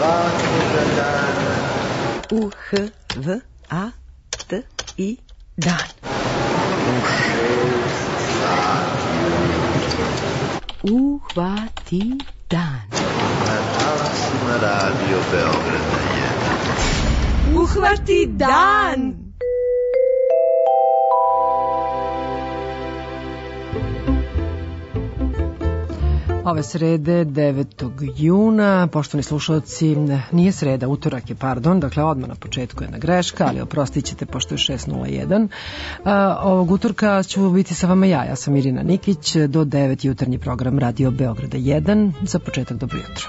svakoga dana. U-H-V-A-T-I dan. U 6 sati. Uhvati dan. Na talasima Radio Beograda 1. Uhvati dan! Ove srede, 9. juna, poštovani slušalci, nije sreda, utorak je, pardon, dakle odmah na početku jedna greška, ali oprostit ćete pošto je 6:01. Ovog utorka ću biti sa vama ja sam Irina Nikić, do 9 jutarnji program Radio Beograda 1, za početak dobro jutro.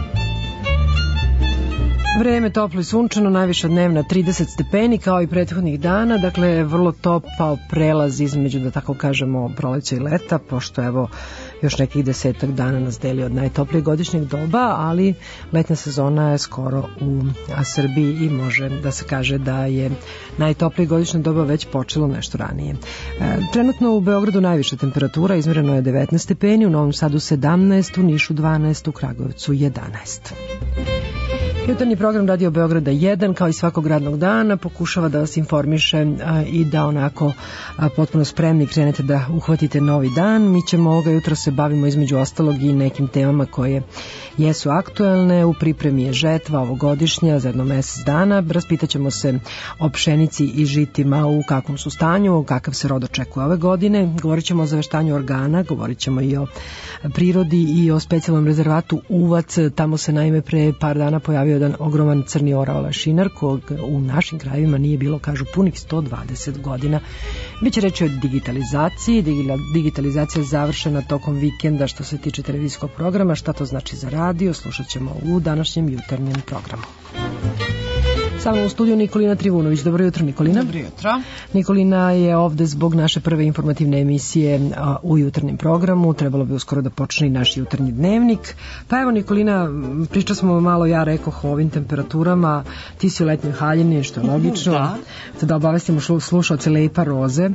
Vreme toplo i sunčano, najviša dnevna 30 stepeni kao i prethodnih dana, dakle vrlo topao prelaz između, da tako kažemo, proleća i leta, pošto evo još nekih 10 dana nas deli od najtoplijeg godišnjeg doba, ali letnja sezona je skoro u Srbiji i može da se kaže da je najtoplije godišnje doba već počelo nešto ranije. Trenutno u Beogradu najviša temperatura, izmereno je 19 stepeni, u Novom Sadu 17, u Nišu 12, u Kragujevcu 11. Jutarnji program Radio Beograda 1, kao i svakog radnog dana, pokušava da vas informiše i da onako potpuno spremni krenete da uhvatite novi dan. Mi ćemo ovoga jutra se bavimo između ostalog i nekim temama koje jesu aktuelne. U pripremi je žetva ovogodišnja za jedno mesec dana. Raspitaćemo se o pšenici i žitima, u kakvom su stanju, kakav se rod očekuje ove godine. Govorit ćemo o zaveštanju organa, govorit ćemo i o prirodi i o specijalnom rezervatu Uvac. Tamo se naime pre par dana pojavio jedan ogroman crni orao lešinar kog u našim krajevima nije bilo, kažu, punih 120 godina. Biće reći o digitalizaciji. Digitalizacija je završena tokom vikenda što se tiče televizijskog programa. Šta to znači za radio, slušat ćemo u današnjem jutarnjem programu. Samo u studiju Nikolina Trivunović. Dobro jutro, Nikolina. Dobro jutro. Nikolina je ovde zbog naše prve informativne emisije u jutarnjem programu. Trebalo bi uskoro da počne i naš jutarnji dnevnik. Pa evo, Nikolina, pričali smo malo, ja rekoh, o ovim temperaturama. Ti si u letnjoj haljini, što je logično. Da obavestimo slušalce Lepa Roze.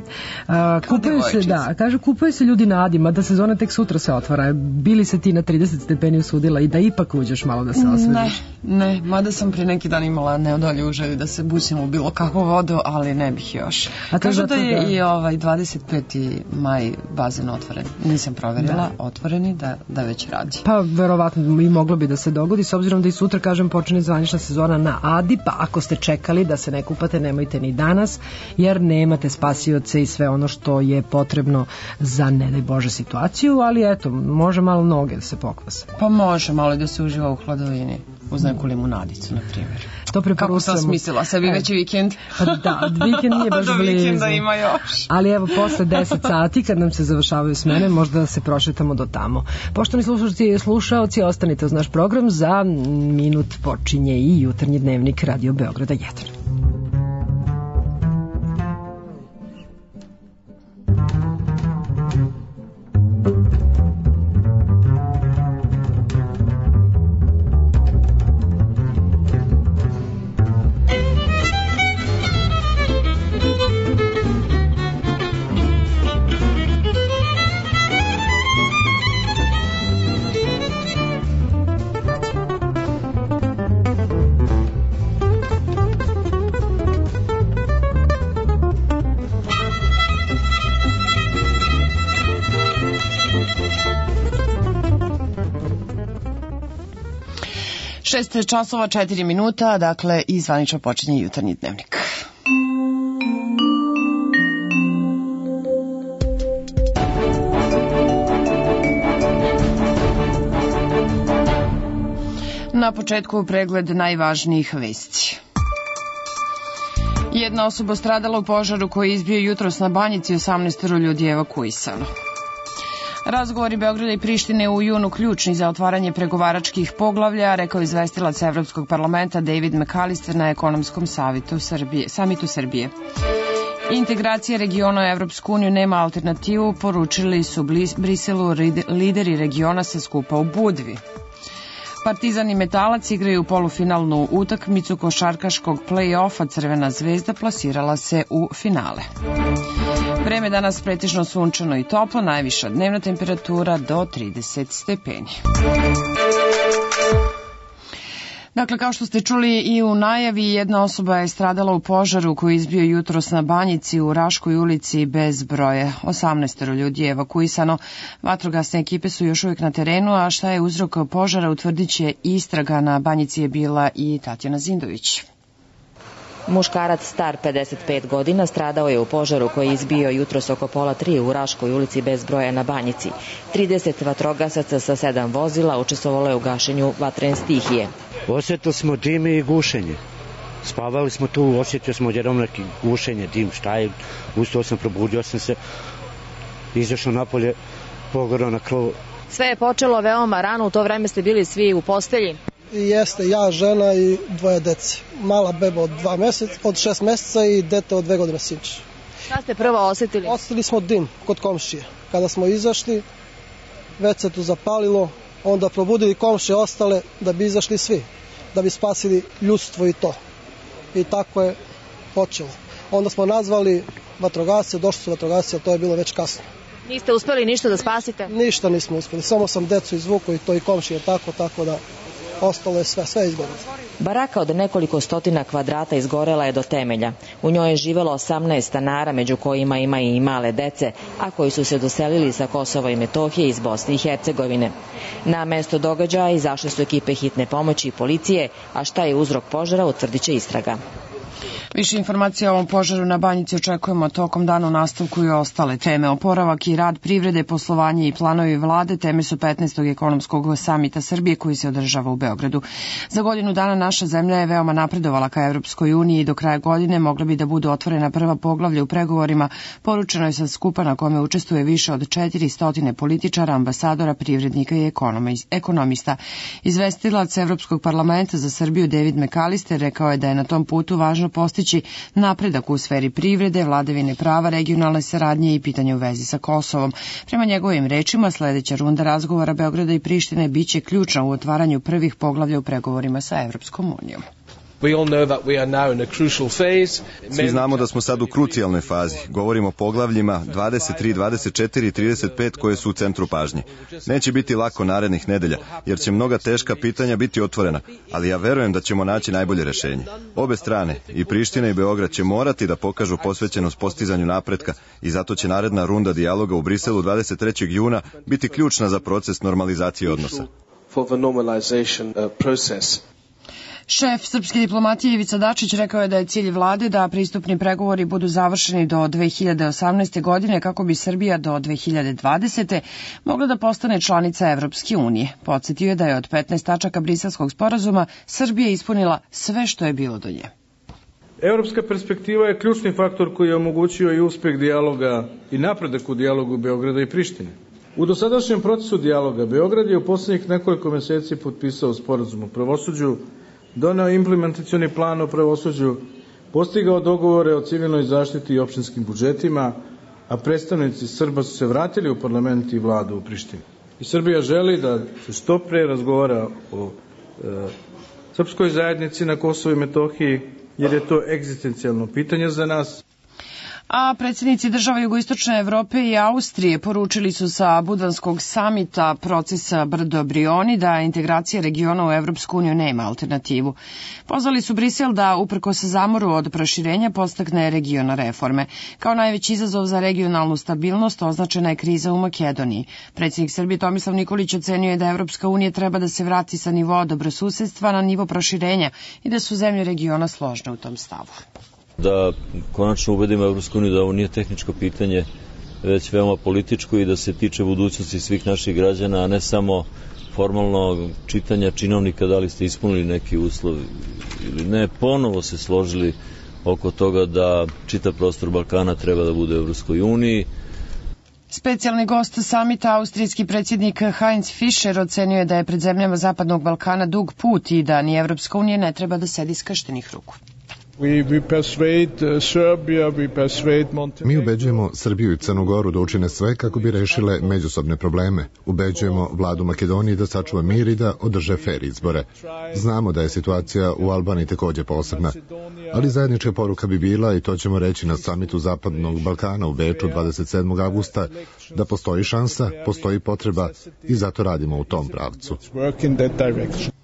Kupaju se ljudi na Adi, mada sezona tek sutra se otvara. Bili se ti na 30 stepeni usudila i da ipak uđeš malo da se osvediš? Ne, mada sam prije neki dan imala neodolju u želji da se bućem u bilo kakvu vodu, ali ne bih još. Kažu da je i 25. maj bazen otvoren. Nisam proverila, otvoreni, da već radi. Pa verovatno i moglo bi da se dogodi, s obzirom da i sutra, kažem, počne zvanična sezona na Adi, pa ako ste čekali da se ne kupate, nemojte ni danas, jer nemate spasioce i sve ono što je potrebno za, ne daj Bože, situaciju, ali eto, može malo noge da se pokvase. Pa može malo da se uživa u hladovini, uz neku limunadicu, na primjer. Kako sam smislila sebi već vikend? Pa da, vikend nije baš blizu. Do vikenda ima još. Ali evo, posle 10 sati, kad nam se završavaju smene, možda se prošetamo do tamo. Poštovani slušaoci, ostanite uz naš program, za minut počinje i jutarnji dnevnik Radio Beograda 1. Časova 4 minuta, dakle, i zvanično počinje jutarnji dnevnik. Na početku pregled najvažnijih vesti. Jedna osoba stradala u požaru koji je izbio jutros na Banjici, 18 ljudi je evakuisano. Razgovori Beograda i Prištine u junu ključni za otvaranje pregovaračkih poglavlja, rekao izvestilac Evropskog parlamenta David McAllister na ekonomskom samitu Srbije. Integracija regiona u Evropsku uniju nema alternativu, poručili su Briselu lideri regiona sa skupa u Budvi. Partizan i Metalac igraju polufinalnu utakmicu košarkaškog play-offa. Crvena zvezda plasirala se u finale. Vreme danas pretežno sunčano i toplo, najviša dnevna temperatura do 30 stepeni. Dakle, kao što ste čuli i u najavi, jedna osoba je stradala u požaru koji je izbio jutros na Banjici u Raškoj ulici bez broje. 18 ljudi je evakuisano. Vatrogasne ekipe su još uvijek na terenu, a šta je uzrok požara utvrdit će istraga. Na Banjici je bila i Tatjana Zindović. Muškarac star 55 godina stradao je u požaru koji je izbio jutros oko 2:30 u Raškoj ulici bez broja na Banjici. 30 vatrogasaca sa 7 vozila učestvovalo je u gašenju vatrene stihije. Osjetili smo dim i gušenje. Spavali smo tu, osjetio smo jednom neki gušenje, dim, šta je. Ustao sam, probudio sam se, izašao napolje, pogorao na krov. Sve je počelo veoma rano, u to vreme ste bili svi u postelji. Jeste, ja, žena i 2 dece. Mala beba od 6 meseca i dete od 2 godine sinčić. Šta ste prvo osjetili? Osjetili smo dim kod komšije. Kada smo izašli, već se tu zapalilo, onda probudili komšije ostale da bi izašli svi, da bi spasili ljudstvo i to. I tako je počelo. Onda smo nazvali vatrogasce, došli su vatrogasci, ali to je bilo već kasno. Niste uspeli ništa da spasite? Ništa nismo uspeli, samo sam decu izvukao i to i komšije tako da ostalo je sve izgorelo. Baraka od nekoliko stotina kvadrata izgorela je do temelja. U njoj je živelo 18 stanara, među kojima ima i male dece, a koji su se doselili sa Kosova i Metohije iz Bosne i Hercegovine. Na mesto događaja izašle su ekipe hitne pomoći i policije, a šta je uzrok požara utvrdit će istraga. Više informacija o ovom požaru na Banjici očekujemo tokom dana u nastavku i ostale teme. Oporavak i rad privrede, poslovanje i planovi vlade teme su 15. ekonomskog samita Srbije koji se održava u Beogradu. Za godinu dana naša zemlja je veoma napredovala ka Evropskoj uniji i do kraja godine mogla bi da budu otvorena prva poglavlja u pregovorima. Poručeno je sa skupa na kome učestvuje više od 400 političara, ambasadora, privrednika i ekonomista. Izvestilac Evropskog parlamenta za Srbiju David McAllister rekao je da je na tom putu važno postići napredak u sferi privrede, vladavine prava, regionalne saradnje i pitanja u vezi sa Kosovom. Prema njegovim rečima, sledeća runda razgovora Beograda i Prištine biće ključna u otvaranju prvih poglavlja u pregovorima sa Evropskom unijom. Svi znamo da smo sad u krucijalnoj fazi. Govorimo o poglavljima 23, 24 i 35 koje su u centru pažnje. Neće biti lako narednih nedelja, jer će mnoga teška pitanja biti otvorena, ali ja verujem da ćemo naći najbolje rešenje. Obe strane, i Priština i Beograd, će morati da pokažu posvećenost postizanju napretka i zato će naredna runda dijaloga u Briselu 23. juna biti ključna za proces normalizacije odnosa. Šef srpske diplomatije Ivica Dačić rekao je da je cilj vlade da pristupni pregovori budu završeni do 2018. godine kako bi Srbija do 2020. mogla da postane članica Evropske unije. Podsjetio je da je od 15 tačaka Briselskog sporazuma Srbija ispunila sve što je bilo do nje. Evropska perspektiva je ključni faktor koji je omogućio i uspeh dijaloga i napredak u dijalogu Beograda i Prištine. U dosadašnjem procesu dijaloga Beograd je u poslednjih nekoliko meseci potpisao sporazum o pravosuđu, doneo implementacioni plan o pravosuđu, postigao dogovore o civilnoj zaštiti i opštinskim budžetima, a predstavnici Srba su se vratili u parlament i vladu u Prištini. I Srbija želi da se što pre razgovara o srpskoj zajednici na Kosovu i Metohiji, jer je to egzistencijalno pitanje za nas. A predsjednici država jugoistočne Evrope i Austrije poručili su sa Budvanskog samita procesa Brdo-Brioni da integracija regiona u Evropsku uniju nema alternativu. Pozvali su Brisel da, uprkos zamoru od proširenja, podstakne regiona reforme. Kao najveći izazov za regionalnu stabilnost označena je kriza u Makedoniji. Predsjednik Srbije Tomislav Nikolić ocenio je da Evropska unija treba da se vrati sa nivoa dobrosusedstva na nivo proširenja i da su zemlje regiona složne u tom stavu. Da konačno ubedimo Evropsku uniju da ovo nije tehničko pitanje, već veoma političko i da se tiče budućnosti svih naših građana, a ne samo formalno čitanja činovnika da li ste ispunili neki uslov ili ne. Ponovo se složili oko toga da čitav prostor Balkana treba da bude u Evropskoj uniji. Specijalni gost samita, austrijski predsjednik Heinz Fischer, ocenio je da je pred zemljama Zapadnog Balkana dug put i da ni Evropska unija ne treba da sedi skrštenih ruku. Mi ubeđujemo Srbiju i Crnu Goru da učine sve kako bi rešile međusobne probleme. Ubeđujemo vladu Makedonije da sačuva mir i da održe fer izbore. Znamo da je situacija u Albaniji takođe posebna, ali zajednička poruka bi bila, i to ćemo reći na samitu Zapadnog Balkana u Beču 27. avgusta, da postoji šansa, postoji potreba i zato radimo u tom pravcu.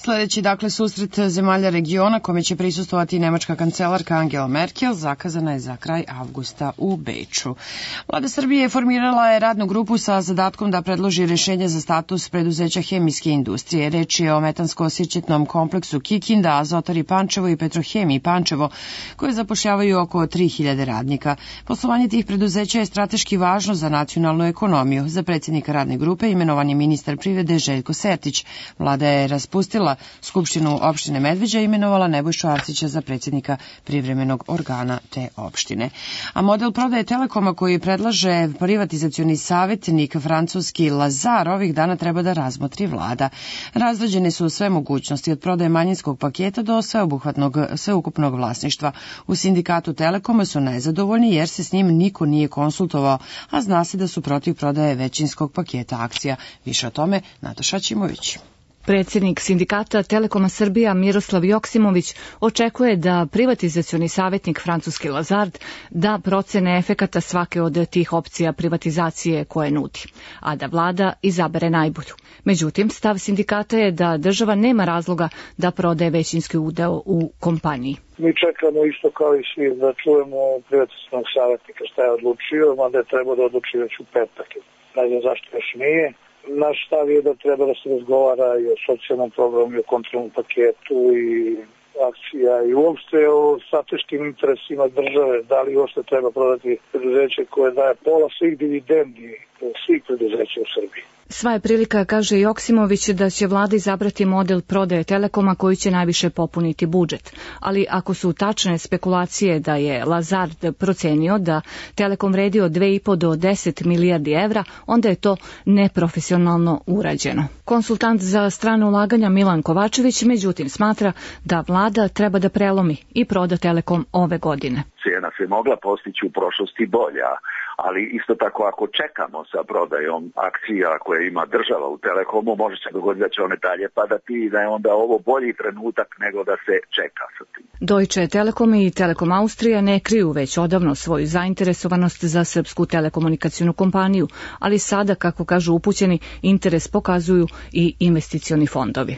Sledeći, dakle, susret zemalja regiona kome će prisustovati nemačka kancelarka Angela Merkel, zakazana je za kraj avgusta u Beču. Vlada Srbije formirala je radnu grupu sa zadatkom da predloži rešenje za status preduzeća hemijske industrije. Reč je o metansko-sirćetnom kompleksu Kikinda, Azotari Pančevo i Petrohemiji Pančevo, koje zapošljavaju oko 3000 radnika. Poslovanje tih preduzeća je strateški važno za nacionalnu ekonomiju. Za predsjednika radne grupe imenovan je ministar privrede Željko Sertić. Vlada je raspustila Skupštinu opštine Medveđa i imenovala Nebojšu Arsića za predsjednika privremenog organa te opštine. A model prodaje Telekoma koji predlaže privatizacioni savjetnik francuski Lazar ovih dana treba da razmotri vlada. Razrađene su sve mogućnosti od prodaje manjinskog paketa do sveukupnog vlasništva. U sindikatu Telekoma su nezadovoljni jer se s njim niko nije konsultovao, a zna se da su protiv prodaje većinskog paketa akcija. Više o tome Nataša Ćimović. Predsjednik sindikata Telekoma Srbija Miroslav Joksimović očekuje da privatizacioni savjetnik francuski Lazard da procene efekata svake od tih opcija privatizacije koje nudi, a da vlada izabere najbolju. Međutim, stav sindikata je da država nema razloga da prodaje većinski udeo u kompaniji. Mi čekamo isto kao i svi da čujemo privatizacionog savjetnika šta je odlučio, mada je trebao da odluči već u petak. Ne znam zašto još nije. Naš stav je da treba da se razgovara i o socijalnom programu, i o kontrolnom paketu, i akcija, i uopšte o strateškim interesima države, da li uopšte treba prodati preduzeće koje daje pola svih dividendi svih preduzeća u Srbiji. Sva je prilika, kaže Joksimović, da će vlada izabrati model prodaje Telekoma koji će najviše popuniti budžet. Ali ako su tačne spekulacije da je Lazard procenio da Telekom vredi od 2,5 do 10 milijardi evra, onda je to neprofesionalno urađeno. Konsultant za strane ulaganja Milan Kovačević međutim smatra da vlada treba da prelomi i proda Telekom ove godine. Cijena se mogla postići u prošlosti bolja, ali isto tako ako čekamo sa prodajom akcija koje ima država u Telekomu, može se dogoditi da će one dalje padati i da je onda ovo bolji trenutak nego da se čeka sa tim. Deutsche Telekom i Telekom Austrija ne kriju već odavno svoju zainteresovanost za srpsku telekomunikacijnu kompaniju, ali sada, kako kažu upućeni, interes pokazuju i investicioni fondovi.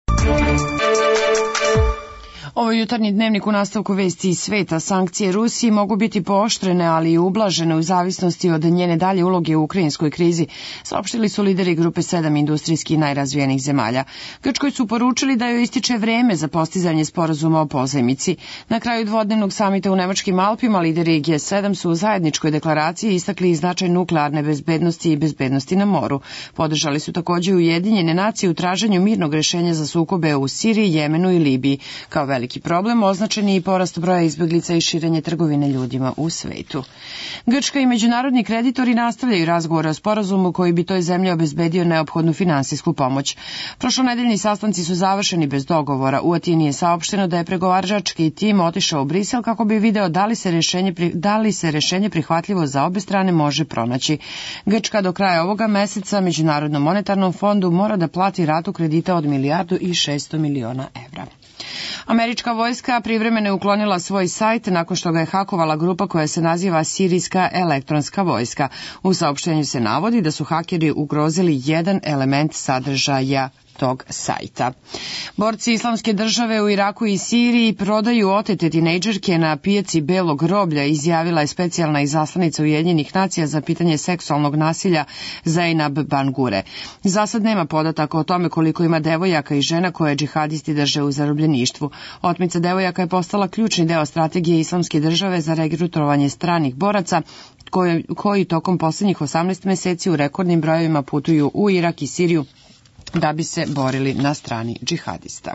Ovo je jutarnji dnevnik u nastavku vesti iz sveta. Sankcije Rusiji mogu biti pooštrene, ali i ublažene u zavisnosti od njene dalje uloge u ukrajinskoj krizi, saopštili su lideri grupe 7 industrijski najrazvijenih zemalja. Grčkoj su poručili da joj ističe vreme za postizanje sporazuma o pozajmici. Na kraju dvodnevnog samita u Nemačkim Alpima lideri G7 su u zajedničkoj deklaraciji istakli značaj nuklearne bezbednosti i bezbednosti na moru. Podržali su takođe Ujedinjene nacije u traženju mirnog rešenja za sukobe u Siriji, Jemenu i Libiji. Kao veliki problem označen je i porast broja izbeglica i širenje trgovine ljudima u svetu. Grčka i međunarodni kreditori nastavljaju razgovore o sporazumu koji bi toj zemlji obezbedio neophodnu finansijsku pomoć. Prošlonedeljni sastanci su završeni bez dogovora. U Atini je saopšteno da je pregovarački tim otišao u Brisel kako bi video da li se rešenje prihvatljivo za obe strane može pronaći. Grčka do kraja ovoga meseca Međunarodnom monetarnom fondu mora da plati ratu kredita od 1,6 milijardi evra. Američka vojska privremeno je uklonila svoj sajt nakon što ga je hakovala grupa koja se naziva Sirijska elektronska vojska. U saopštenju se navodi da su hakeri ugrozili jedan element sadržaja tog sajta. Borci Islamske države u Iraku i Siriji prodaju otete tinejdžerke na pijaci Belog groblja, izjavila je specijalna izaslanica Ujedinjenih nacija za pitanje seksualnog nasilja Zainab Bangure. Za sad nema podataka o tome koliko ima devojaka i žena koje džihadisti drže u zarobljeništvu. Otmica devojaka je postala ključni deo strategije Islamske države za regrutovanje stranih boraca koji tokom posljednjih 18 meseci u rekordnim brojevima putuju u Irak i Siriju da bi se borili na strani džihadista.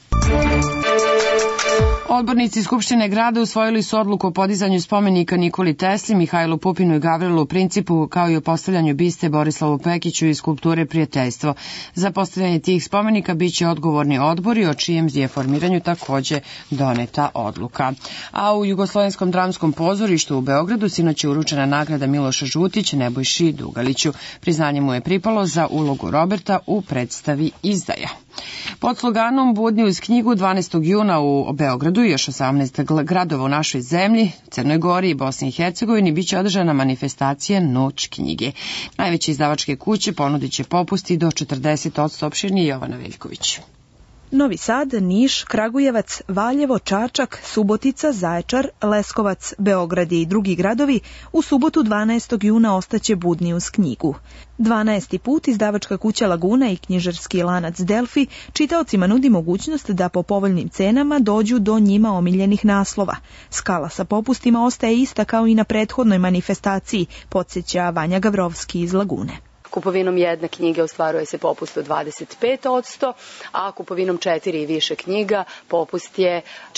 Odbornici Skupštine grada usvojili su odluku o podizanju spomenika Nikoli Tesli, Mihajlu Pupinu i Gavrilu Principu, kao i o postavljanju biste Borislavu Pekiću i skulpture Prijateljstvo. Za postavljanje tih spomenika biće odgovorni odbori, o čijem je formiranju takođe doneta odluka. A u Jugoslovenskom dramskom pozorištu u Beogradu sinoć je uručena nagrada Miloša Žutić Nebojši Dugaliću. Priznanje mu je pripalo za ulogu Roberta u predstavi Izdaja. Pod sloganom Budni uz knjigu 12. juna u Beogradu i još 18 gradova u našoj zemlji, Crnoj Gori i Bosni i Hercegovini biće održana manifestacija Noć knjige. Najveće izdavačke kuće ponudit će popusti do 40%, opširnije Jovana Veljković. Novi Sad, Niš, Kragujevac, Valjevo, Čačak, Subotica, Zaječar, Leskovac, Beograd i drugi gradovi u subotu 12. juna ostaće budni uz knjigu. 12. put izdavačka kuća Laguna i knjižarski lanac Delfi čitaocima nudi mogućnost da po povoljnim cenama dođu do njima omiljenih naslova. Skala sa popustima ostaje ista kao i na prethodnoj manifestaciji, podsjeća Vanja Gavrovski iz Lagune. Kupovinom jedne knjige ostvaruje se popust od 25%, a kupovinom 4 i više knjiga popust je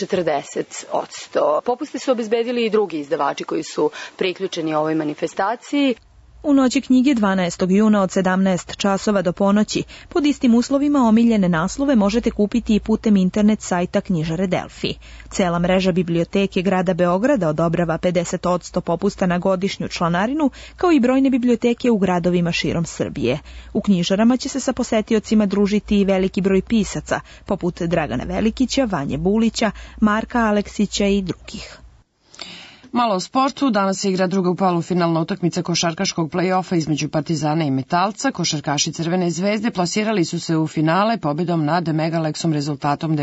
40%. Popuste su obezbedili i drugi izdavači koji su priključeni ovoj manifestaciji. U noći knjige 12. juna od 17 časova do ponoći pod istim uslovima omiljene naslove možete kupiti i putem internet sajta knjižare Delfi. Cela mreža biblioteke grada Beograda odobrava 50% popusta na godišnju članarinu, kao i brojne biblioteke u gradovima širom Srbije. U knjižarama će se sa posetiocima družiti i veliki broj pisaca, poput Dragana Velikića, Vanje Bulića, Marka Aleksića i drugih. Malo o sportu, danas se igra druga polufinalna utakmica košarkaškog play-offa između Partizana i Metalca. Košarkaši Crvene zvezde plasirali su se u finale pobedom nad Megalexom rezultatom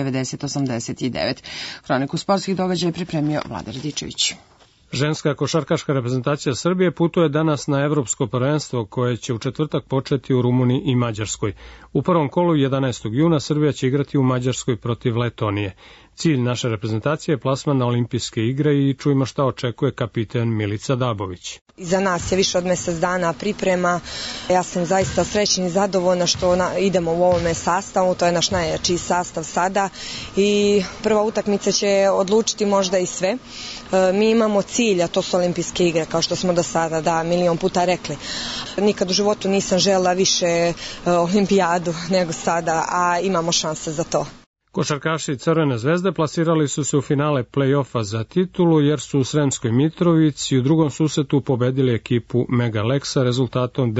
90-89. Hroniku sportskih događaja pripremio Vladar Dičević. Ženska košarkaška reprezentacija Srbije putuje danas na evropsko prvenstvo koje će u četvrtak početi u Rumuniji i Mađarskoj. U prvom kolu 11. juna Srbija će igrati u Mađarskoj protiv Letonije. Cilj naše reprezentacije je plasman na olimpijske igre i čujmo šta očekuje kapiten Milica Dabović. Za nas je više od mjesec dana priprema. Ja sam zaista srećna i zadovoljna što idemo u ovome sastavu. To je naš najjači sastav sada i prva utakmica će odlučiti možda i sve. Mi imamo cilj, a to su olimpijske igre, kao što smo do sada milion puta rekli. Nikad u životu nisam željela više olimpijadu nego sada, a imamo šanse za to. Košarkaši Crvene zvezde plasirali su se u finale play-offa za titulu jer su u Sremskoj Mitrovici u drugom susretu pobedili ekipu Megalexa rezultatom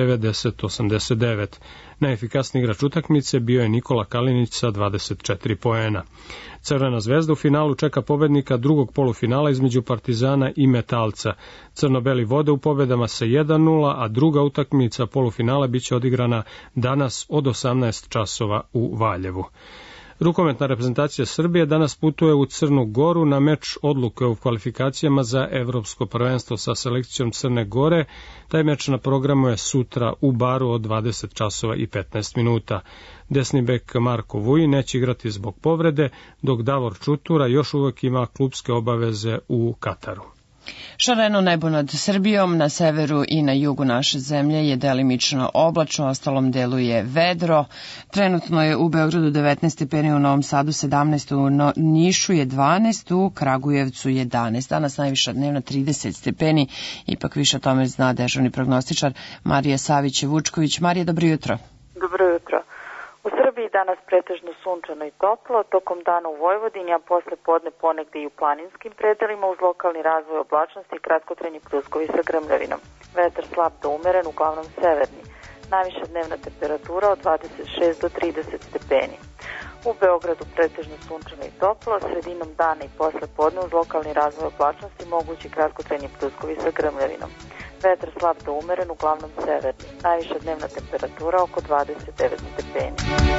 90-89. Najefikasniji igrač utakmice bio je Nikola Kalinić sa 24 poena. Crvena zvezda u finalu čeka pobednika drugog polufinala između Partizana i Metalca. Crno-beli vode u pobedama sa 1-0, a druga utakmica polufinala biće odigrana danas od 18 časova u Valjevu. Rukometna reprezentacija Srbije danas putuje u Crnu Goru na meč odluke u kvalifikacijama za evropsko prvenstvo sa selekcijom Crne Gore. Taj meč na programu je sutra u Baru od 20 časova i 15 minuta. Desni bek Marko Vuj neće igrati zbog povrede, dok Davor Čutura još uvek ima klupske obaveze u Kataru. Šareno nebo nad Srbijom, na severu i na jugu naše zemlje je delimično oblačno, ostalom delu je vedro. Trenutno je u Beogradu 19 stepeni, u Novom Sadu 17, u Nišu je 12, u Kragujevcu 11. Danas najviša dnevna 30 stepeni, ipak više o tome zna dežurni prognostičar Marija Savić-Vučković. Marija, dobro jutro. Dobro jutro. U Srbiji danas pretežno sunčano i toplo, tokom dana u Vojvodini, a posle podne ponegde i u planinskim predelima uz lokalni razvoj oblačnosti i kratkotrajni pljuskovi sa grmljavinom. Vetar slab do umeren, uglavnom severni. Najviša dnevna temperatura od 26 do 30 stepeni. U Beogradu pretežno sunčano i toplo, sredinom dana i posle podne uz lokalni razvoj oblačnosti mogući kratkotrajni pljuskovi sa grmljavinom. Vetar slab do umeren, uglavnom severni. Najviša dnevna temperatura oko 29 stepeni.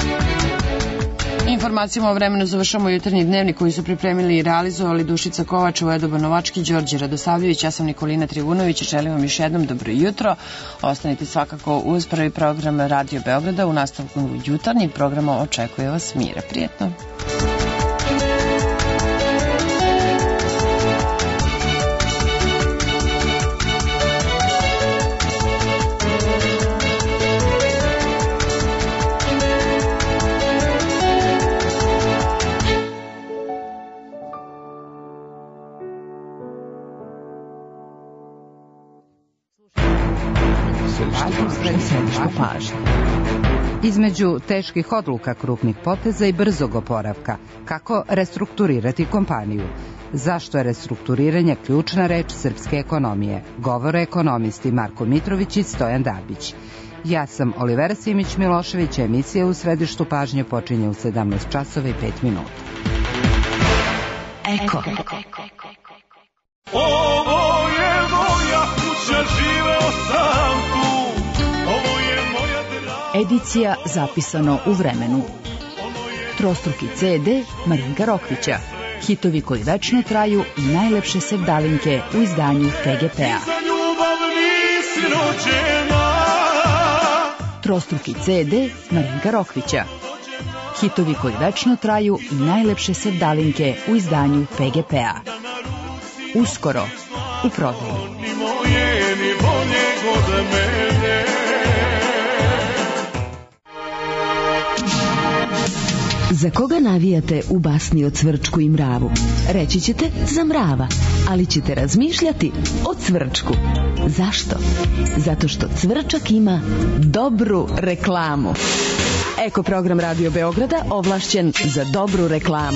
Informacijama o vremenu završamo jutarnji dnevnik koji su pripremili i realizovali Dušica Kovač, Edo Banovački, Đorđe Radosavljević, ja sam Nikolina Trivunović i želim vam još jednom dobro jutro. Ostanite svakako uz prvi program Radio Beograda. U nastavku jutarnjeg programa očekuje vas Mira. Prijetno. Između teških odluka, krupnih poteza i brzog oporavka, kako restrukturirati kompaniju? Zašto je restrukturiranje ključna reč srpske ekonomije? Govore ekonomisti Marko Mitrović i Stojan Dabić. Ja sam Olivera Simić-Milošević, emisija U središtu pažnje počinje u 17 časova i 5 minuta. Eko. Ovo je moja kuća, živeo sam tu. Ovo je moja draga. Edicija zapisano u vremenu. Trostruki CD Marinka Rokvića. Hitovi koji večno traju i najlepše sevdalinke u izdanju PGP-a. Trostruki CD Marinka Rokvića. Hitovi koji večno traju i najlepše sevdalinke u izdanju PGP-a. Uskoro u prodaju. Za koga navijate u basni o Cvrčku i mravu? Reći ćete za mrava, ali ćete razmišljati o Cvrčku. Zašto? Zato što Cvrčak ima dobru reklamu. Eko program Radio Beograda ovlašćen za dobru reklamu.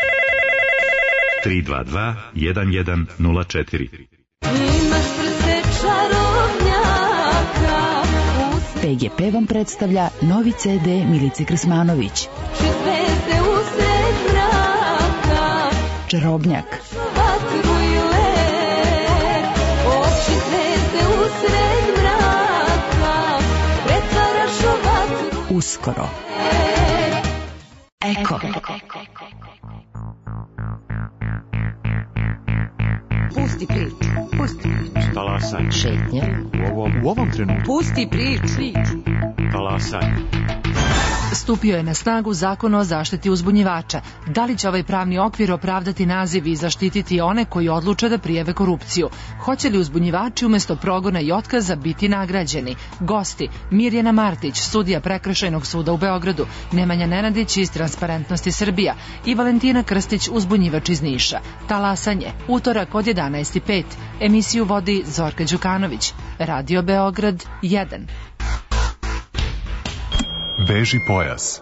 322 1104. Imaš prste čarobnjaka. PGP vam predstavlja novi CD Milice Krsmanović. Zvezde usred mraka. Čarobnjak. Vatru i led. Oči zvezde usred mraka. Pretvaraš o vatru. Uskoro. Eko. Pusti priču. Pusti priču. Talasanje. Šetnja. U ovom trenutku. Pusti priču. Talasanje. Stupio je na snagu Zakon o zaštiti uzbunjivača. Da li će ovaj pravni okvir opravdati naziv i zaštititi one koji odluče da prijave korupciju? Hoće li uzbunjivači umjesto progona i otkaza biti nagrađeni? Gosti: Mirjana Martić, sudija Prekršajnog suda u Beogradu, Nemanja Nenadić iz Transparentnosti Srbija i Valentina Krstić, uzbunjivač iz Niša. Talasanje, utorak od 11:05. Emisiju vodi Zorka Đukanović. Radio Beograd 1. Veži pojas.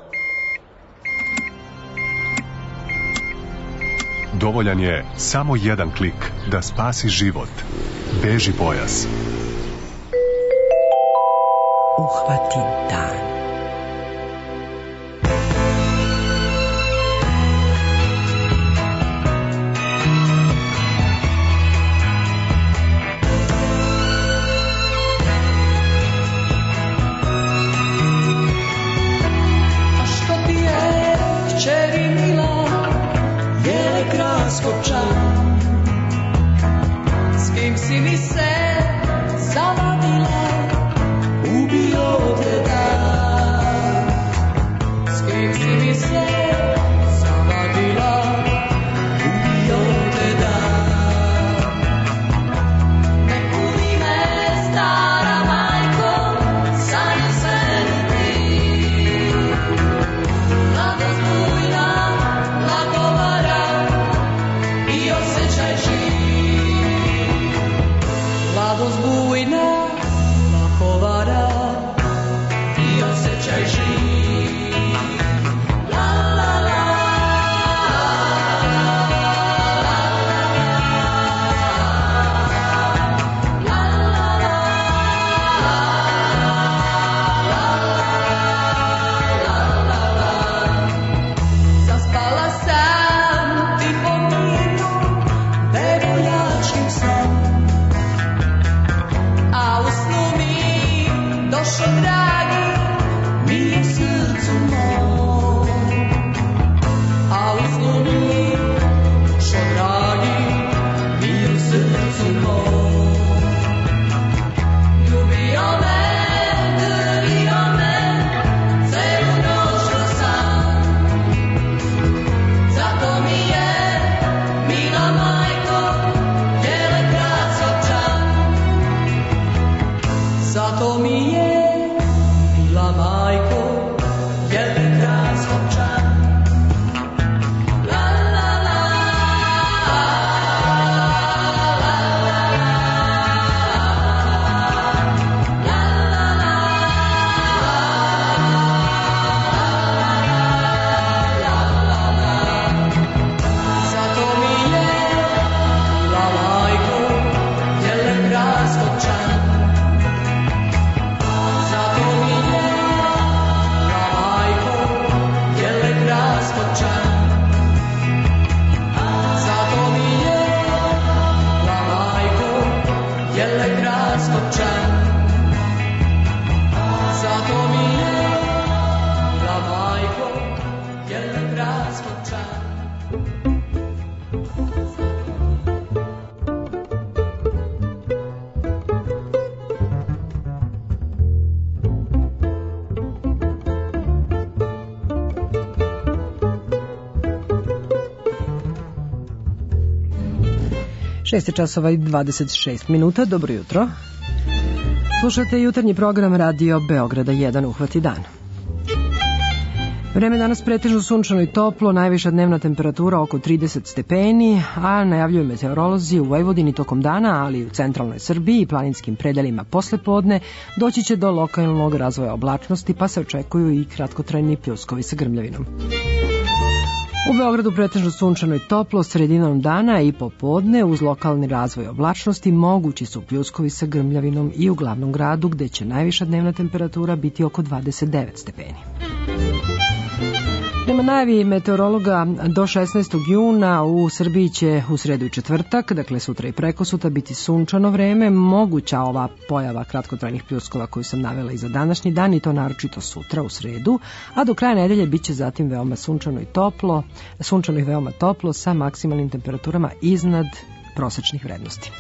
Dovoljan je samo jedan klik da spasi život. Veži pojas. Uhvati dan. Skopčan, s kim si mi se zavadila, ubio te dan. S kim si mi se zavadila, ubio te dan. Ne kudi me stara majko, sanju se ti. Mladost bujna, lagovara, i osjećaj živ. časova i 26 minuta. Dobro jutro. Slušate jutarnji program Radio Beograda 1 Uhvati dan. Vreme danas pretežno sunčano i toplo, najviša dnevna temperatura oko 30 stepeni, a najavljuju meteorolozi u Vojvodini tokom dana, ali i u centralnoj Srbiji i planinskim predelima posle podne doći će do lokalnog razvoja oblačnosti, pa se očekuju i kratkotrajni pljuskovi sa grmljavinom. U Beogradu pretežno sunčano i toplo, sredinom dana i popodne uz lokalni razvoj oblačnosti mogući su pljuskovi sa grmljavinom i u glavnom gradu gde će najviša dnevna temperatura biti oko 29 stepeni. Prema najavi meteorologa do 16. juna u Srbiji će u sredu i četvrtak, dakle sutra i prekosutra, biti sunčano vreme, moguća ova pojava kratkotrajnih pljuskova koju sam navela i za današnji dan i to naročito sutra u sredu, a do kraja nedelje bit će zatim veoma sunčano i veoma toplo sa maksimalnim temperaturama iznad prosečnih vrednosti.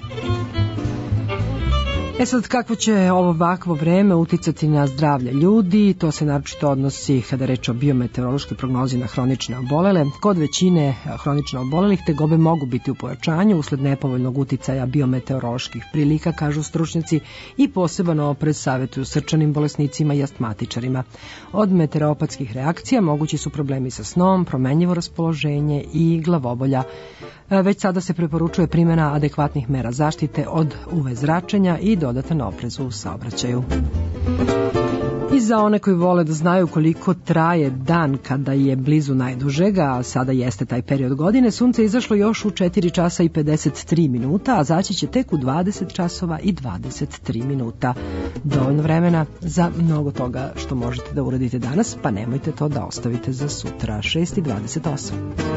Sad, kako će ovakvo vreme uticati na zdravlje ljudi, to se naročito odnosi kada reč o biometeorološkoj prognozi na hronične obolele. Kod većine hronično obolelih tegobe mogu biti u pojačanju usled nepovoljnog uticaja biometeoroloških prilika, kažu stručnjaci, i poseban oprez savjetuju srčanim bolesnicima i astmatičarima. Od meteoropatskih reakcija mogući su problemi sa snom, promenljivo raspoloženje i glavobolja. Već sada se preporučuje primjena adekvatnih mera zaštite od UV zračenja i dodatan oprez u saobraćaju. I za one koji vole da znaju koliko traje dan kada je blizu najdužega, a sada jeste taj period godine, sunce je izašlo još u 4 časa i 53 minuta, a zaći će tek u 20 časova i 23 minuta. Dovoljno vremena za mnogo toga što možete da uradite danas, pa nemojte to da ostavite za sutra. 6:28.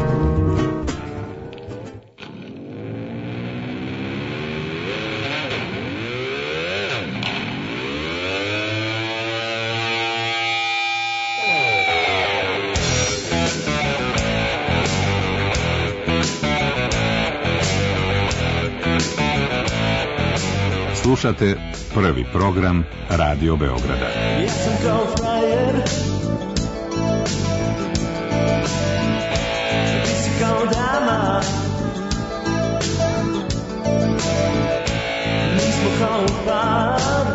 Slušate prvi program Radio Beograda. Jesam kao frajer, ti si kao dama, mi smo kao par,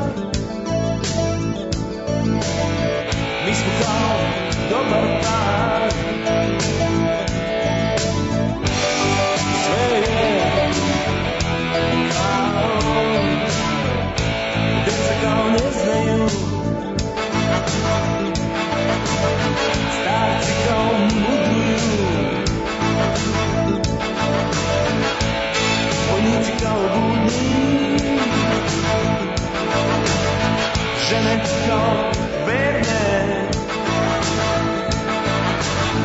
mi smo kao dobar par. Sve je kao ne znaju, starci kao mudruju, vojnici kao budni, žene kao verne,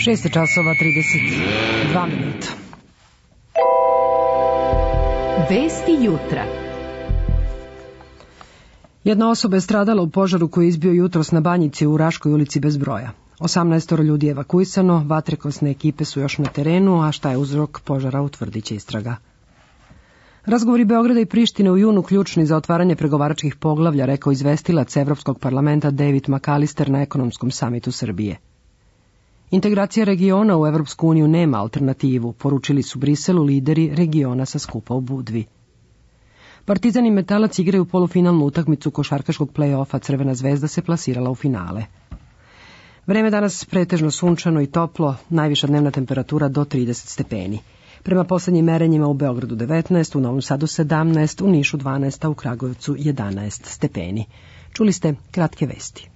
6 časova 32 minuta. Vesti jutra. Jedna osoba je stradala u požaru koji je izbio jutros na Banjici u Raškoj ulici bez broja. 18 ljudi je evakuisano, vatrogasne ekipe su još na terenu, a šta je uzrok požara utvrdit će istraga. Razgovori Beograda i Prištine u junu ključni za otvaranje pregovaračkih poglavlja, rekao izvestilac Evropskog parlamenta David McAllister na ekonomskom samitu Srbije. Integracija regiona u Evropsku uniju nema alternativu, poručili su Briselu lideri regiona sa skupa u Budvi. Partizan i Metalac igraju polufinalnu utakmicu košarkaškog play-offa, Crvena zvezda se plasirala u finale. Vreme danas pretežno sunčano i toplo, najviša dnevna temperatura do 30 stepeni. Prema poslednjim merenjima u Beogradu 19, u Novom Sadu 17, u Nišu 12, a u Kragujevcu 11 stepeni. Čuli ste kratke vesti.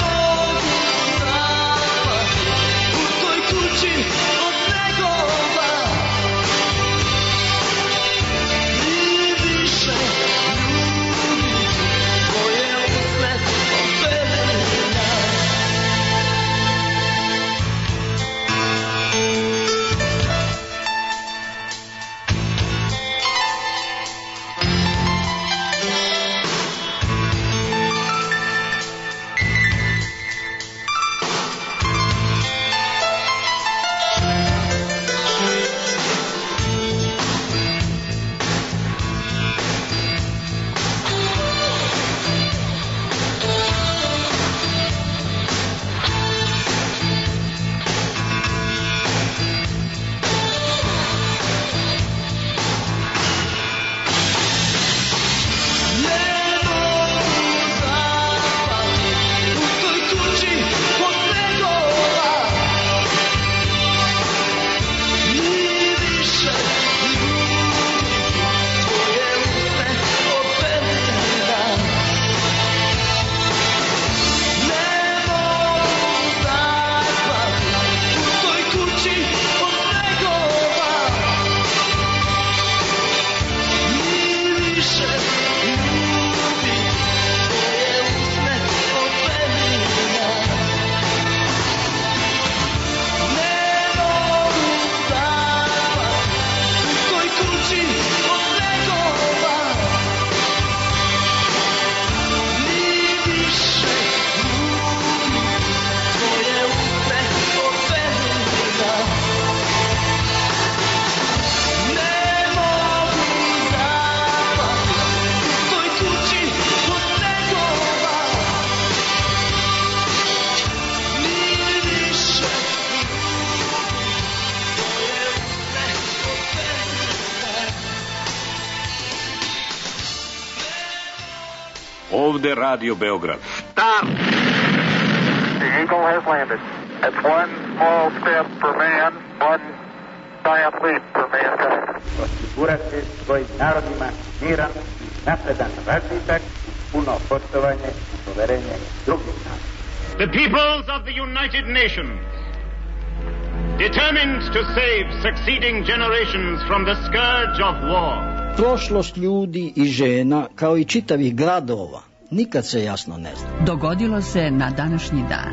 Od negova Ovde Radio Beograd. Stop! The Eagle has landed. It's one small step for man, one giant leap for mankind. Osigurati svojim narodima miran, napredan razvitak, puno poštovanje i poverenje drugih naroda. The peoples of the United Nations, determined to save succeeding generations from the scourge of war. Prošlost ljudi i žena, kao i čitavih gradova, nikad se jasno ne zna. Dogodilo se na današnji dan.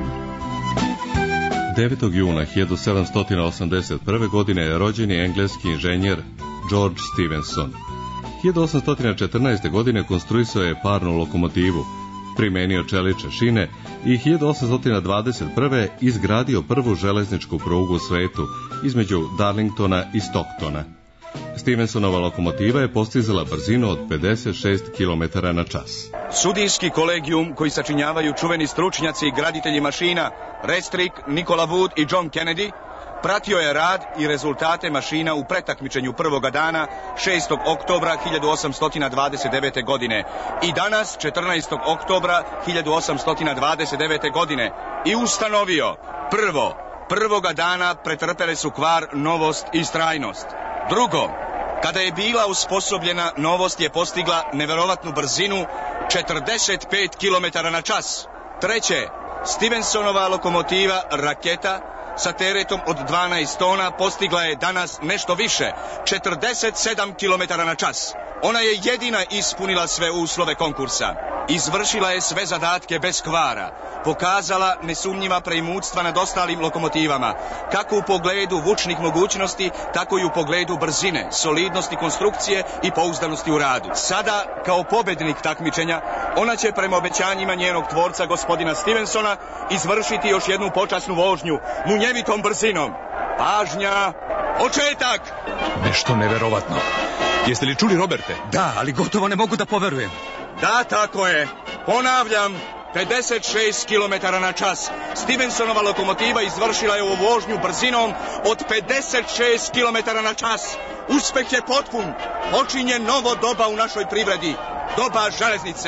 9. juna 1781. godine rođen je engleski inženjer George Stephenson. 1814. godine konstruisao je parnu lokomotivu, primenio čelične šine i 1821. izgradio prvu železničku prugu u svetu između Darlingtona i Stocktona. Stephensonova lokomotiva je postizala brzinu od 56 km na čas. Sudijski kolegijum koji sačinjavaju čuveni stručnjaci i graditelji mašina Restrick, Nikola Wood i John Kennedy pratio je rad i rezultate mašina u pretakmičenju prvoga dana 6. oktobra 1829. godine i danas 14. oktobra 1829. godine i ustanovio prvoga dana pretrpele su kvar novost i strajnost. Drugo, kada je bila usposobljena, novost je postigla neverovatnu brzinu 45 km na čas. Treće, Stephensonova lokomotiva Raketa sa teretom od 12 tona postigla je danas nešto više, 47 km na čas. Ona je jedina ispunila sve uslove konkursa. Izvršila je sve zadatke bez kvara, pokazala nesumnjiva preimutstva nad ostalim lokomotivama, kako u pogledu vučnih mogućnosti, tako i u pogledu brzine, solidnosti konstrukcije i pouzdanosti u radu. Sada, kao pobednik takmičenja, ona će prema obećanjima njenog tvorca, gospodina Stephensona, izvršiti još jednu počasnu vožnju, munjevitom brzinom. Pažnja, početak! Nešto neverovatno. Jeste li čuli, Roberte? Da, ali gotovo ne mogu da poverujem. Da, tako je. Ponavljam, 56 km na čas. Stephensonova lokomotiva izvršila je ovu vožnju brzinom od 56 km na čas. Uspeh je potpun. Počinje novo doba u našoj privredi. Doba železnice.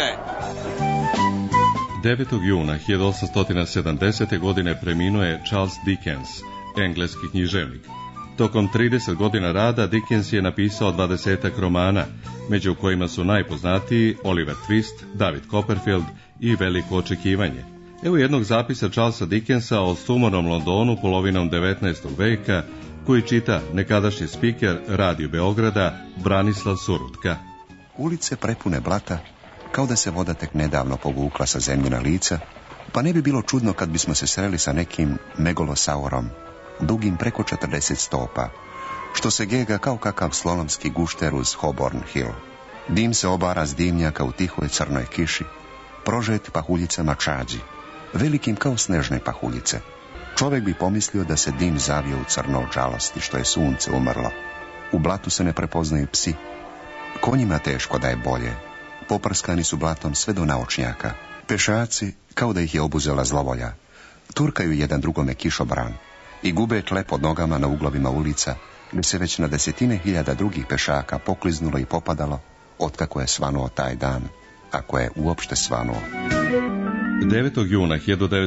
9. juna 1870. godine preminuo je Charles Dickens, engleski književnik. Tokom 30 godina rada Dickens je napisao 20 romana, među kojima su najpoznatiji Oliver Twist, David Copperfield i Veliko očekivanje. Evo jednog zapisa Charlesa Dickensa o sumornom Londonu polovinom 19. veka, koji čita nekadašnji spiker Radio Beograda Branislav Surutka. Ulice prepune blata, kao da se voda tek nedavno povukla sa zemljina lica, pa ne bi bilo čudno kad bismo se sreli sa nekim megolosaurom, dugim preko 40 stopa, što se gega kao kakav slolomski gušter uz Holborn Hill. Dim se obara s dimnjaka u tihoj crnoj kiši, prožet pahuljicama čađi, velikim kao snežne pahuljice. Čovjek bi pomislio da se dim zavio u crno od žalosti što je sunce umrlo. U blatu se ne prepoznaju psi. Konjima teško da je bolje. Poprskani su blatom sve do naočnjaka. Pešaci, kao da ih je obuzela zlovolja, turkaju jedan drugome kišobran i gube tle pod nogama na uglovima ulica, gdje se već na desetine hiljada drugih pešaka pokliznulo i popadalo, otkako je svanuo taj dan, ako je uopšte svanuo. 9. juna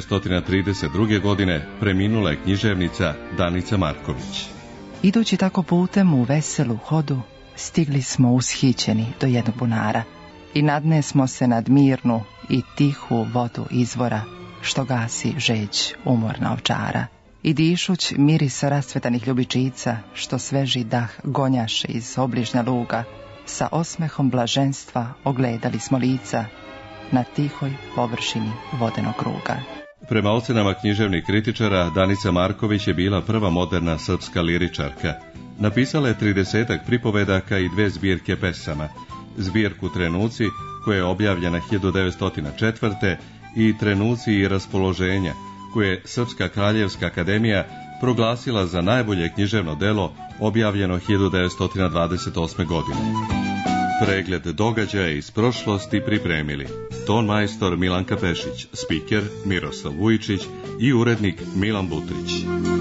1932. godine preminula je književnica Danica Marković. Idući tako putem u veselu hodu, stigli smo ushićeni do jednog bunara i nadne smo se nad mirnu i tihu vodu izvora, što gasi žeđ umorna ovčara. I dišuć mirisa rastvetanih ljubičica, što sveži dah gonjaše iz obližnja luga, sa osmehom blaženstva ogledali smo lica na tihoj površini vodenog kruga. Prema ocenama književnih kritičara, Danica Marković je bila prva moderna srpska liričarka. Napisala je 30 pripovedaka i 2 zbirke pesama, zbirku Trenuci, koja je objavljena 1904. i Trenuci i raspoloženja, koje je Srpska kraljevska akademija proglasila za najbolje književno delo, objavljeno 1928. godine. Pregled događaja iz prošlosti pripremili ton majstor Milanka Pešić, spiker Miroslav Vujičić i urednik Milan Butrić.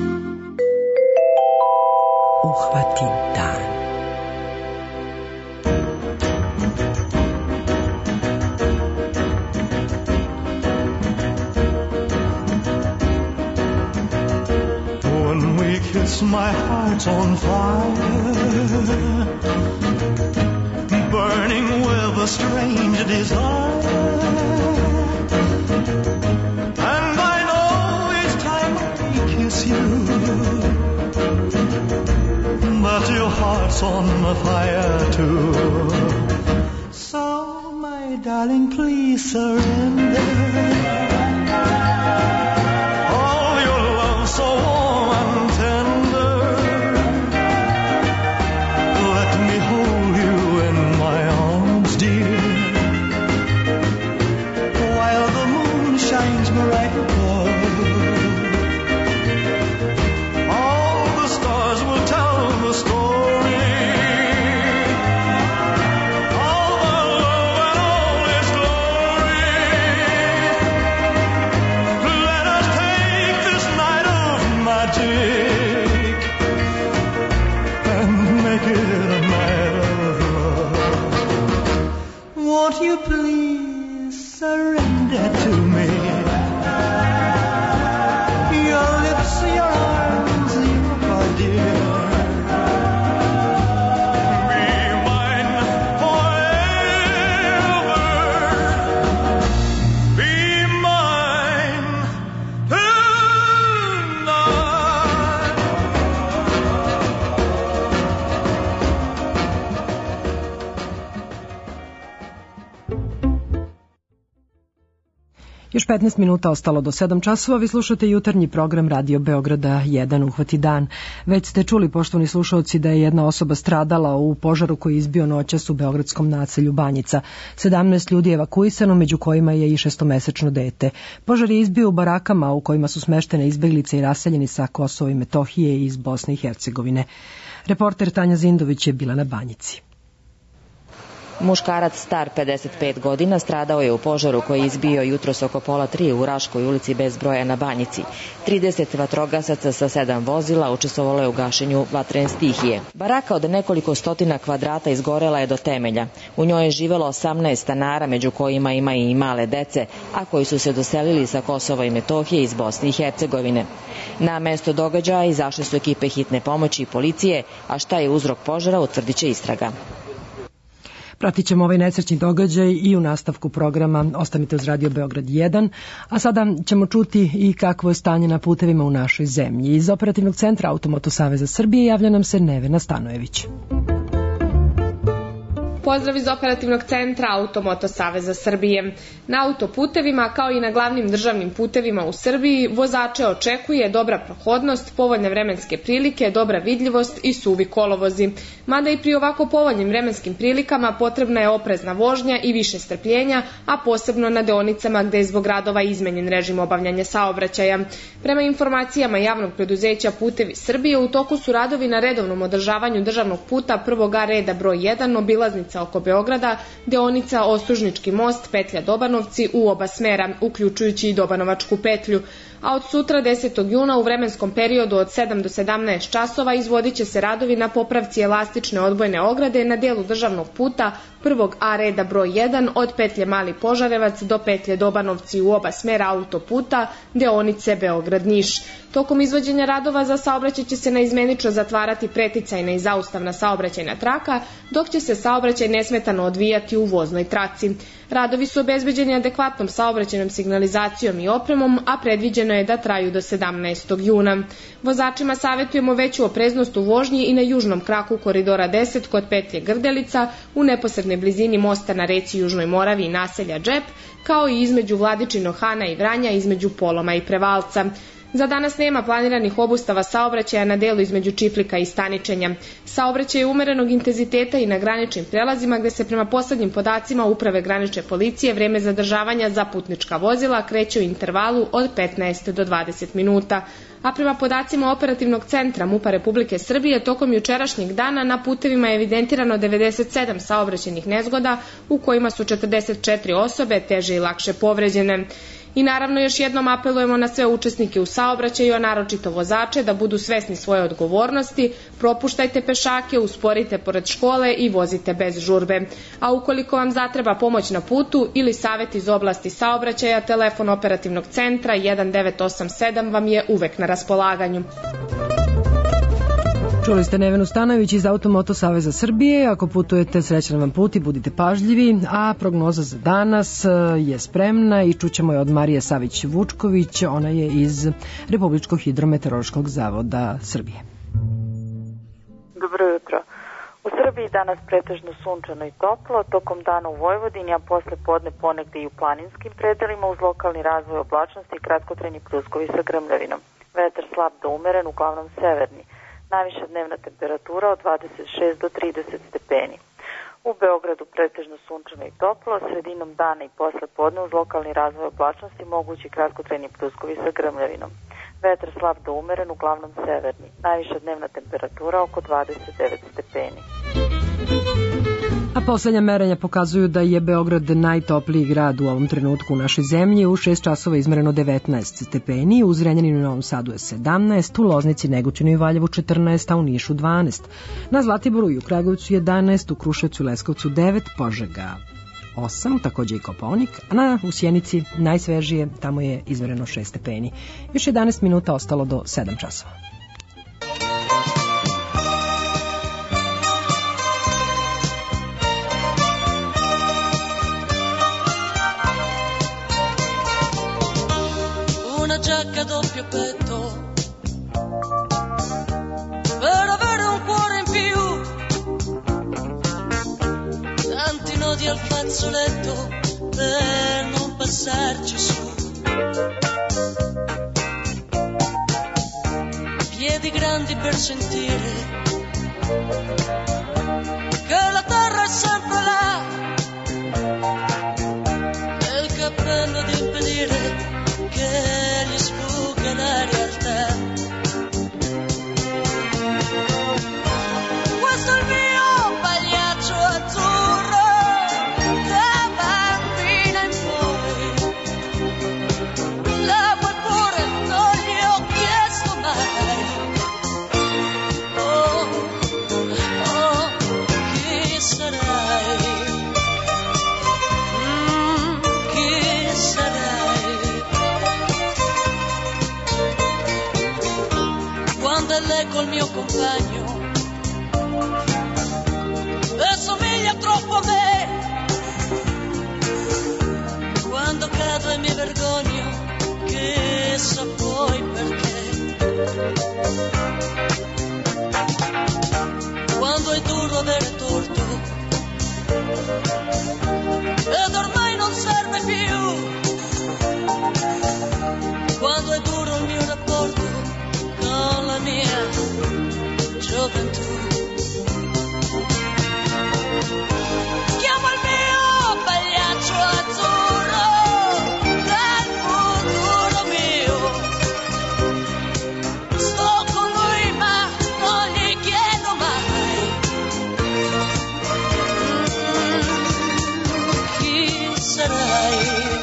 Uhvatim dan. Yes, my heart's on fire, burning with a strange desire. And I know each time I kiss you that your heart's on fire too. So, my darling, please surrender. All your love so warm and tender. Let me hold you in my arms, dear, while the moon shines bright above. All the stars will tell the story. All the love and all its glory. Let us take this night of magic and make it a night of love. Won't you please surrender to me? Your lips, your arms, your body. Be mine forever. Be mine tonight. Još 15 minuta ostalo do 7 časova. Vi slušate jutarnji program Radio Beograda 1 Uhvati dan. Već ste čuli, poštovani slušalci, da je jedna osoba stradala u požaru koji je izbio noćas u beogradskom naselju Banjica. 17 ljudi je evakuisano, među kojima je i 6-mesečno dete. Požar je izbio u barakama u kojima su smeštene izbeglice i raseljeni sa Kosova i Metohije i iz Bosne i Hercegovine. Reporter Tanja Zindović je bila na Banjici. Muškarac star 55 godina stradao je u požaru koji je izbio jutros oko 2:30 u Raškoj ulici bez broja na Banjici. 30 vatrogasaca sa 7 vozila učestvovalo je u gašenju vatrene stihije. Baraka od nekoliko stotina kvadrata izgorela je do temelja. U njoj je živelo 18 stanara, među kojima ima i male dece, a koji su se doselili sa Kosova i Metohije iz Bosne i Hercegovine. Na mesto događaja izašle su ekipe hitne pomoći i policije, a šta je uzrok požara utvrdit će istraga. Pratit ćemo ovaj nesrećni događaj i u nastavku programa. Ostanite uz Radio Beograd 1, a sada ćemo čuti i kakvo je stanje na putevima u našoj zemlji. Iz Operativnog centra Automoto Saveza Srbije javlja nam se Nevena Stanojević. Pozdrav iz Operativnog centra Automoto Saveza Srbije. Na autoputevima, kao i na glavnim državnim putevima u Srbiji, vozače očekuje dobra prohodnost, povoljne vremenske prilike, dobra vidljivost i suvi kolovozi. Mada i pri ovako povoljnim vremenskim prilikama potrebna je oprezna vožnja i više strpljenja, a posebno na deonicama gde je zbog radova izmenjen režim obavljanja saobraćaja. Prema informacijama javnog preduzeća Putevi Srbije, u toku su radovi na redovnom održavanju državnog puta prvog A reda broj 1, obilaznica oko Beograda, deonica Ostružnički most, petlja Dobanovci u oba smera, uključujući i Dobanovačku petlju. A od sutra 10. juna u vremenskom periodu od 7 do 17 časova izvodit će se radovi na popravci elastične odbojne ograde na delu državnog puta prvog A reda broj 1 od petlje Mali Požarevac do petlje Dobanovci u oba smera autoputa, deonice Beograd-Niš. Tokom izvođenja radova za saobraćaj će se naizmenično zatvarati preticajna i zaustavna saobraćajna traka, dok će se saobraćaj nesmetano odvijati u voznoj traci. Radovi su obezbeđeni adekvatnom saobraćajnom signalizacijom i opremom, a predviđeno je da traju do 17. juna. Vozačima savjetujemo veću opreznost u vožnji i na južnom kraku koridora 10 kod petlje Grdelica, u neposrednoj blizini mosta na reci Južnoj Moravi i naselja Džep, kao i između Vladičinog Hana i Vranja, između Poloma i Prevalca. Za danas nema planiranih obustava saobraćaja na delu između Čiflika i Staničenja. Saobraćaj je umerenog intenziteta i na graničnim prelazima, gde se prema poslednjim podacima Uprave granične policije vreme zadržavanja za putnička vozila kreće u intervalu od 15 do 20 minuta. A prema podacima Operativnog centra MUP-a Republike Srbije, tokom jučerašnjeg dana na putevima je evidentirano 97 saobraćajnih nezgoda, u kojima su 44 osobe teže i lakše povređene. I naravno još jednom apelujemo na sve učesnike u saobraćaju, a naročito vozače, da budu svesni svoje odgovornosti, propuštajte pešake, usporite pored škole i vozite bez žurbe. A ukoliko vam zatreba pomoć na putu ili savjet iz oblasti saobraćaja, telefon Operativnog centra 1987 vam je uvek na raspolaganju. Čuli ste Nevenu Stanojević iz Automoto Saveza Srbije. Ako putujete, srećan vam put i budite pažljivi, a prognoza za danas je spremna i čućemo je od Marije Savić-Vučković. Ona je iz Republičkog hidrometeorološkog zavoda Srbije. Dobro jutro. U Srbiji danas pretežno sunčano i toplo, tokom dana u Vojvodini, a posle podne ponegde i u planinskim predelima uz lokalni razvoj oblačnosti i kratkotrajni pljuskovi sa grmljavinom. Vetar slab do umeren, uglavnom severni. Najviša dnevna temperatura od 26 do 30 stepeni. U Beogradu pretežno sunčano i toplo, sredinom dana i posle podne uz lokalni razvoj oblačnosti mogući kratkotrajni pljuskovi sa grmljavinom. Vetar slab do umeren, uglavnom severni. Najviša dnevna temperatura oko 29 stepeni. A poslednja merenja pokazuju da je Beograd najtopliji grad u ovom trenutku u našoj zemlji. U 6 časova izmereno 19 stepeni, u Zrenjaninu i Novom Sadu je 17, u Loznici, Negotinu i Valjevu 14, a u Nišu 12. Na Zlatiboru i u Kragujevcu 11, u Kruševcu i Leskovcu 9, Požega 8, takođe i Kopaonik, a u Sjenici najsvežije, tamo je izmereno 6 stepeni. Još 11 minuta ostalo do 7 časova. Una giacca doppio petto per avere un cuore in più, tanti nodi al fazzoletto per non passarci su, piedi grandi per sentire che la terra è sempre là, e il cappello di impedire che gli sfugga la realtà. Questo è il mio pagliaccio azzurro, da bambina in poi. La vuoi pure, non gli ho chiesto mai. Oh, oh, chi sarai? Chi sarai? Quando è lei col mio compagno e somiglia troppo a me, quando cado e mi vergogno, chissà poi perché, quando è duro avere torto ed ormai non serve più, quando è duro il mio rapporto con la mia gioventù. Chiamo il mio pagliaccio azzurro del futuro mio, sto con lui ma non gli chiedo mai. Chi sarai?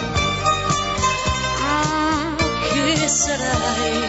Chi sarai?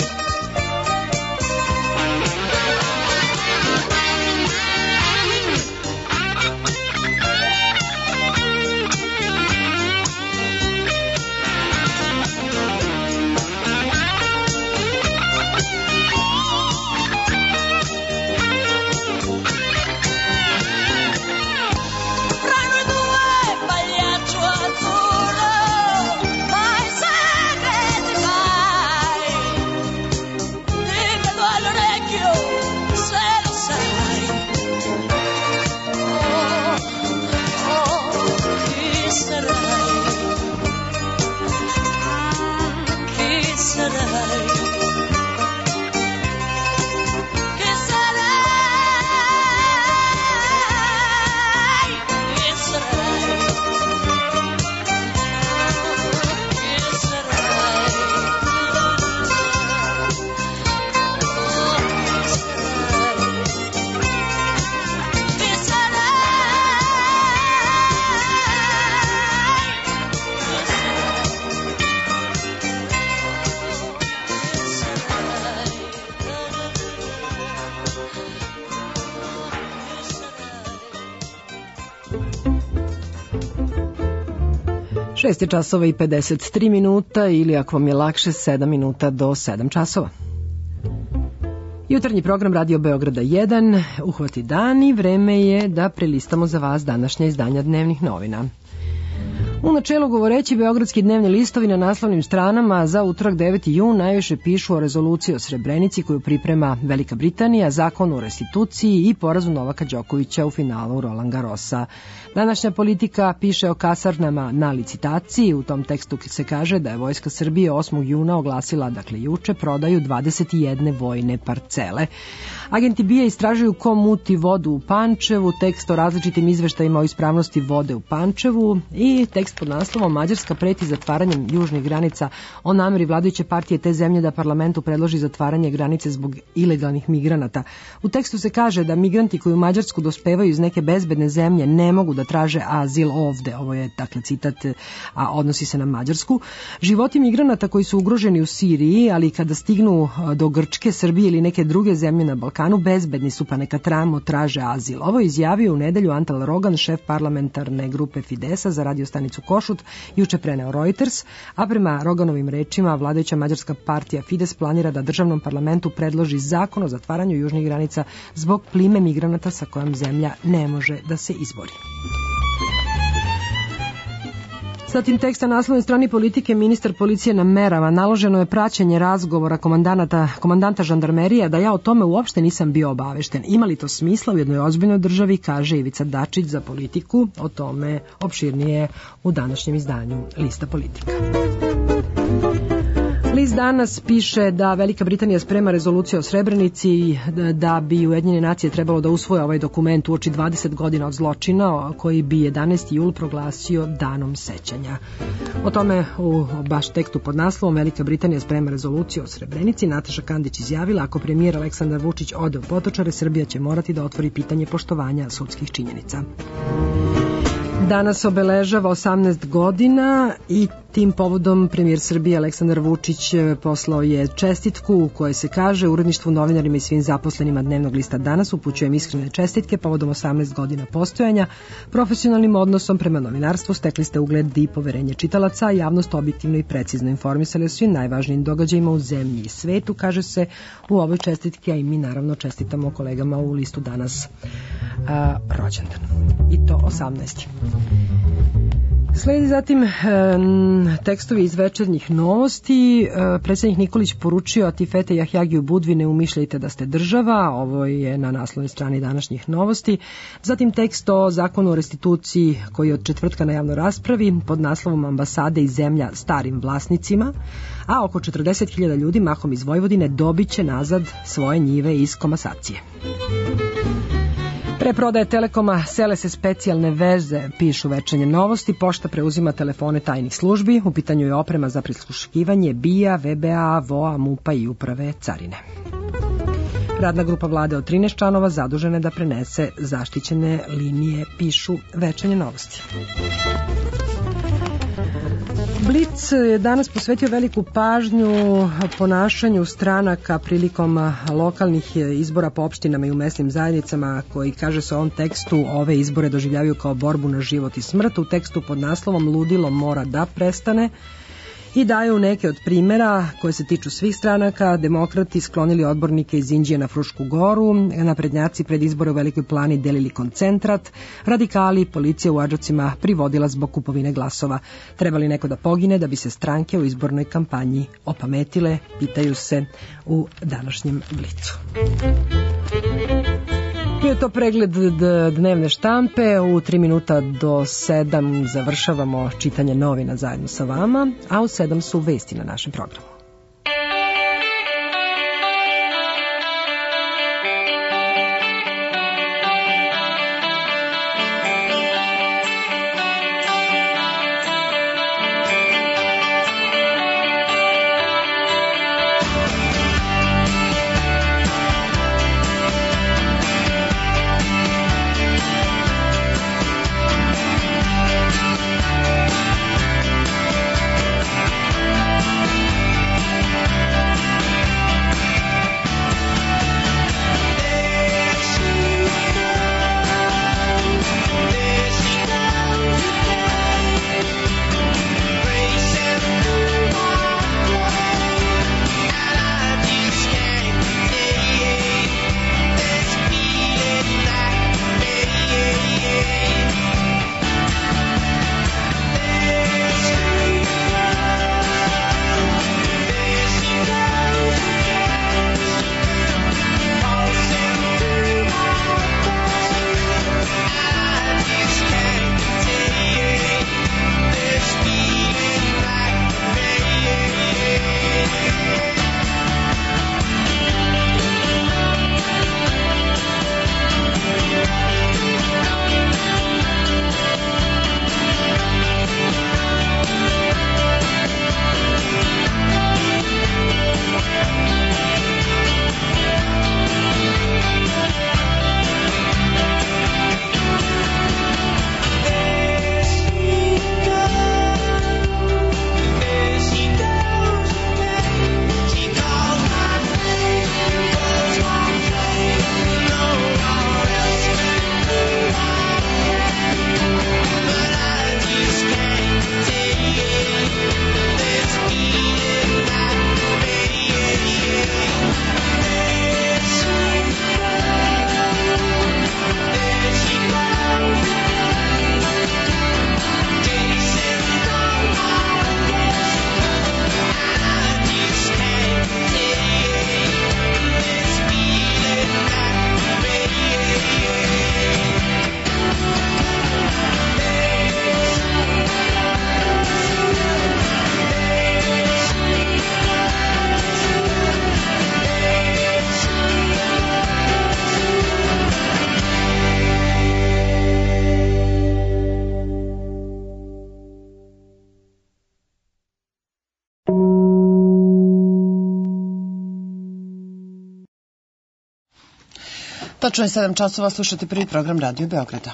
Šest je časova i 53 minuta ili ako vam je lakše 7 minuta do 7 časova. Jutarnji program Radio Beograda 1, uhvati dan i vreme je da prelistamo za vas današnja izdanja dnevnih novina. U načelu govoreći, beogradski dnevni listovi na naslovnim stranama za utorak 9. jun najviše pišu o rezoluciji o Srebrenici koju priprema Velika Britanija, zakonu o restituciji i porazu Novaka Đokovića u finalu Roland Garrosa. Današnja Politika piše o kasarnama na licitaciji. U tom tekstu se kaže da je Vojska Srbije 8. juna oglasila, dakle juče, prodaju 21 vojne parcele. Agenti BIA istražuju ko muti vodu u Pančevu, tekst o različitim izveštajima o ispravnosti vode u Pančevu i tekst pod naslovom Mađarska preti zatvaranjem južnih granica o nameri vladajuće partije te zemlje da parlamentu predloži zatvaranje granice zbog ilegalnih migranata. U tekstu se kaže da migranti koji u Mađarsku dospevaju iz neke bezbedne zemlje ne mogu da traže azil ovde. Ovo je, dakle, citat, a odnosi se na Mađarsku. Životi migranata koji su ugroženi u Siriji, ali kada stignu do Grčke, Srbije ili neke druge zemlje na Balkanu, bezbedni su, pa neka tramo traže azil. Ovo je izjavio u nedelju Antal Rogan, šef parlamentarne grupe Fidesa za radiostanicu Košut, juče preneo Reuters, a prema Roganovim rečima vladajuća mađarska partija Fides planira da državnom parlamentu predloži zakon o zatvaranju južnih granica zbog plime migranata sa kojom zemlja ne može da se izbori. Zatim teksta na naslovnoj strani Politike, ministar policije namerava, naloženo je praćenje razgovora komandanta žandarmerija, da ja o tome uopšte nisam bio obavešten. Ima li to smisla u jednoj ozbiljnoj državi, kaže Ivica Dačić za Politiku, o tome opširnije u današnjem izdanju Lista Politika. List danas piše da Velika Britanija sprema rezoluciju o Srebrenici, da bi Ujedinjene nacije trebalo da usvoje ovaj dokument uoči 20 godina od zločina koji bi 11. jul proglasio danom sećanja. O tome u baš tekstu pod naslovom Velika Britanija sprema rezoluciju o Srebrenici Nataša Kandić izjavila: ako premijer Aleksandar Vučić ode u Potočare, Srbija će morati da otvori pitanje poštovanja sudskih činjenica. Danas obeležava 18 godina i tim povodom premijer Srbije Aleksandar Vučić poslao je čestitku u kojoj se kaže: uredništvu, novinarima i svim zaposlenima Dnevnog lista Danas upućujem iskrene čestitke povodom 18 godina postojanja. Profesionalnim odnosom prema novinarstvu stekli ste ugled i poverenje čitalaca, javnost objektivno i precizno informisali o svim najvažnijim događajima u zemlji i svetu, kaže se u ovoj čestitki, a i mi naravno čestitamo kolegama u listu Danas rođendan. I to 18. Sledi zatim tekstovi iz večernjih novosti. Predsjednik Nikolić poručio Atifete Jahjagiju Budvi: ne umišljajte da ste država. Ovo je na naslovnoj strani današnjih novosti. Zatim tekst o zakonu o restituciji koji je od četvrtka na javnoj raspravi pod naslovom Ambasade i zemlja starim vlasnicima, a oko 40.000 ljudi, mahom iz Vojvodine, dobit će nazad svoje njive iz komasacije. Pre prodaje Telekoma sele se specijalne veze, pišu večernje novosti. Pošta preuzima telefone tajnih službi. U pitanju je oprema za prisluškivanje BIA, VBA, VOA, MUP-a i uprave carine. Radna grupa vlade od 13 članova zadužena je da prenese zaštićene linije, pišu večernje novosti. Blic je danas posvetio veliku pažnju ponašanju stranaka prilikom lokalnih izbora po opštinama i u mesnim zajednicama, koji, kaže se u ovom tekstu, ove izbore doživljavaju kao borbu na život i smrt. U tekstu pod naslovom Ludilo mora da prestane i daju neke od primjera koje se tiču svih stranaka. Demokrati sklonili odbornike iz Inđije na Frušku goru, naprednjaci pred izbore u Velikoj Plani delili koncentrat, radikali policija u Adžacima privodila zbog kupovine glasova. Treba li neko da pogine da bi se stranke u izbornoj kampanji opametile, pitaju se u današnjem Blicu. Bio je to pregled dnevne štampe. U 3 minuta do 7 završavamo čitanje novina zajedno sa vama, a u 7 su vesti na našem programu. Tačno je 7 časova, slušate prvi program Radio Beograda.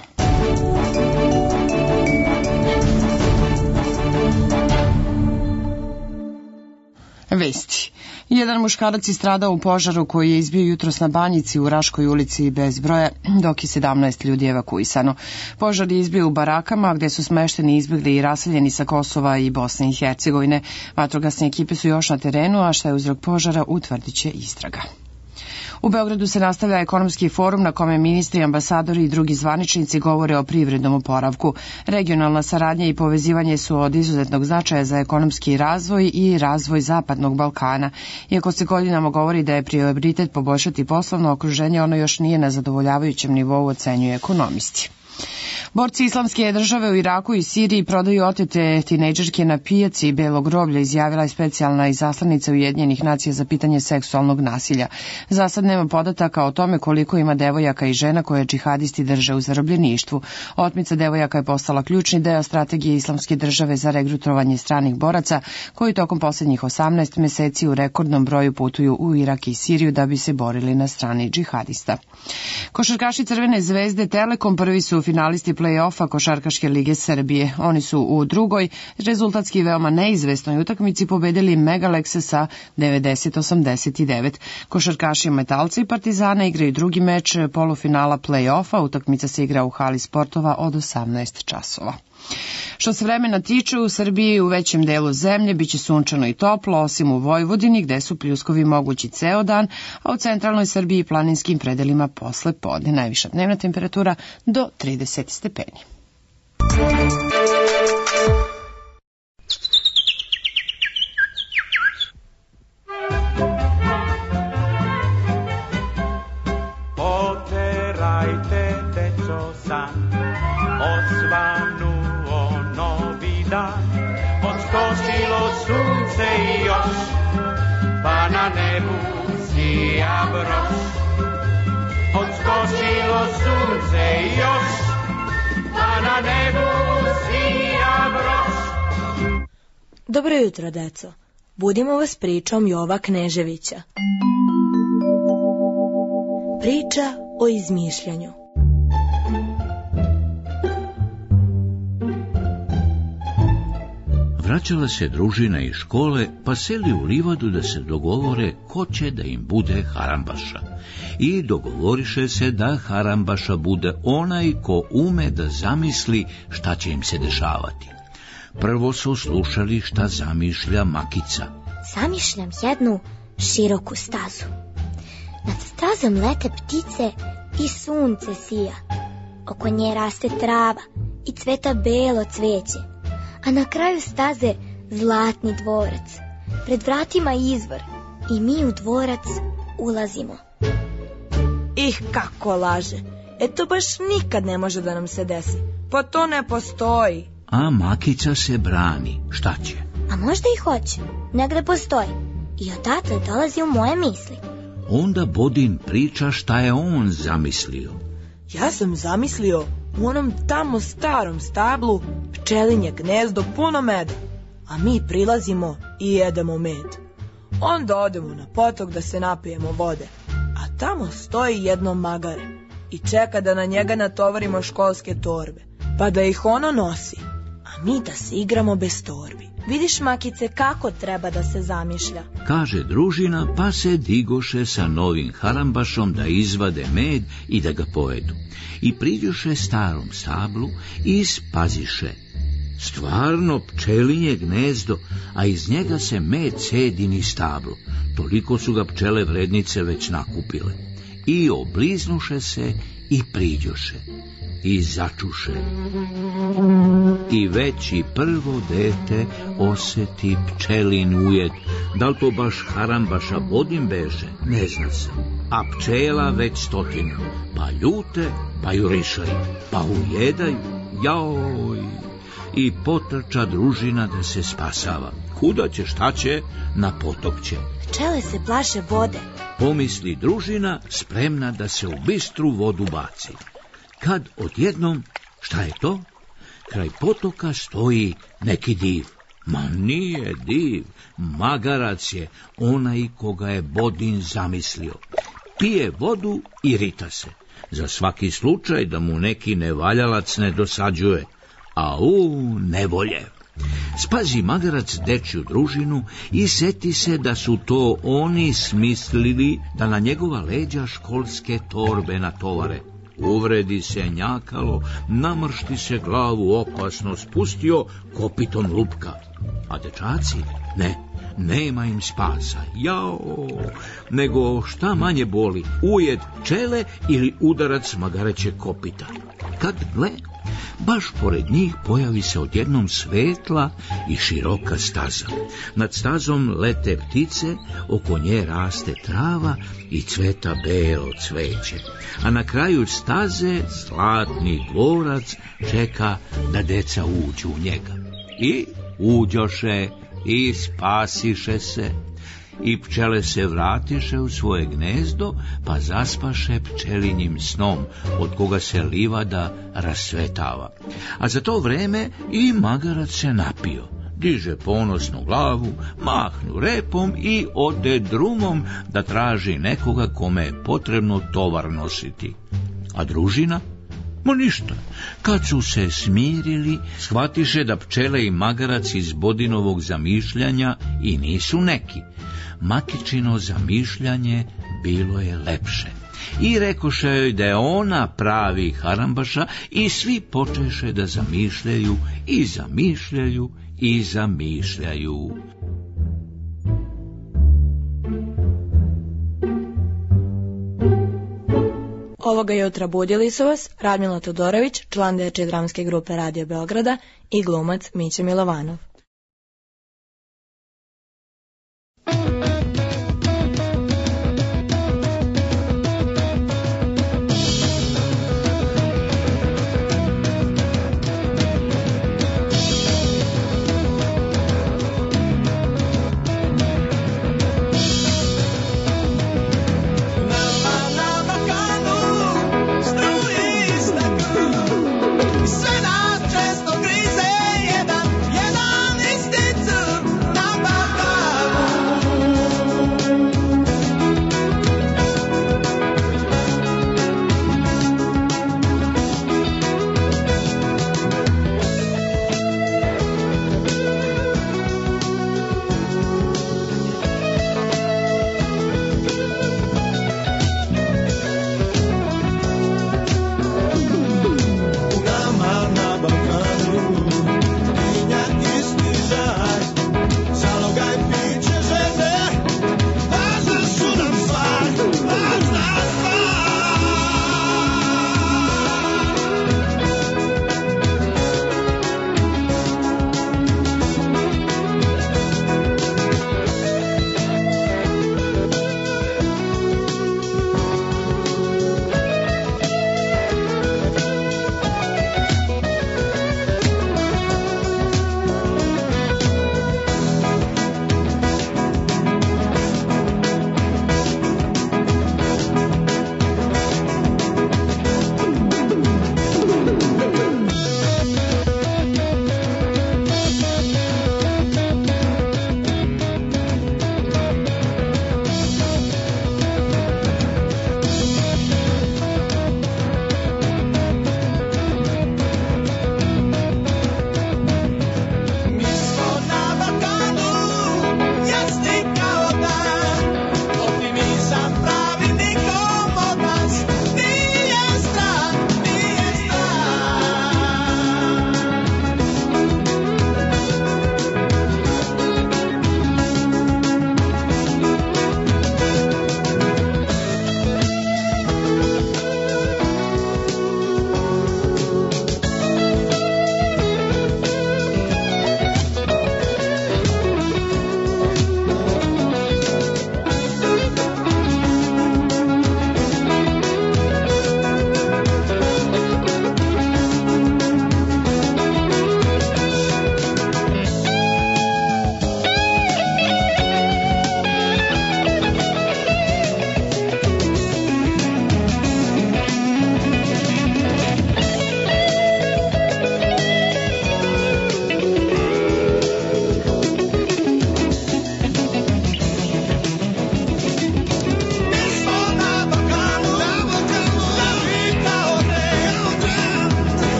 Vesti. Jedan muškarac je stradao u požaru koji je izbio jutros na Banjici u Raškoj ulici bez broja, dok je 17 ljudi evakuisano. Požar je izbio u barakama gde su smešteni izbjegli i raseljeni sa Kosova i Bosne i Hercegovine. Vatrogasne ekipe su još na terenu, a šta je uzrok požara utvrdit će istraga. U Beogradu se nastavlja ekonomski forum na kome ministri, ambasadori i drugi zvaničnici govore o privrednom oporavku. Regionalna saradnja i povezivanje su od izuzetnog značaja za ekonomski razvoj i razvoj Zapadnog Balkana. Iako se godinama govori da je prioritet poboljšati poslovno okruženje, ono još nije na zadovoljavajućem nivou, ocenjuju ekonomisti. Borci Islamske države u Iraku i Siriji prodaju otete tinejdžerke na pijaci Belog groblja, izjavila je specijalna izaslanica Ujedinjenih nacija za pitanje seksualnog nasilja. Za sad nema podataka o tome koliko ima devojaka i žena koje džihadisti drže u zarobljeništvu. Otmica devojaka je postala ključni deo strategije Islamske države za regrutovanje stranih boraca, koji tokom posljednjih 18 meseci u rekordnom broju putuju u Irak i Siriju da bi se borili na strani džihadista. Košarkaši Crvene zvezde Telekom prvi su finalisti play-offa Košarkaške lige Srbije. Oni su u drugoj, rezultatski veoma neizvesnoj utakmici pobedili Megalexe sa 90-89. Košarkaši Metalca i Partizana igraju drugi meč polufinala play-offa. Utakmica se igra u hali sportova od 18 časova. Što se vremena tiče, u Srbiji u većem delu zemlje biće sunčano i toplo, osim u Vojvodini gde su pljuskovi mogući ceo dan, a u centralnoj Srbiji i planinskim predelima posle podne. Najviša dnevna temperatura do 30 stepeni. Oterajte, deco, san, osvanuo novi dan, odskočilo sunce i još, pa na nebu sija broš. Odskočilo sunce i još, pa na nebu sija broš. Dobro jutro, deco. Budimo vas pričom Jova Kneževića. Priča o izmišljanju. Vraćala se družina iz škole, pa seli u livadu da se dogovore ko će da im bude harambaša. I dogovoriše se da harambaša bude onaj ko ume da zamisli šta će im se dešavati. Prvo su slušali šta zamišlja Makica. Zamišljam jednu široku stazu. Nad stazom lete ptice i sunce sija. Oko nje raste trava i cveta belo cveće. A na kraju staze zlatni dvorac. Pred vratima izvor i mi u dvorac ulazimo. Ih, kako laže. To baš nikad ne može da nam se desi. Pa to ne postoji. A Makica se brani. Šta će? A možda i hoće. Negde postoji. I odatle dolazi u moje misli. Onda Bodin priča šta je on zamislio. Ja sam zamislio u onom tamo starom stablu pčelinje gnezdo puno meda, a mi prilazimo i jedemo med. Onda odemo na potok da se napijemo vode, a tamo stoji jedno magare i čeka da na njega natovarimo školske torbe, pa da ih ono nosi, a mi da se igramo bez torbi. Vidiš, Makice, kako treba da se zamišlja, kaže družina, pa se digoše sa novim harambašom da izvade med i da ga pojedu. I priđoše starom stablu i spaziše. Stvarno pčelinje gnezdo, a iz njega se med cedi niz stablo. Toliko su ga pčele vrednice već nakupile. I obliznuše se i priđoše. I začuše. I već i prvo dete oseti pčelin ujed. Da li to baš harambaša Bodin beže? Ne zna se. A pčela već stotinu. Pa ljute, pa jurišaju, pa ujedaju. Joj! I potrča družina da se spasava. Kuda će, šta će? Na potok će. Pčele se plaše vode, pomisli družina, spremna da se u bistru vodu baci. Kad odjednom, šta je to? Kraj potoka stoji neki div. Ma nije div, magarac je, onaj koga je Bodin zamislio. pije vodu i rita se. Za svaki slučaj da mu neki nevaljalac ne dosađuje. Nevolje. Spazi magarac dečju družinu i seti se da su to oni smislili da na njegova leđa školske torbe natovare. Uvredi se njakalo, namršti se glavu opasno spustio, kopitom lupka. A dečaci? Nema im spasa. Nego šta manje boli, ujed pčele ili udarac magareće kopita. Kad gle, baš pored njih pojavi se odjednom svetla i široka staza. Nad stazom lete ptice, oko nje raste trava i cveta belo cveće. A na kraju staze zlatni dvorac čeka da deca uđu u njega. I uđoše i spasiše se. I pčele se vratiše u svoje gnezdo, pa zaspaše pčelinjim snom, od koga se livada rasvetava. A za to vreme i magarac se napio, diže ponosnu glavu, mahnu repom i ode drumom da traži nekoga kome je potrebno tovar nositi. A družina? Ništa. Kad su se smirili, shvatiše da pčele i magarac iz Bodinovog zamišljanja i nisu neki. Makičino zamišljanje bilo je lepše. I rekoše joj da je ona pravi Harambaša i svi počeše da zamišljaju i zamišljaju i zamišljaju. Ovoga jutra budili su vas Radmila Todorović, član dečje dramske grupe Radio Beograda i glumac Mića Milovanov. Sve nas često grize jedan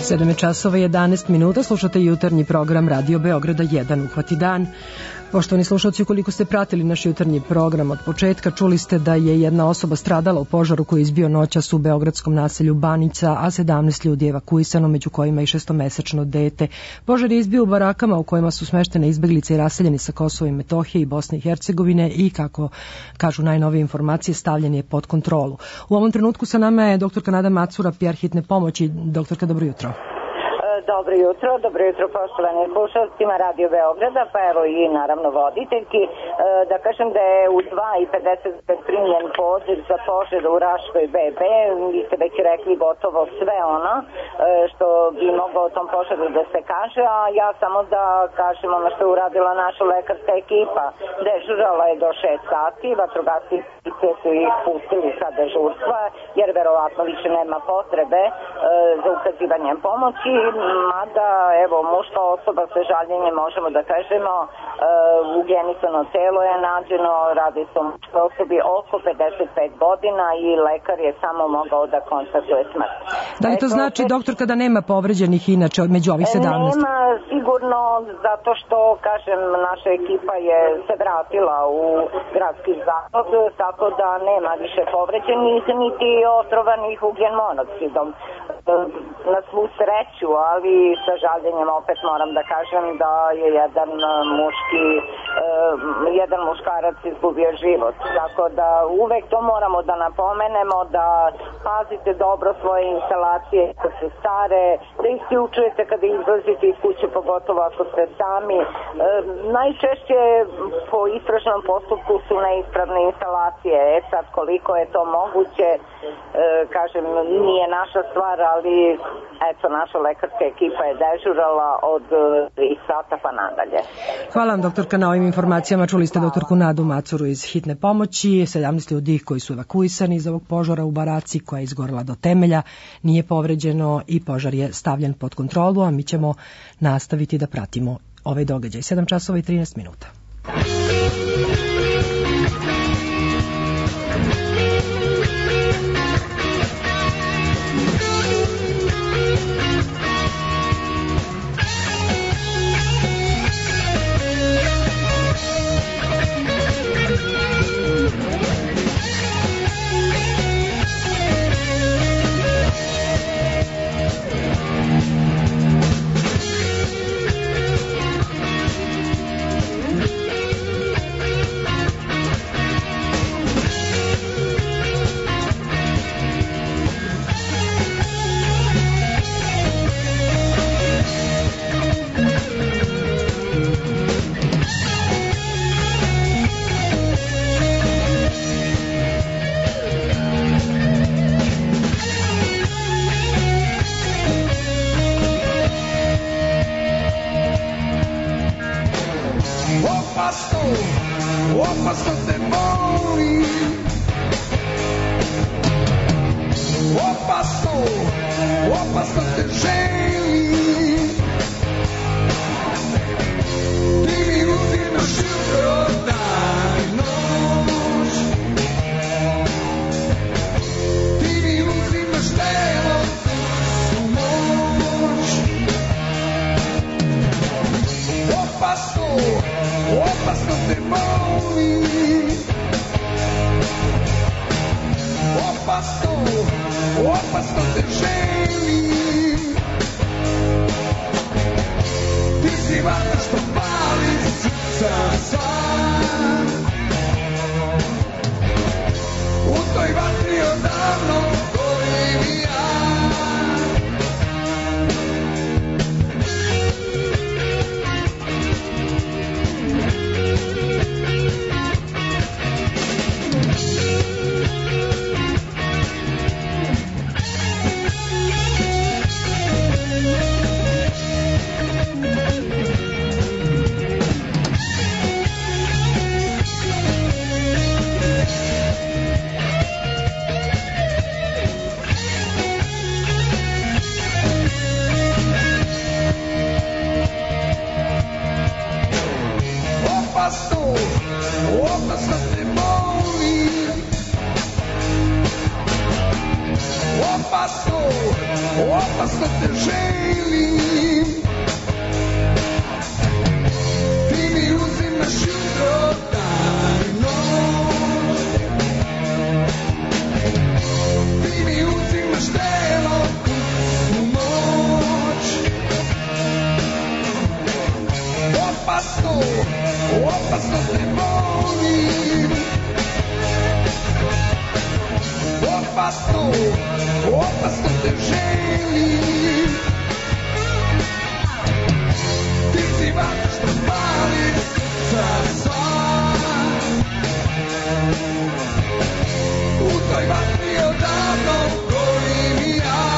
7 časova 11 minuta, slušate jutarnji program Radio Beograda 1 Uhvati dan. Poštovani slušalci, ukoliko ste pratili naš jutarnji program od početka, čuli ste da je jedna osoba stradala u požaru koji je izbio noćas u beogradskom naselju Banica, a 17 ljudi je evakuisano, među kojima i 6-mesečno dete. Požar je izbio u barakama u kojima su smeštene izbeglice i raseljeni sa Kosova i Metohije i Bosne i Hercegovine i, kako kažu najnovije informacije, stavljen je pod kontrolu. U ovom trenutku sa nama je doktorka Nada Macura, PR hitne pomoći. Doktorka, dobro jutro. Dobro jutro poštovani slušalcima Radio Beograda, pa evo i naravno voditeljki. Da kažem da je u 2:50 primljen poziv za požar u Raškoj BB. Vi ste već rekli gotovo sve ono što bi moglo o tom požaru da se kaže, a ja samo da kažem ono što je uradila naša lekarska ekipa. Dežurala je do 6 sati, vatrogasci su ih pustili sa dežurstva, jer verovatno više nema potrebe za ukazivanjem pomoći. Mada, evo, muška osoba sa žaljenjem, možemo da kažemo, ugenisano telo je nađeno, radi se o muškoj osobi oko 55 godina i lekar je samo mogao da konstatuje smrt. Da li to znači, doktorka, da nema povređenih inače među ovih 17? Nema, sigurno, zato što, kažem, naša ekipa je se vratila u gradski zavod, tako da nema više povređenih niti otrovanih ugljen monoksidom. Na svu sreću, ali sa žaljenjem opet moram da kažem da je jedan muškarac izgubio život. Tako da uvek to moramo da napomenemo, da pazite dobro svoje instalacije kad su stare, da ih uključujete kada izlazite iz kuće, pogotovo ako ste sami. Najčešće po istražnom postupku su neispravne instalacije. Sad koliko je to moguće, kažem, nije naša stvar, ali eto, naša lekarska ekipa je dežurala od 3 sata pa nadalje. Hvala vam, doktorka, na ovim informacijama. Čuli ste doktorku Nadu Macuru iz hitne pomoći. 17 ljudi koji su evakuisani iz ovog požara u baraci koja je izgorela do temelja nije povređeno i požar je stavljen pod kontrolu, a mi ćemo nastaviti da pratimo ovaj događaj. 7 časova i 13 minuta. Opasno te moli, opasno te želi, ti mi uzimaš jutro, dan i noć, ti mi uzimaš telo, tu moć. Opasno te moli, opasno te želim, ti si vatra što pali srca sva, u toj vatri odavno gorim i ja. Opasno te moli, opasno opasno te želim. Ti mi uzimaš jutro, dan i noć. Ti mi uzimaš telo, u moć. Opasno, opasno te volim. Opasno, opasno te želim. Ti si vatra što pali srca sva. U toj vatri odavno gorim i ja.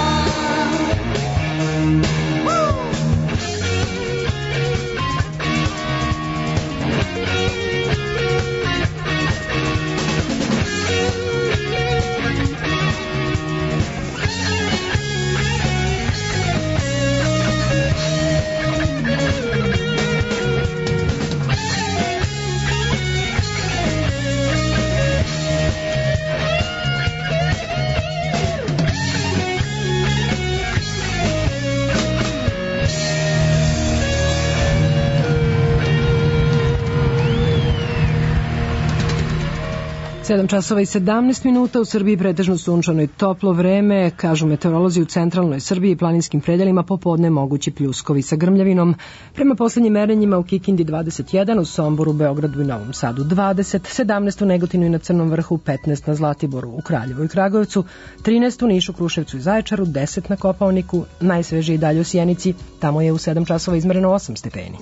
Sedam časova i 17 minuta, u Srbiji pretežno sunčano i toplo vreme, kažu meteorolozi u centralnoj Srbiji i planinskim predelima popodne mogući pljuskovi sa grmljavinom. Prema poslednjim merenjima u Kikindi 21, u Somboru, Beogradu i Novom Sadu 20, 17 u Negotinu i na Crnom Vrhu, 15 na Zlatiboru, u Kraljevu i Kragujevcu, 13 u Nišu, Kruševcu i Zaječaru, 10 na Kopaoniku, najsvežiji dalje u Sjenici, tamo je u 7 časova izmereno 8 stepeni.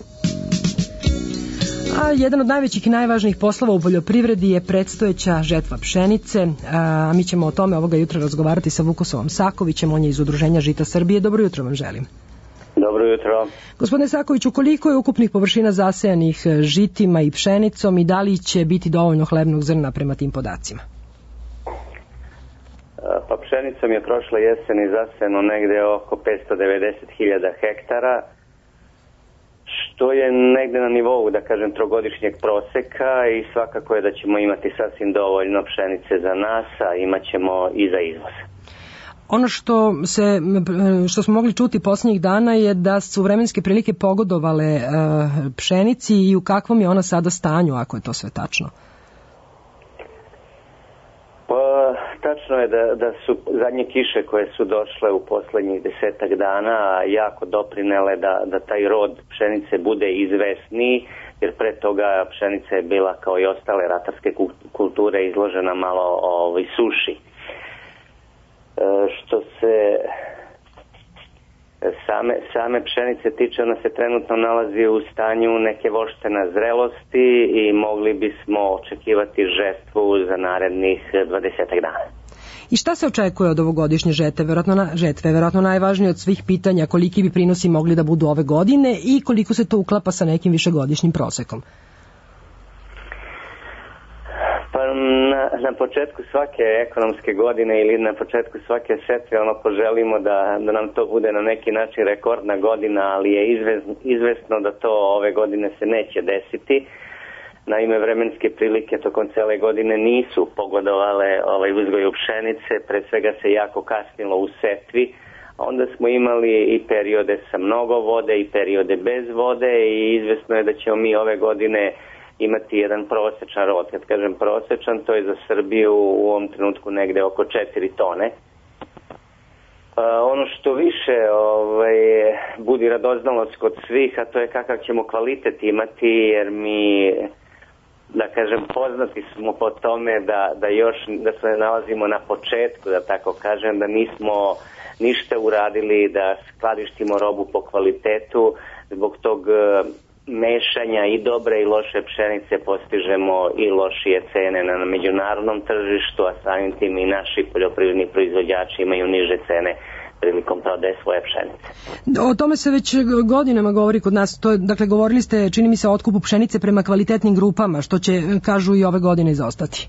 A jedan od najvećih i najvažnijih poslova u poljoprivredi je predstojeća žetva pšenice. A mi ćemo o tome ovoga jutra razgovarati sa Vukosovom Sakovićem, on je iz Udruženja Žita Srbije. Dobro jutro vam želim. Dobro jutro. Gospodine Sakoviću, koliko je ukupnih površina zasejanih žitima i pšenicom i da li će biti dovoljno hlebnog zrna prema tim podacima? Pa pšenicom je prošle jeseni zasejano negde oko 590.000 hektara, što je negde na nivou, da kažem, trogodišnjeg proseka i svakako je da ćemo imati sasvim dovoljno pšenice za nas, a imat ćemo i za izvoz. Ono što smo mogli čuti posljednjih dana je da su vremenske prilike pogodovale pšenici i u kakvom je ona sada stanju, ako je to sve tačno? Pa, tačno je da su zadnje kiše koje su došle u poslednjih 10 dana jako doprinele da taj rod pšenice bude izvesniji, jer pre toga pšenica je bila kao i ostale ratarske kulture izložena malo suši. Što se same pšenice tiče, ona se trenutno nalazi u stanju neke voštene zrelosti i mogli bismo očekivati žetvu za narednih 20 dana. I šta se očekuje od ovogodišnje žetve? Verovatno najvažnije od svih pitanja koliki bi prinosi mogli da budu ove godine i koliko se to uklapa sa nekim višegodišnjim prosekom? Pa na početku svake ekonomske godine ili na početku svake setve poželimo da nam to bude na neki način rekordna godina, ali je izvesno da to ove godine se neće desiti. Naime, vremenske prilike tokom cele godine nisu pogodovale uzgoju pšenice, pre svega se jako kasnilo u setvi, a onda smo imali i periode sa mnogo vode i periode bez vode i izvesno je da ćemo mi ove godine imati jedan prosečan rod. Kad kažem prosečan, to je za Srbiju u ovom trenutku negde oko 4 tone. Ono što više budi radoznalost kod svih, a to je kakav ćemo kvalitet imati, jer mi, da kažem, poznati smo po tome da se nalazimo na početku, da tako kažem, da nismo ništa uradili da skladištimo robu po kvalitetu. Zbog tog mešanja i dobre i loše pšenice postižemo i lošije cene na međunarodnom tržištu, a samim tim i naši poljoprivredni proizvođači imaju niže cene prilikom prodaje svoje pšenice. O tome se već godinama govori kod nas. Dakle, govorili ste, čini mi se, o otkupu pšenice prema kvalitetnim grupama, što će, kažu, i ove godine izostati.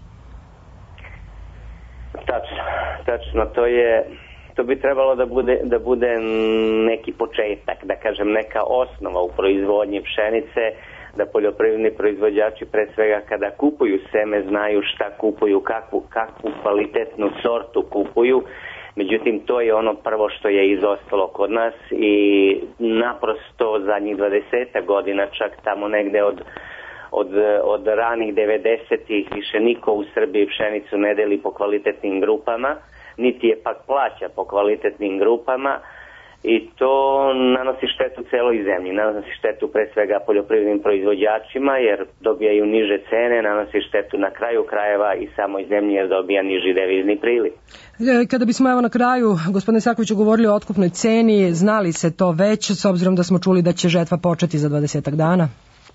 Tačno, to bi trebalo da bude neki početak, da kažem neka osnova u proizvodnji pšenice, da poljoprivredni proizvođači pre svega kada kupuju seme znaju šta kupuju, kakvu kvalitetnu sortu kupuju, Međutim, to je ono prvo što je izostalo kod nas i naprosto zadnjih 20 godina, čak tamo negde od ranih 90-ih više niko u Srbiji pšenicu ne deli po kvalitetnim grupama, niti je pak plaća po kvalitetnim grupama i to nanosi štetu celoj zemlji, nanosi štetu pre svega poljoprivrednim proizvođačima jer dobijaju niže cene, nanosi štetu na kraju krajeva i samoj zemlji jer dobija niži devizni priliv. Kada bismo evo na kraju, gospodine Sakoviću, govorili o otkupnoj ceni, znali se to već s obzirom da smo čuli da će žetva početi za 20 dana?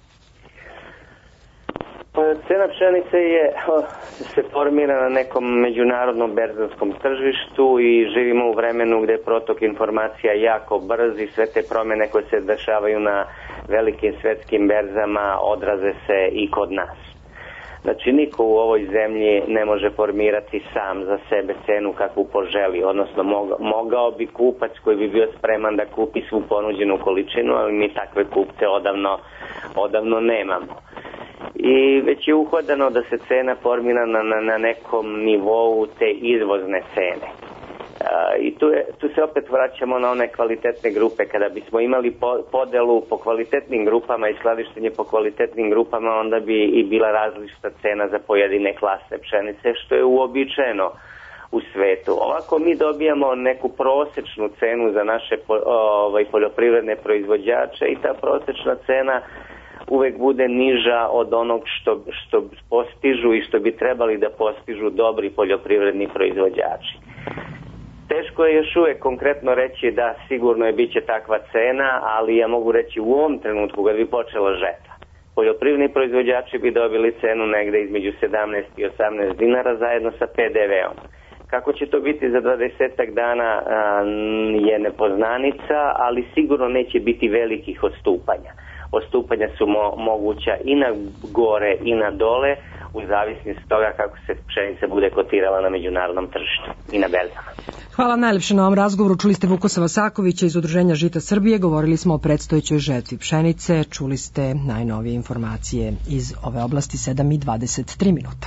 Cena pšenice se formira na nekom međunarodnom berzanskom tržištu i živimo u vremenu gde je protok informacija jako brz i sve te promjene koje se dešavaju na velikim svetskim berzama odraze se i kod nas. Znači niko u ovoj zemlji ne može formirati sam za sebe cenu kakvu poželi, odnosno mogao bi kupac koji bi bio spreman da kupi svu ponuđenu količinu, ali mi takve kupce odavno nemamo. I već je uhodano da se cena formira na nekom nivou te izvozne cene. I tu se opet vraćamo na one kvalitetne grupe. Kada bismo imali podelu po kvalitetnim grupama i skladištenje po kvalitetnim grupama, onda bi i bila različita cena za pojedine klase pšenice, što je uobičajeno u svetu. Ovako mi dobijamo neku prosečnu cenu za naše poljoprivredne proizvođače i ta prosečna cena uvek bude niža od onog što postižu i što bi trebali da postižu dobri poljoprivredni proizvođači. Teško je još uvek konkretno reći da sigurno je biće takva cena, ali ja mogu reći u ovom trenutku kad bi počela žetva. Poljoprivredni proizvođači bi dobili cenu negde između 17 i 18 dinara zajedno sa PDV-om. Kako će to biti za 20 dana je nepoznanica, ali sigurno neće biti velikih odstupanja. Odstupanja su moguća i na gore i na dole u zavisnosti toga kako se pšenica bude kotirala na međunarodnom tržištu i na berzama. Hvala najlepše na ovom razgovoru. Čuli ste Vukosava Sakovića iz Udruženja Žita Srbije. Govorili smo o predstojećoj žetvi pšenice. Čuli ste najnovije informacije iz ove oblasti 7:23 minuta.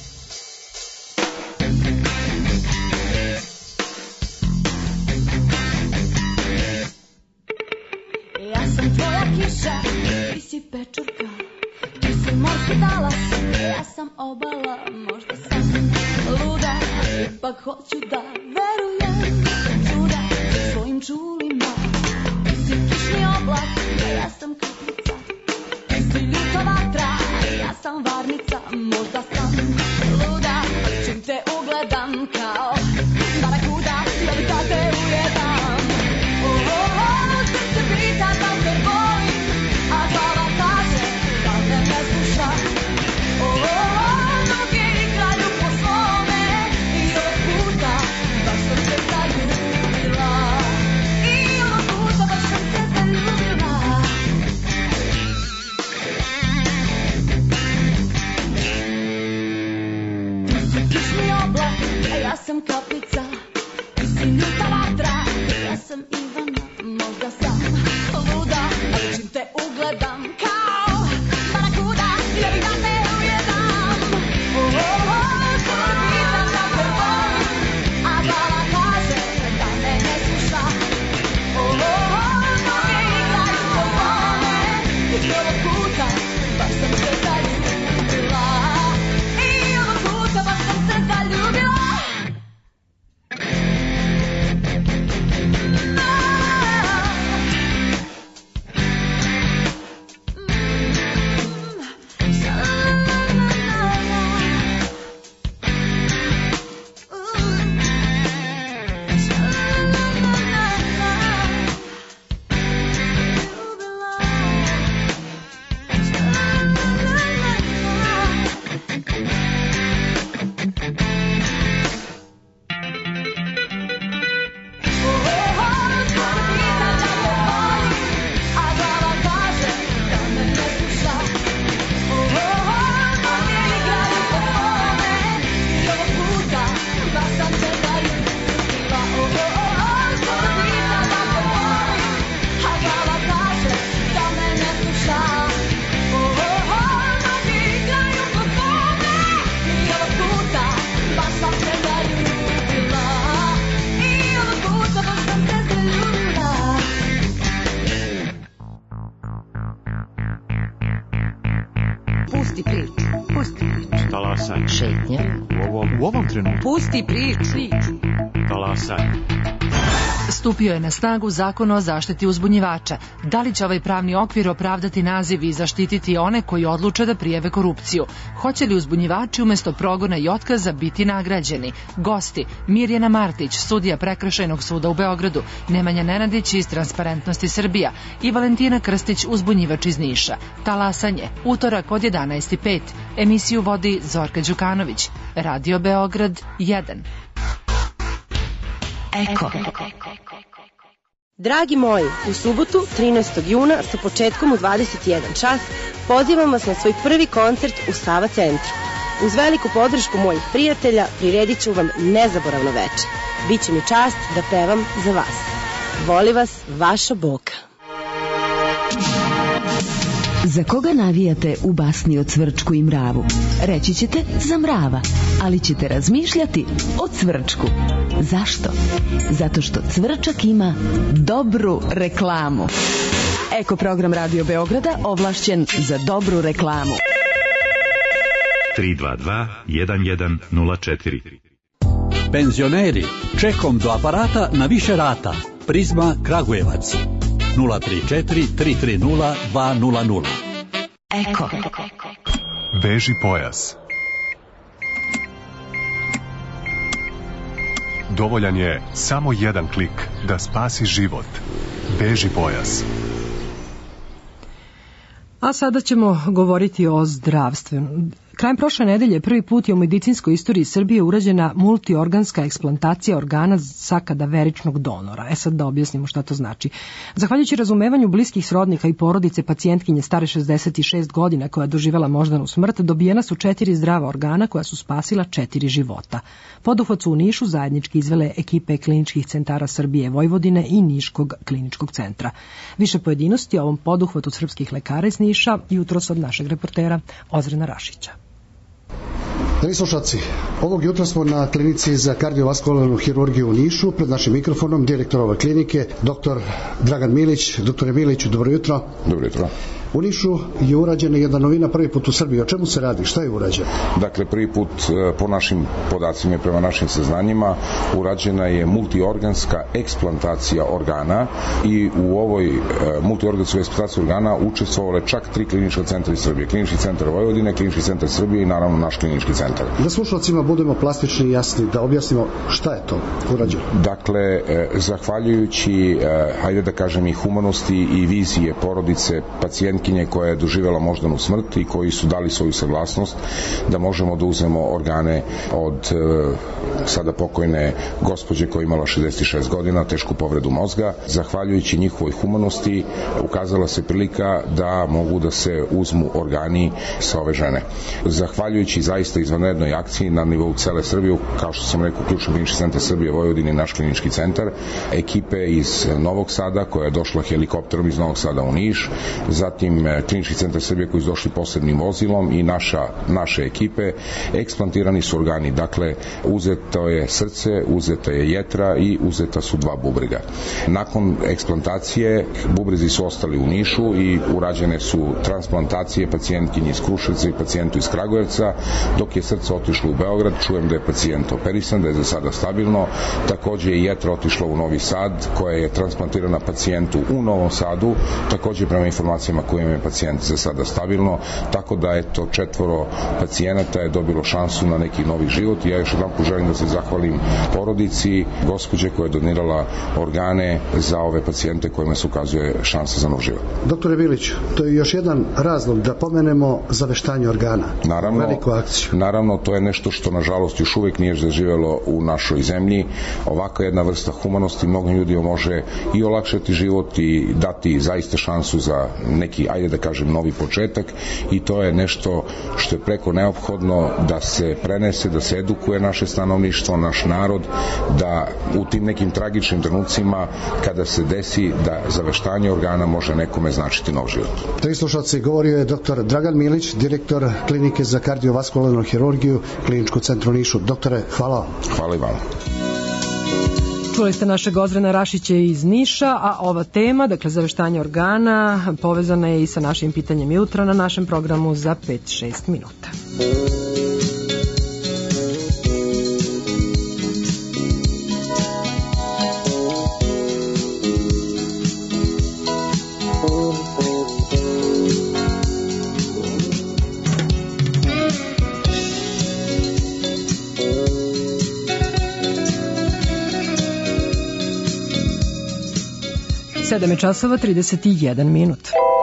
Ja sam tvoja kiša, ti si pečurka, ti si morski talas, ja sam obala, možda sam luda, ipak hoću da verujem čuda svojim čulima. Ti si kišni oblak, ja sam kaplica, ti si ljuta vatra, ja sam varnica, možda sam luda, čim te ugledam kao barakuda, da bi da te ujedam. Srce pita da te volim, a glava kaže da me ne sluša. Noge igraju po svome i ovog puta baš sam se zaljubila. I ovog puta baš sam se zaljubila. Ti si kišni oblak, a ja sam kaplica. Ti si ljuta vatra, ja sam Ivana. Možda sam luda, ali čim te ugledam kao barakuda, ja bih da te ujedam. Srce pita da te volim, a glava kaže da me ne sluša. Noge igraju po svome i ovog puta baš sam se zaljubila. I ovog puta baš sam se zaljubila. Pusti priču. Pusti priču. Talasaj. Šetnja. U ovom trenutku. Pusti priču. Talasaj. Stupio je na snagu Zakon o zaštiti uzbunjivača. Da li će ovaj pravni okvir opravdati naziv i zaštititi one koji odluče da prijave korupciju? Hoće li uzbunjivači umesto progona i otkaza biti nagrađeni? Gosti: Mirjana Martić, sudija Prekršajnog suda u Beogradu, Nemanja Nenadić iz Transparentnosti Srbija i Valentina Krstić, uzbunjivač iz Niša. Talasanje, utorak od 11:05. Emisiju vodi Zorka Đukanović. Radio Beograd 1. Eko. Dragi moji, u subotu 13. juna sa početkom u 21 čas pozivam vas na svoj prvi koncert u Sava centru. Uz veliku podršku mojih prijatelja priredit ću vam nezaboravno veče. Biće mi čast da pevam za vas. Voli vas, vaša Boka. Za koga navijate u basni o Cvrčku i mravu? Reći ćete za mrava, ali ćete razmišljati o Cvrčku. Zašto? Zato što Cvrčak ima dobru reklamu. Eko program Radio Beograda ovlašćen za dobru reklamu. 322 1104. Penzioneri, čekom do aparata na više rata. Prizma Kragujevac. 034 330 200. Eko. Beži pojas. Dovoljan je samo jedan klik da spasi život. Beži pojas. A sada ćemo govoriti o zdravstvu. Krajem prošle nedelje prvi put je u medicinskoj istoriji Srbije urađena multiorganska eksplantacija organa sa kadaveričnog donora. Sad da objasnimo šta to znači. Zahvaljujući razumevanju bliskih srodnika i porodice pacijentkinje stare 66 godina koja je doživela moždanu smrt, dobijena su 4 zdrava organa koja su spasila 4 života. Poduhvat su u Nišu zajednički izvele ekipe kliničkih centara Srbije, Vojvodine i Niškog kliničkog centra. Više pojedinosti o ovom poduhvatu srpskih lekara iz Niša jutros od našeg reportera Ozrena Rašića. Dragi slušalci, ovog jutra smo na klinici za kardiovaskularnu hirurgiju u Nišu, pred našim mikrofonom direktor ove klinike, dr. Dragan Milić. Doktore Miliću, dobro jutro. Dobro jutro. U Nišu je urađena jedna novina prvi put u Srbiji. O čemu se radi? Šta je urađeno? Dakle, prvi put po našim podacima i prema našim saznanjima urađena je multiorganska eksplantacija organa i u ovoj multiorganskoj eksplantacije organa učestvovale čak 3 klinička centra iz Srbije. Klinički centar Vojvodine, klinički centar Srbije i naravno naš klinički centar. Da slušalcima budemo plastični i jasni, da objasnimo šta je to urađeno. Dakle, zahvaljujući, hajde da kažem, i humanosti i vizije porodice pacijentkinje koja je doživjela moždanu smrt i koji su dali svoju saglasnost da možemo da uzmemo organe od sada pokojne gospođe koja je imala 66 godina, tešku povredu mozga. Zahvaljujući njihovoj humanosti ukazala se prilika da mogu da se uzmu organi sa ove žene. Zahvaljujući zaista izvanrednoj akciji na nivou cele Srbije, kao što sam rekao, ključni klinički centar Srbije, Vojvodine i naš klinički centar, ekipe iz Novog Sada koja je došla helikopterom iz Novog Sada u Niš, zatim klinički centar Srbije koji su došli posebnim vozilom i naše ekipe, eksplantirani su organi. Dakle, uzeto je srce, uzeta je jetra i uzeta su 2 bubrega. Nakon eksplantacije bubrezi su ostali u Nišu i urađene su transplantacije pacijentkinji iz Kruševca i pacijentu iz Kragujevca, dok je srce otišlo u Beograd. Čujem da je pacijent operisan, da je za sada stabilno. Takođe je jetra otišla u Novi Sad, koja je transplantirana pacijentu u Novom Sadu, takođe prema informacijama kojim je pacijent za sada stabilno, tako da eto 4 pacijenata je dobilo šansu na neki novi život. Ja još jedanput želim da se zahvalim porodici gospođe koja je donirala organe za ove pacijente kojima se ukazuje šansa za nov život. Doktore Biliću, to je još jedan razlog da pomenemo zaveštanje organa. Veliku akciju. Naravno, to je nešto što nažalost još uvijek nije zaživjelo u našoj zemlji. Ovakva jedna vrsta humanosti mnogim ljudima može i olakšati život i dati zaista šansu za neki, ajde da kažem, novi početak, i to je nešto što je preko neophodno da se prenese, da se edukuje naše stanovništvo, naš narod, da u tim nekim tragičnim trenucima kada se desi da zaveštanje organa može nekome značiti nov život. Dragi slušalci, govorio je dr. Dragan Milić, direktor klinike za kardiovaskularnu hirurgiju Kliničkog centra u Nišu. Doktore, hvala vam. Hvala i vam. Čuli ste našeg Ozrena Rašića iz Niša, a ova tema, dakle zaveštanje organa, povezana je i sa našim pitanjem jutra na našem programu za 5-6 minuta. Sedam časova 31 minut.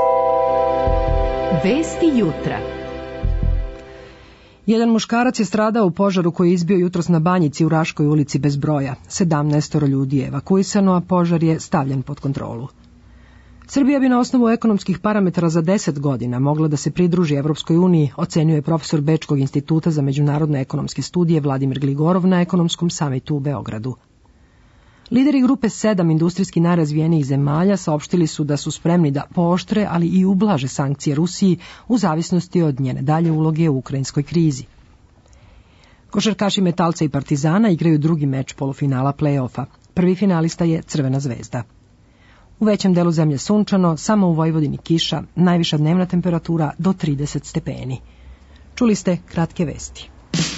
Vesti jutra. Jedan muškarac je stradao u požaru koji je izbio jutros na Banjici u Raškoj ulici bez broja. 17 ljudi je evakuisano, a požar je stavljen pod kontrolu. Srbija bi na osnovu ekonomskih parametara za 10 godina mogla da se pridruži Evropskoj uniji, ocenjuje profesor Bečkog instituta za međunarodne ekonomske studije Vladimir Gligorov na ekonomskom samitu u Beogradu. Lideri grupe 7 industrijski najrazvijenijih zemalja saopštili su da su spremni da pooštre, ali i ublaže sankcije Rusiji u zavisnosti od njene dalje uloge u ukrajinskoj krizi. Košarkaši Metalca i Partizana igraju drugi meč polufinala play-offa. Prvi finalista je Crvena zvezda. U većem delu zemlje sunčano, samo u Vojvodini kiša, najviša dnevna temperatura do 30 stepeni. Čuli ste kratke vesti.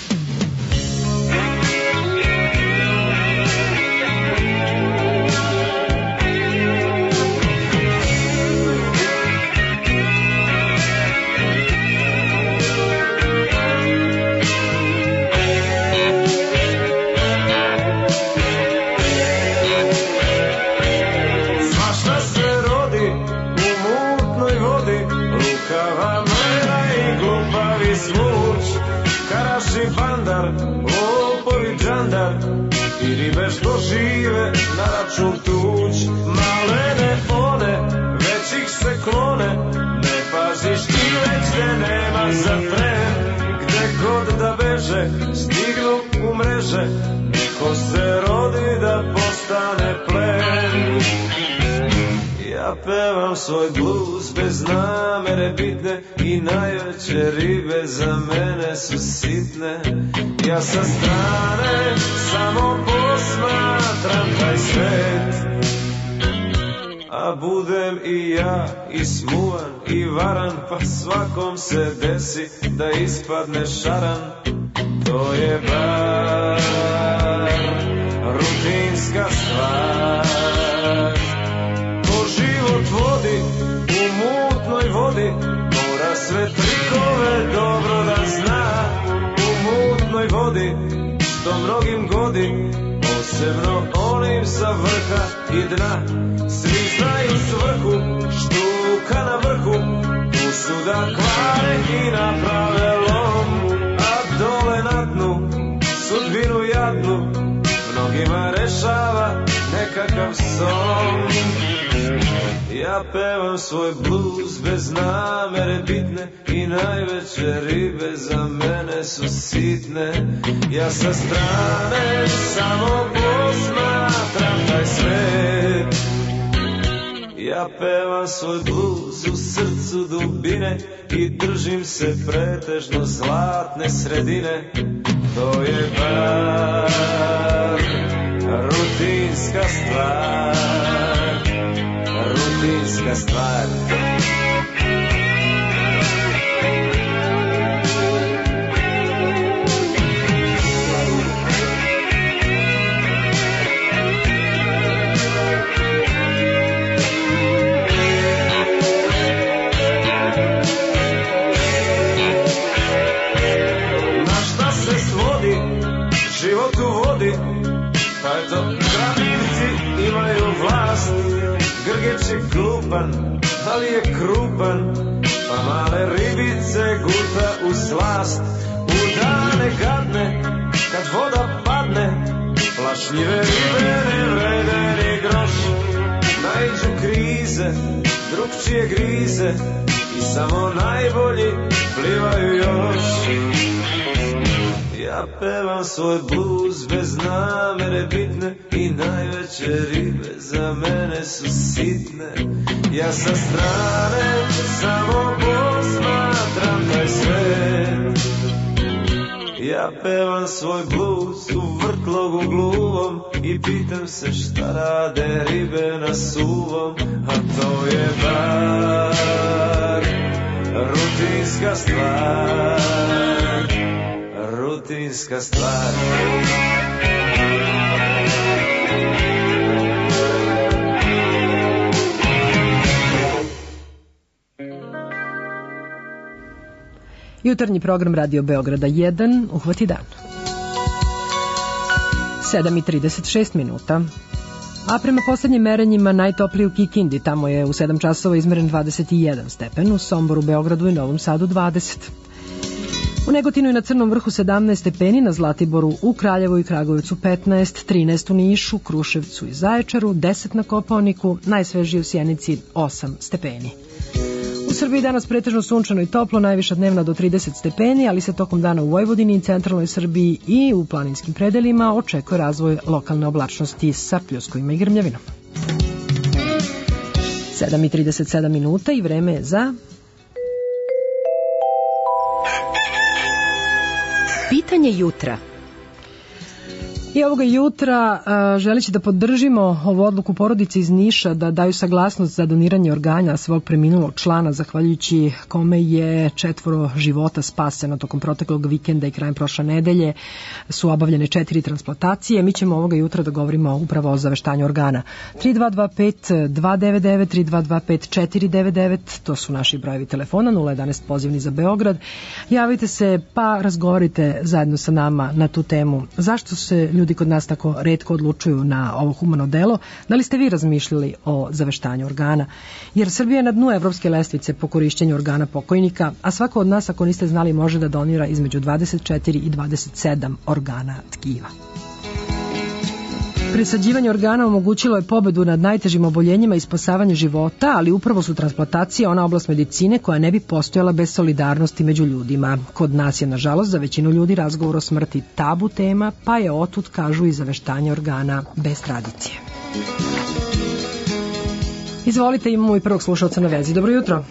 I ribe što žive na račun tuđ, malene one, već ih se klone, ne paziš ti već te nema za tren, gde god da beže, stignu u mreže, neko se rodi da postane plen. Ja pevam svoj blues bez namere bitne i najveće ribe za mene su sitne. Ja sa strane samo posmatram taj svet, a budem i ja i smuvan i varan, pa svakom se desi da ispadne šaran. To je bar rutinska stvar. Vodi, u mutnoj vodi, mora sve trikove dobro da zna. U mutnoj vodi, što mnogim godi, posebno onim sa vrha i dna. Svi znaju svrhu, štuka na vrhu, tu su da kvare i naprave lom. A dole na dnu, sudbinu jadnu, mnogima rešava nekakav son. Ja pevam svoj blues bez namere bitne i najveće ribe za mene su sitne. Ja sa strane samo posmatram taj svet. Ja pevam svoj blues u srcu dubine i držim se pretežno zlatne sredine. To je bar rutinska stvar. Rutinska stvar. Na šta se svodi život u vodi, pa eto kravljivci imaju vlast. Grgeć je glupan, ali je krupan, pa male ribice guta u slast. U dane gadne, kad voda padne, plašljive ribe ne vrede ni groš. Naiđu krize, drugčije grize i samo najbolji plivaju još. Ja pevam svoj blues bez namere bitne i najveće ribe za mene su sitne. Ja sa strane samo posmatram taj svet. Ja Ja pevam svoj blues u vrtlogu gluvom i pitam se šta rade ribe na suvom, a to je bar rutinska stvar, rutinska stvar. Jutarnji program Radio Beograda 1, uhvati dan. 7:36 minuta. A prema poslednjim merenjima najtopliji u Kikindi, tamo je u 7 časova izmeren 21 stepen, u Somboru, Beogradu i Novom Sadu 20. U Negotinu i na Crnom vrhu 17 stepeni, na Zlatiboru, u Kraljevu i Kragujevcu 15, 13 u Nišu, Kruševcu i Zaječaru, 10 na Kopaoniku, najsvežije u Sjenici 8 stepeni. U Srbiji danas pretežno sunčano i toplo, najviša dnevna do 30 stepeni, ali se tokom dana u Vojvodini, centralnoj Srbiji i u planinskim predelima očekuje razvoj lokalne oblačnosti sa pljuskovima i grmljavinom. 7:37 minuta i vreme je za... Pitanje jutra. I ovoga jutra želeći da podržimo ovu odluku porodice iz Niša da daju saglasnost za doniranje organa svog preminulog člana, zahvaljujući kome je 4 života spaseno tokom proteklog vikenda i krajem prošle nedelje, su obavljene 4 transplantacije. Mi ćemo ovoga jutra da govorimo upravo o zaveštanju organa. 3225 299 3225 499, to su naši brojevi telefona, 011 pozivni za Beograd. Javite se pa razgovarajte zajedno sa nama na tu temu. Zašto se ljudi kod nas tako retko odlučuju na ovo humano delo? Da li ste vi razmišljali o zaveštanju organa? Jer Srbija je na dnu evropske lestvice po korišćenju organa pokojnika, a svako od nas, ako niste znali, može da donira između 24 i 27 organa tkiva. Presađivanje organa omogućilo je pobedu nad najtežim oboljenjima i spasavanje života, ali upravo su transplantacije ona oblast medicine koja ne bi postojala bez solidarnosti među ljudima. Kod nas je, nažalost, za većinu ljudi razgovor o smrti tabu tema, pa je otud, kažu, i zaveštanje organa bez tradicije. Izvolite, imamo i prvog slušalca na vezi. Dobro jutro.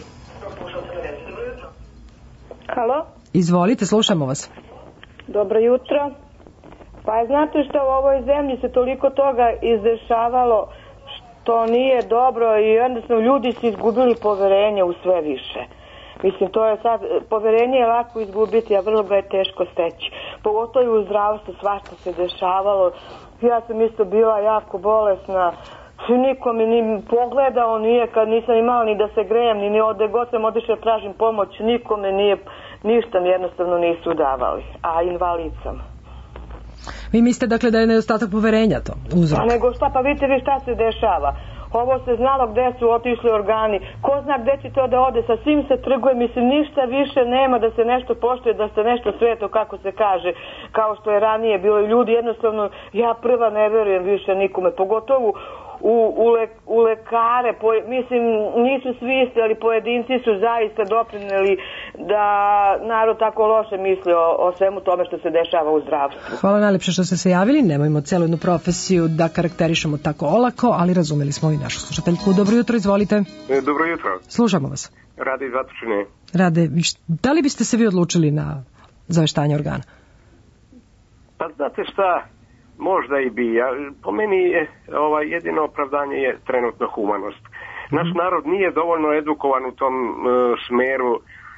Halo? Izvolite, slušamo vas. Dobro jutro. Pa znate što, u ovoj zemlji se toliko toga izdešavalo što nije dobro i jednostavno ljudi su izgubili poverenje u sve više. Mislim, to je sad, poverenje je lako izgubiti, a vrlo ga je teško steći. Pogotovo i u zdravstvu, svašta se dešavalo. Ja sam isto bila jako bolesna. Niko mi ni pogledao nije kad nisam imala ni da se grejem, ni ode god sam otišla tražim pomoć, nikome nije, ništa mi jednostavno nisu davali. A invalid sam. Vi mislite dakle da je nedostatak poverenja to uzrok? A nego šta, pa vidite vi šta se dešava. Ovo se znalo gde su otišli organi. Ko zna gde će to da ode, sa svim se trguje, mislim ništa više nema da se nešto poštuje, da se nešto sveto, kako se kaže, kao što je ranije bilo. Ljudi jednostavno, ja prva ne verujem više nikome, pogotovo u lekare, mislim nisu svi isti, ali pojedinci su zaista doprineli da narod tako loše misli o svemu tome što se dešava u zdravstvu. Hvala najlepše što ste se javili, nemojmo celu jednu profesiju da karakterišemo tako olako, ali razumeli smo i našu slušateljku. Dobro jutro, izvolite. Dobro jutro. Slušamo vas. Rade iz Vatočine. Rade, da li biste se vi odlučili na zaveštanje organa? Pa znate šta, možda i bi. Po meni je jedino opravdanje je trenutno humanost. Naš narod nije dovoljno edukovan u tom smeru.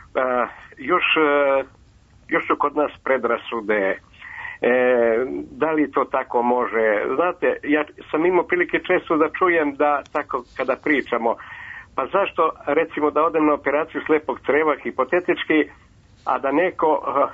Još su kod nas predrasude. Da li to tako može? Znate, ja sam imao prilike često da čujem da tako kada pričamo, pa zašto recimo da odem na operaciju slepog creva hipotetički, a da neko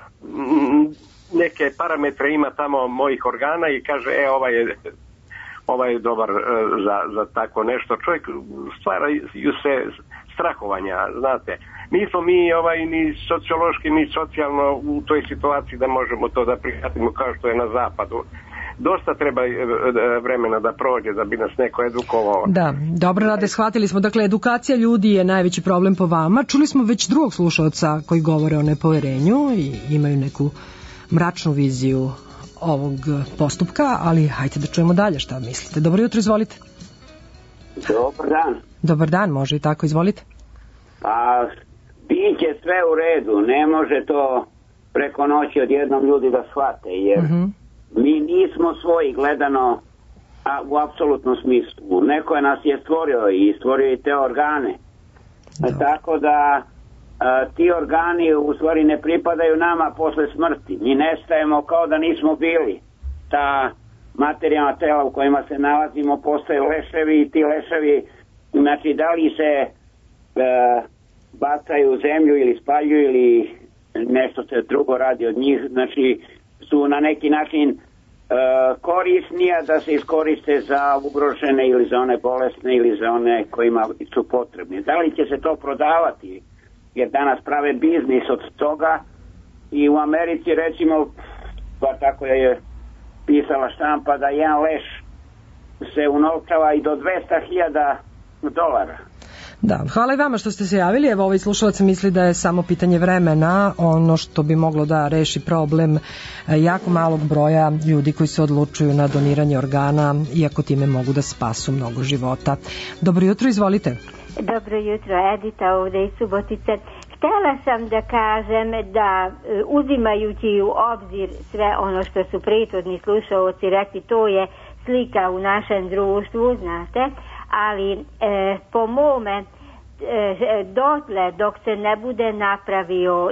neke parametre ima tamo mojih organa i kaže ovaj je dobar za tako nešto. Čovjek stvaraju se strahovanja, znate. Nismo mi ni sociološki ni socijalno u toj situaciji da možemo to da prihvatimo kao što je na zapadu. Dosta treba vremena da prođe da bi nas neko edukovao. Da, dobro Rade, shvatili smo. Dakle, edukacija ljudi je najveći problem po vama. Čuli smo već drugog slušaoca koji govore o nepoverenju i imaju neku mračnu viziju ovog postupka, ali hajde da čujemo dalje šta mislite. Dobro jutro, izvolite. Dobar dan. Dobar dan, može i tako, izvolite. Pa, biće sve u redu, ne može to preko noći odjednom ljudi da shvate, jer mi nismo svoji gledano u apsolutnom smislu. Neko je nas je stvorio i stvorio i te organe. Tako da ti organi u stvari ne pripadaju nama posle smrti. Mi nestajemo kao da nismo bili. Ta materijalna tela u kojima se nalazimo postaju leševi i ti leševi, znači da li se bacaju u zemlju ili spaljuju ili nešto se drugo radi od njih, znači su na neki način korisnija da se iskoriste za ugrožene ili za one bolesne ili za one kojima su potrebni. Da li će se to prodavati? Jer danas prave biznis od toga i u Americi recimo, pa tako je pisala štampa da jedan leš se unovčava i do $200,000. Da, hvala i vama što ste se javili. Evo, ovaj slušalac misli da je samo pitanje vremena ono što bi moglo da reši problem jako malog broja ljudi koji se odlučuju na doniranje organa, iako time mogu da spasu mnogo života. Dobro jutro, izvolite. Dobro jutro, Edita ovde iz Subotice. Htela sam da kažem da uzimajući u obzir sve ono što su prethodni slušaoci rekli, to je slika u našem društvu, znate, ali po mome dotle dok se ne bude napravio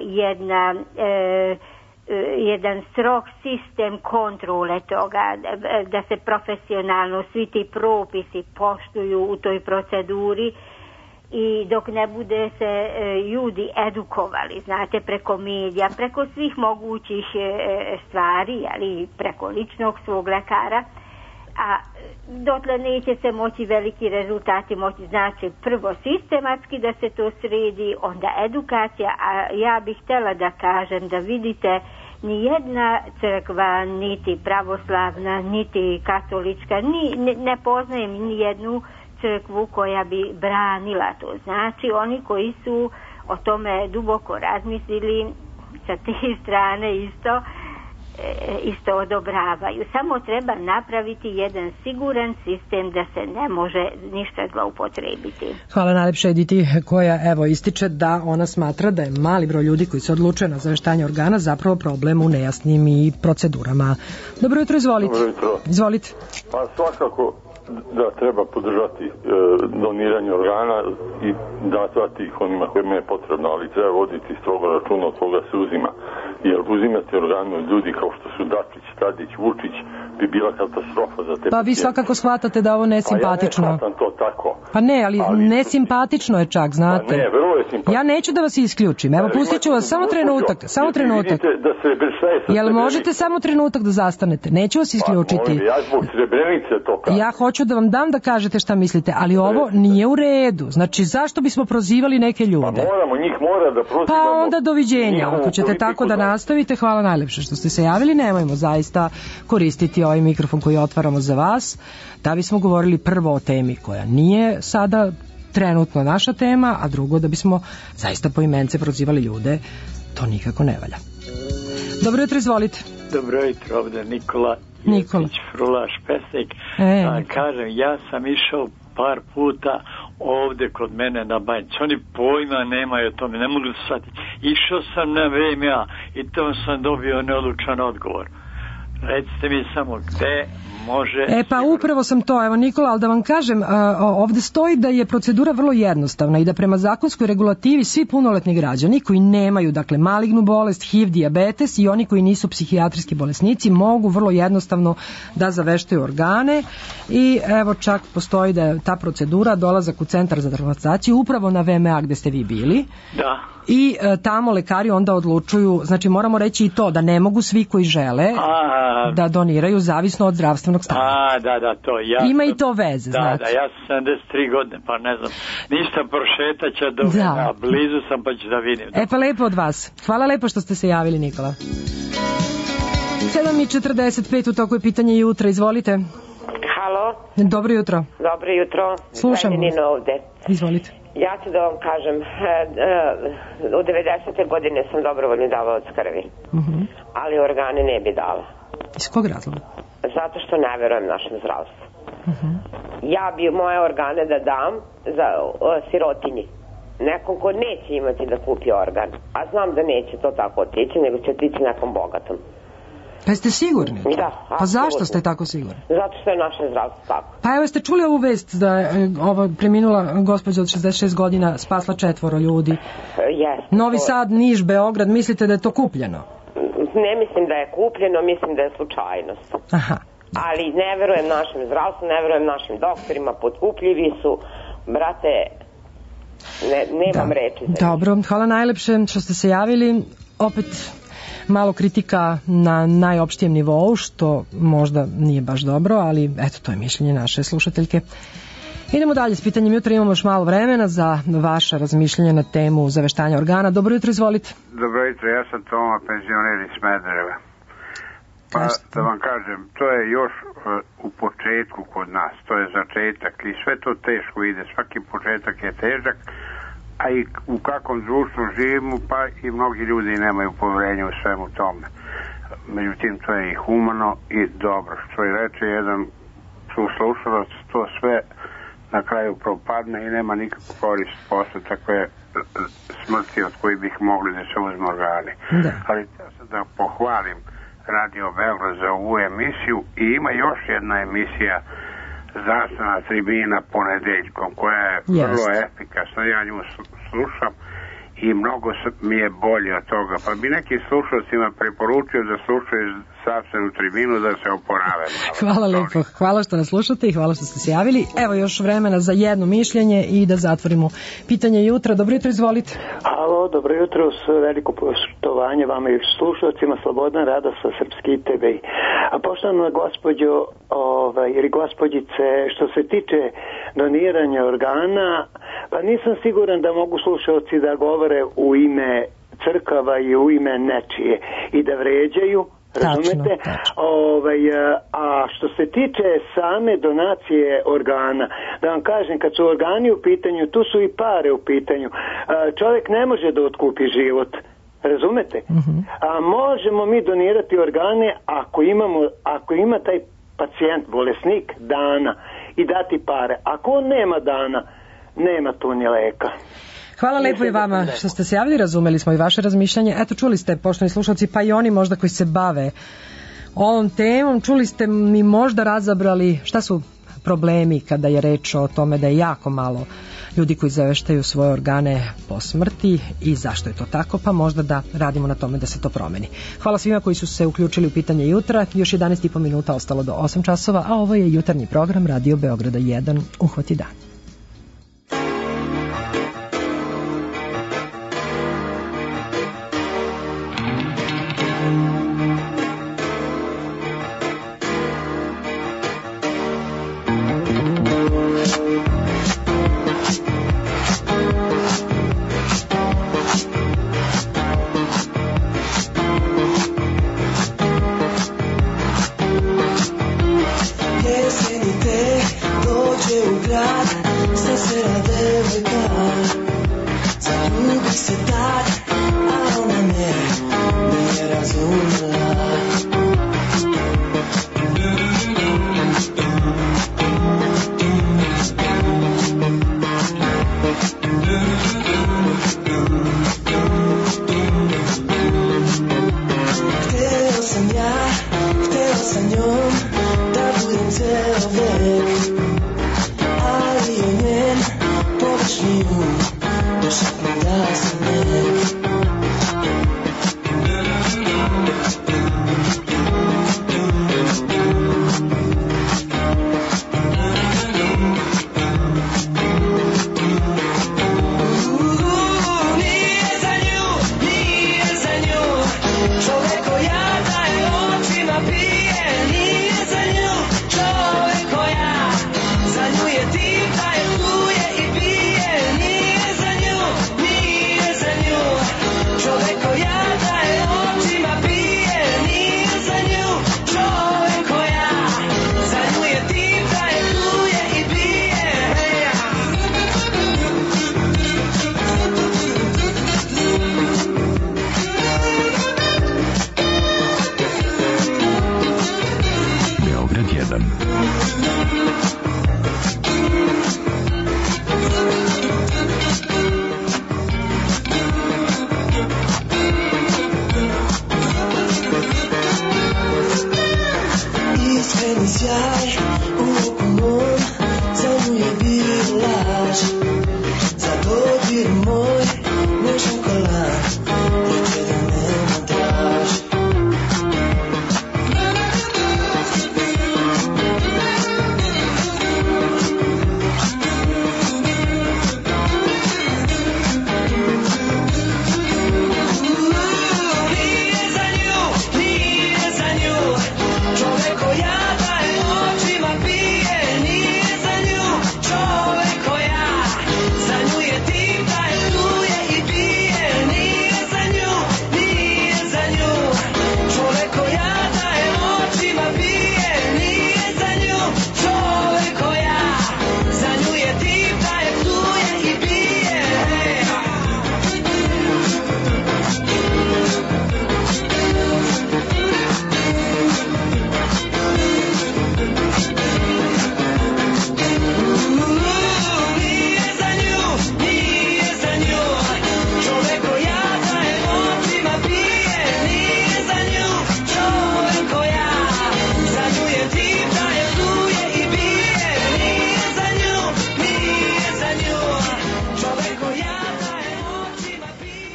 jedan strog sistem kontrole toga, da se profesionalno svi ti propisi poštuju u toj proceduri i dok ne bude se ljudi edukovali, znate, preko medija, preko svih mogućih stvari, ali preko ličnog svog lekara, a dotle neće se moći veliki rezultati moći, znači prvo sistematski da se to sredi, onda edukacija, a ja bih htjela da kažem da vidite ni jedna crkva, niti pravoslavna, niti katolička, ne poznajem ni jednu crkvu koja bi branila to. Znači oni koji su o tome duboko razmislili sa te strane isto odobravaju. Samo treba napraviti jedan siguran sistem da se ne može ništa zloupotrebiti. Hvala najlepše Editi koja evo ističe da ona smatra da je mali broj ljudi koji se odlučuje na zaveštanje organa zapravo problem u nejasnim i procedurama. Dobro jutro, izvolite. Dobro jutro. Izvolite. Pa svakako da treba podržati doniranje organa i dati ih onima kojima je potrebno, ali treba voditi strogo računa od koga se uzima. Jer uzimati organe od ljudi kao što su Dačić, Tadić, Vučić bi bila katastrofa za te. Pa vi svakako shvatate da ovo nesimpatično. Pa ja ne shvatam to tako. Pa ne, ali nesimpatično je čak, znate. Pa ne, vrlo je simpatično. Ja neću da vas isključim. Evo, pustit ću vas samo trenutak. Samo trenutak. Jel možete samo trenutak da zastanete? Neću vas isključiti. Ja zbog Srebrenice to kažem. Ja hoću da vam dam da kažete šta mislite, ali ovo nije u redu. Znači, zašto bismo prozivali neke ljude? Pa moramo, njih mora da prozivamo. Pa onda doviđenja. Ako ćete tako da nastavite, hvala najlepše što ste se javili. Nemojmo zaista koristiti ovaj mikrofon koji otvaramo za vas, da bismo govorili prvo o temi koja nije sada trenutno naša tema, a drugo da bismo zaista poimence prozivali ljude. To nikako ne valja. Dobro jutro, izvolite. Dobro jutro, ovdje Nikola. Frulaš Pesnik. Kažem, ja sam išao par puta ovdje kod mene na Banjici. Oni pojma nemaju o tome, ne mogu da shvatiti. Išao sam na VMA i to sam dobio neodlučan odgovor. Recite mi samo gde može... Pa upravo sam to, evo Nikola, ali da vam kažem, ovdje stoji da je procedura vrlo jednostavna i da prema zakonskoj regulativi svi punoletni građani koji nemaju, dakle, malignu bolest, HIV, dijabetes i oni koji nisu psihijatrijski bolesnici mogu vrlo jednostavno da zaveštaju organe i evo čak postoji da je ta procedura dolazak u centar za transplantaciju upravo na VMA gde ste vi bili. Da. I tamo lekari onda odlučuju, znači moramo reći i to da ne mogu svi koji žele da doniraju zavisno od zdravstvenog stanja. Da, to ja. Ima i to veze, znači. Da, ja sam 73 godine, pa ne znam, ništa prošetaća do mene, blizu sam pa ću da vidim. Pa lepo od vas. Hvala lepo što ste se javili, Nikola. 7:45 u toku je pitanje jutra, izvolite. Halo. Dobro jutro. Dobro jutro. Slušamo. Izvolite. Ja ću da vam kažem, u 90. godine sam dobrovoljni davalac krvi, ali organe ne bi dala. Iz kog razloga? Zato što ne verujem našem zdravstvu. Ja bi moje organe da dam za sirotinji, nekom ko neće imati da kupi organ, a znam da neće to tako otići, nego će otići nekom bogatom. Pa ste sigurni? Da. Pa zašto ste tako sigurni? Zato što je naše zdravstvo tako. Pa evo, ste čuli ovu vest da je ova preminula gospođa od 66 godina spasla 4 ljudi? Jeste. Novi Sad, Niš, Beograd, mislite da je to kupljeno? Ne mislim da je kupljeno, mislim da je slučajnost. Aha. Ali ne verujem našem zdravstvu, ne verujem našim doktorima, potkupljivi su, brate, nemam reči za njih. Dobro, hvala najlepše što ste se javili. Opet malo kritika na najopštijem nivou, što možda nije baš dobro, ali eto, to je mišljenje naše slušateljke. Idemo dalje s pitanjem jutra, imamo još malo vremena za vaše razmišljanje na temu zaveštanja organa. Dobro jutro, izvolite. Dobro jutro, ja sam Toma, penzioner iz Smedereva. Pa da vam kažem, to je još u početku kod nas, to je začetak i sve to teško ide, svaki početak je težak, a i u kakvom društvu živimo, pa i mnogi ljudi nemaju poverenja u svemu tome. Međutim, to je i humano i dobro. Što je reče jedan slušalac, to sve na kraju propadne i nema nikakvu korist posle takve smrti od koji bih mogli da se uzme organi. Da. Ali ja sam da pohvalim Radio Beograd za ovu emisiju i ima još jedna emisija Zdravstvena tribina ponedeljkom koja je vrlo efikasna, ja nju slušam i mnogo mi je bolje od toga, pa bi neki slušalcima preporučio da slušaju Zdravstvenu tribinu da se oporave. Hvala lepo, hvala što nas slušate i hvala što ste se javili. Evo još vremena za jedno mišljenje i da zatvorimo pitanje jutra. Dobro jutro, izvolite. Halo, dobro jutro, s veliko poštovanje vama i slušalcima, Slobodan Rada sa Srpski TV. A poštovana gospođo ili gospođice, što se tiče doniranja organa, pa nisam siguran da mogu slušalci da govore u ime crkava i u ime nečije i da vređaju, razumete? A što se tiče same donacije organa, da vam kažem, kad su organi u pitanju, tu su i pare u pitanju. Čovjek ne može da otkupi život, razumete? A možemo mi donirati organe ako ima taj pacijent, bolesnik, dana i dati pare. Ako on nema dana, nema tu ni leka. Hvala lepo i vama što ste se javili, razumeli smo i vaše razmišljanje. Eto, čuli ste, poštovani slušalci, pa i oni možda koji se bave ovom temom, čuli ste mi možda razabrali šta su problemi kada je reč o tome da je jako malo ljudi koji zaveštaju svoje organe po smrti i zašto je to tako, pa možda da radimo na tome da se to promeni. Hvala svima koji su se uključili u pitanje jutra, još 11,5 minuta ostalo do 8 časova, a ovo je jutarnji program Radio Beograda 1, Uhvati dan. Dođe u grad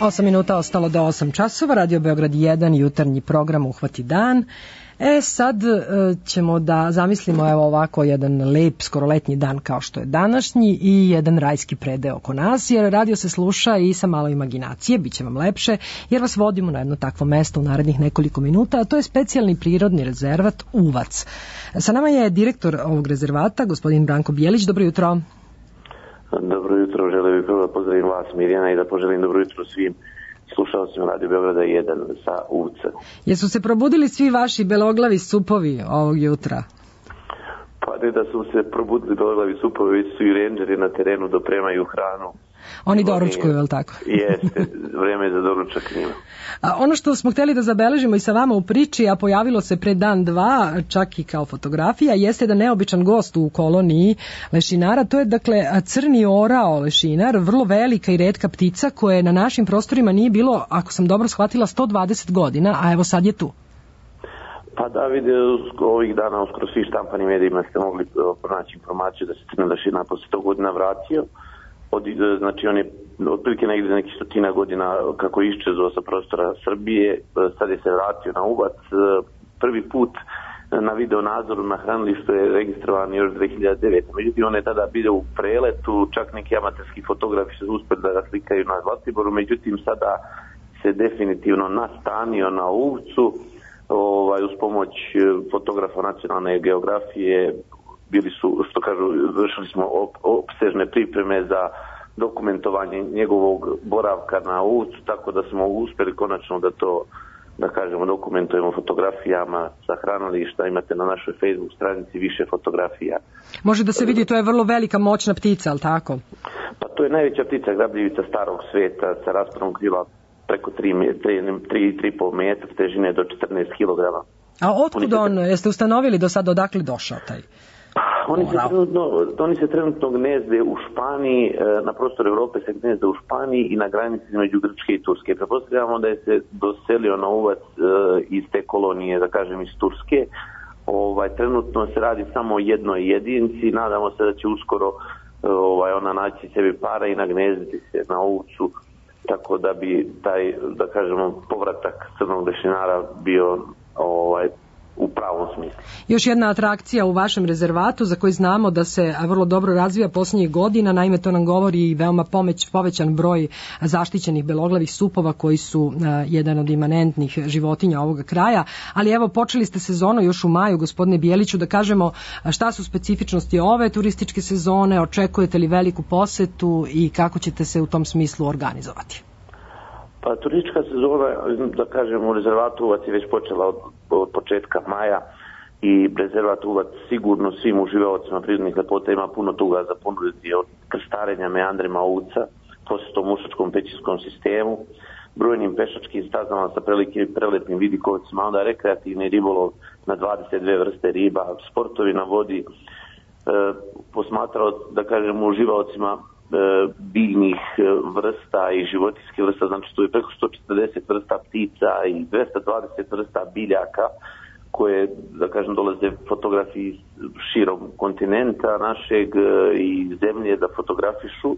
8 minuta ostalo do 8 časova, Radio Beograd 1, jutarnji program Uhvati dan. Sad ćemo da zamislimo evo ovako jedan lep, skoro letnji dan kao što je današnji i jedan rajski predeo oko nas, jer radio se sluša i sa malo imaginacije, bit će vam lepše, jer vas vodimo na jedno takvo mesto u narednih nekoliko minuta, a to je specijalni prirodni rezervat Uvac. Sa nama je direktor ovog rezervata, gospodin Branko Bijelić. Dobro jutro. Dobro jutro, želim bih prvo da pozdravim vas, Mirjana, i da poželim dobro jutro svim slušalcima Radio Beograda 1 sa Uvca. Jesu se probudili svi vaši beloglavi supovi ovog jutra? Pa ne da su se probudili beloglavi supovi, već su i rendžeri na terenu dopremaju hranu. Oni doručkuju, je li tako? Jeste, vreme za doručak njima. Ono što smo hteli da zabeležimo i sa vama u priči, a pojavilo se pre dan, dva, čak i kao fotografija, jeste da neobičan gost u koloniji lešinara, to je dakle crni orao lešinar, vrlo velika i retka ptica koje na našim prostorima nije bilo, ako sam dobro shvatila, 120 godina, a evo sad je tu. Pa da, vide, ovih dana uskoro svi štampani medijima ste mogli pronaći informaciju da se crni lešinar posle 100 godina vratio. Znači on je otprilike negdje nekih 100 godina kako je iščezao sa prostora Srbije, sad je se vratio na Uvac. Prvi put na video nadzoru na hranilištu je registrovan još 2009. Međutim, on je tada bio u preletu, čak neki amaterski fotografi su uspjeli da ga slikaju na Zlatiboru, međutim sada se definitivno nastanio na Uvcu, uz pomoć fotografa nacionalne geografije. Bili su, što kažu, vršili smo opsežne pripreme za dokumentovanje njegovog boravka na Uvcu, tako da smo uspjeli konačno da to, da kažemo, dokumentujemo fotografijama sa hranilišta. Imate na našoj Facebook stranici više fotografija. Može da se vidi, to je vrlo velika, moćna ptica, ali tako? Pa to je najveća ptica grabljivica starog sveta sa rasponom krila preko 3,5 metra, težine do 14 kg. A otkud on, jeste ustanovili do sad odakle došao taj? Oni se trenutno gnezde u Španiji, na prostoru Evrope se gnezde u Španiji i na granici između Grčke i Turske. Pretpostavljamo da je se doselio na Uvac iz te kolonije, da kažem iz Turske. Trenutno se radi samo o jednoj jedinci, nadamo se da će uskoro ona naći sebi para i nagnezditi se na Uvcu, tako da bi taj, da kažemo, povratak crnog lešinara bio u pravom smislu. Još jedna atrakcija u vašem rezervatu za koji znamo da se vrlo dobro razvija posljednjih godina, naime to nam govori i veoma povećan broj zaštićenih beloglavih supova koji su jedan od imanentnih životinja ovoga kraja, ali evo počeli ste sezonu još u maju, gospodine Bijeliću, da kažemo šta su specifičnosti ove turističke sezone, očekujete li veliku posetu i kako ćete se u tom smislu organizovati? Pa turistička sezona, da kažem, u rezervatu Uvac je već počela od početka maja i rezervat Uvac sigurno svim uživaocima prirodnih lepota ima puno toga za ponuditi, od krstarenja meandrima Uvca, posjetom Ušačkom pećinskom sistemu, brojnim pešačkim stazama sa prelepnim vidikovcima, onda rekreativni ribolov na 22 vrste riba, sportovi na vodi, posmatrao, da kažem, uživaocima biljnih vrsta i životinjskih vrsta, znači tu je preko 140 vrsta ptica i 220 vrsta biljaka koje, da kažem, dolaze fotografiji širom kontinenta našeg i zemlje da fotografišu.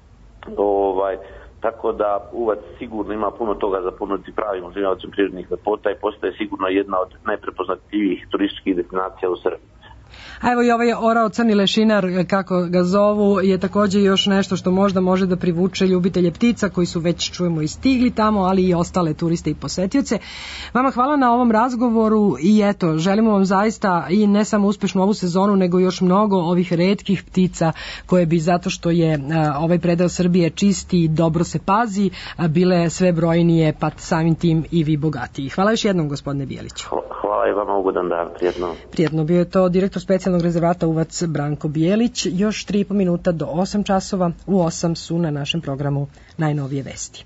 Tako da Uvac sigurno ima puno toga za ponuditi pravim uživaocima prirodnih lepota i postaje sigurno jedna od najprepoznatljivijih turističkih destinacija u Srbiji. A evo i ovaj orao crni lešinar, kako ga zovu, je također još nešto što možda može da privuče ljubitelje ptica koji su već, čujemo, i stigli tamo, ali i ostale turiste i posetioce. Vama hvala na ovom razgovoru i eto, želimo vam zaista i ne samo uspešnu ovu sezonu, nego još mnogo ovih retkih ptica koje bi, zato što je ovaj predeo Srbije čisti i dobro se pazi, bile sve brojnije, pa samim tim i vi bogatiji. Hvala još jednom, gospodine Bijeliću. Hvala i vama, ugodan dan, prijetno. Prijetno, bio je to direktor specijalnog rezervata Uvac Branko Bijelić. Još 3,5 minuta do 8 časova. U 8 su na našem programu najnovije vesti.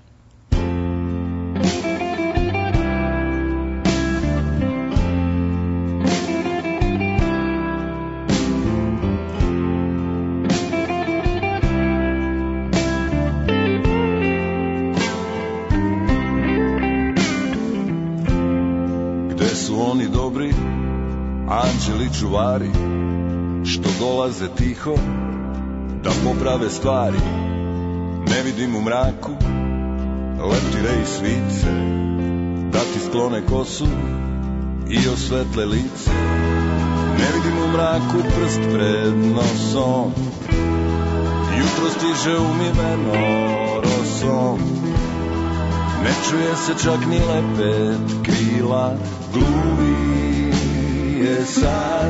Gde su oni dobri anđeli čuvari, što dolaze tiho da poprave stvari? Ne vidim u mraku leptire i svice, da ti sklone kosu i osvetle lice. Ne vidim u mraku prst pred nosom, jutro stiže umiveno rosom. Ne čuje se čak ni lepet krila, gluvi je sad.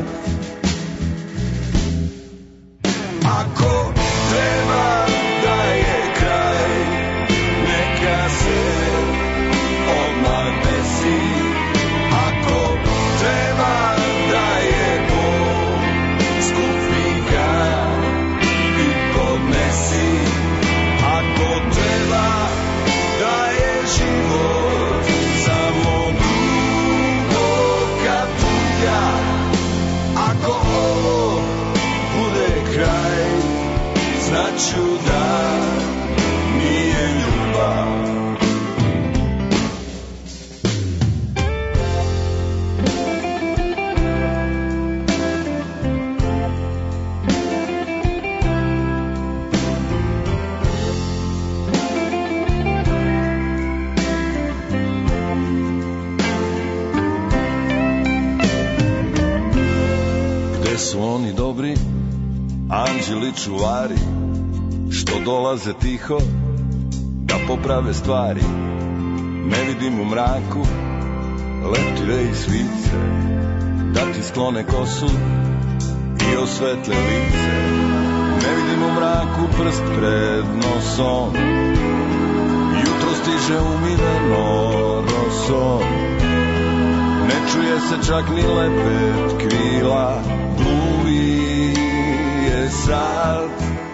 Ako treba da je kraj, neka se odmah desi. Ako treba da je bol, skupi ga i podnesi. Ako treba da je život samo dugo kapulja, ako ovo bude kraj, znaću da nije ljubav. Gde su oni dobri anđeli čuvari, što dolaze tiho da poprave stvari? Ne vidim u mraku leptire i svice, da ti sklone kosu i osvetle lice. Ne vidim u mraku prst pred nosom, jutro stiže umiveno rosom. Ne čuje se čak ni lepet krila, gluvi je sad.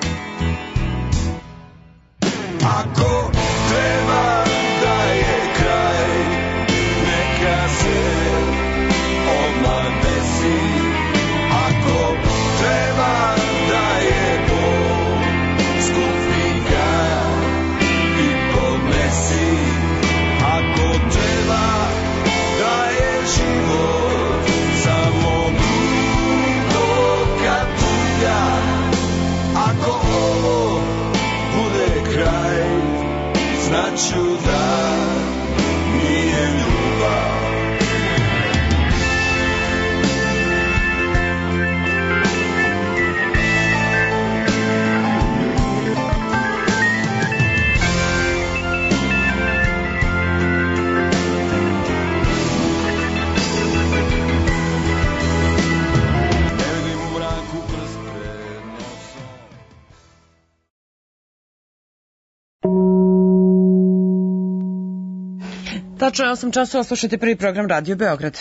Ako treba da je kraj, neka se odmah desi. Ako treba da je bol, skupi ga i podnesi. Ako treba da je život samo dugo kapulja, ako ovo bude kraj, znaću da nije ljubav. Tačno je 8 časova, slušajte prvi program Radio Beograd.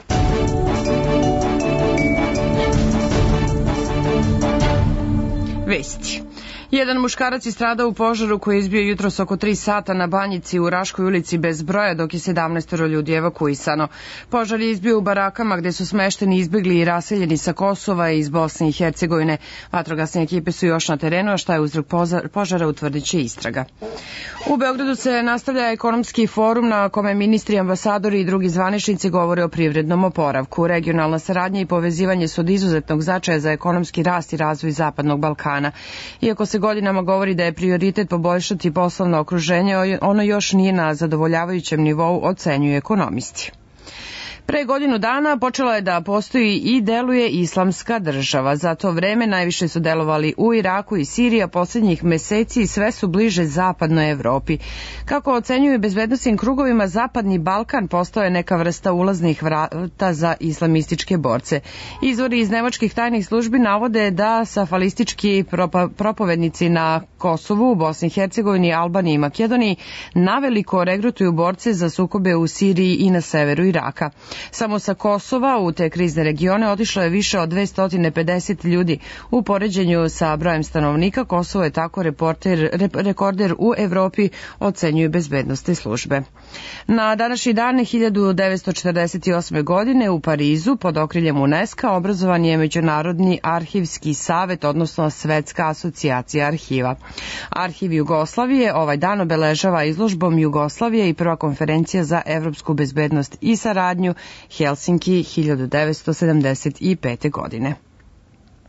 Vesti. Jedan muškarac je stradao u požaru koji je izbio jutros oko 3 sata na Banjici u Raškoj ulici bez broja, dok je 17 ljudi evakuisano. Požar je izbio u barakama gde su smešteni izbegli i raseljeni sa Kosova i iz Bosne i Hercegovine. Vatrogasne ekipe su još na terenu, a šta je uzrok požara utvrdit će istraga. U Beogradu se nastavlja ekonomski forum na kome ministri, ambasadori i drugi zvaničnici govore o privrednom oporavku. Regionalna saradnja i povezivanje su od izuzetnog značaja za ekonomski rast i razvoj Zapadnog Balkana. Iako se godinama govori da je prioritet poboljšati poslovno okruženje, ono još nije na zadovoljavajućem nivou, ocenjuju ekonomisti. Pre godinu dana počela je da postoji i deluje islamska država. Za to vreme najviše su delovali u Iraku i Siriji, a poslednjih meseci sve su bliže zapadnoj Evropi. Kako ocenjuju bezbednosnim krugovima, Zapadni Balkan postao je neka vrsta ulaznih vrata za islamističke borce. Izvori iz nemačkih tajnih službi navode da safalistički propovednici na Kosovu, u Bosni i Hercegovini, Albaniji i Makedoniji naveliko regrutuju borce za sukobe u Siriji i na severu Iraka. Samo sa Kosova u te krizne regione otišlo je više od 250 ljudi. U poređenju sa brojem stanovnika, Kosovo je tako rekorder u Evropi, ocenjuju bezbednosne službe. Na današnji dan 1948. godine u Parizu pod okriljem UNESCO obrazovan je Međunarodni arhivski savet, odnosno Svetska asocijacija arhiva. Arhiv Jugoslavije ovaj dan obeležava izložbom Jugoslavije i prva konferencija za evropsku bezbednost i saradnju Helsinki 1975. godine.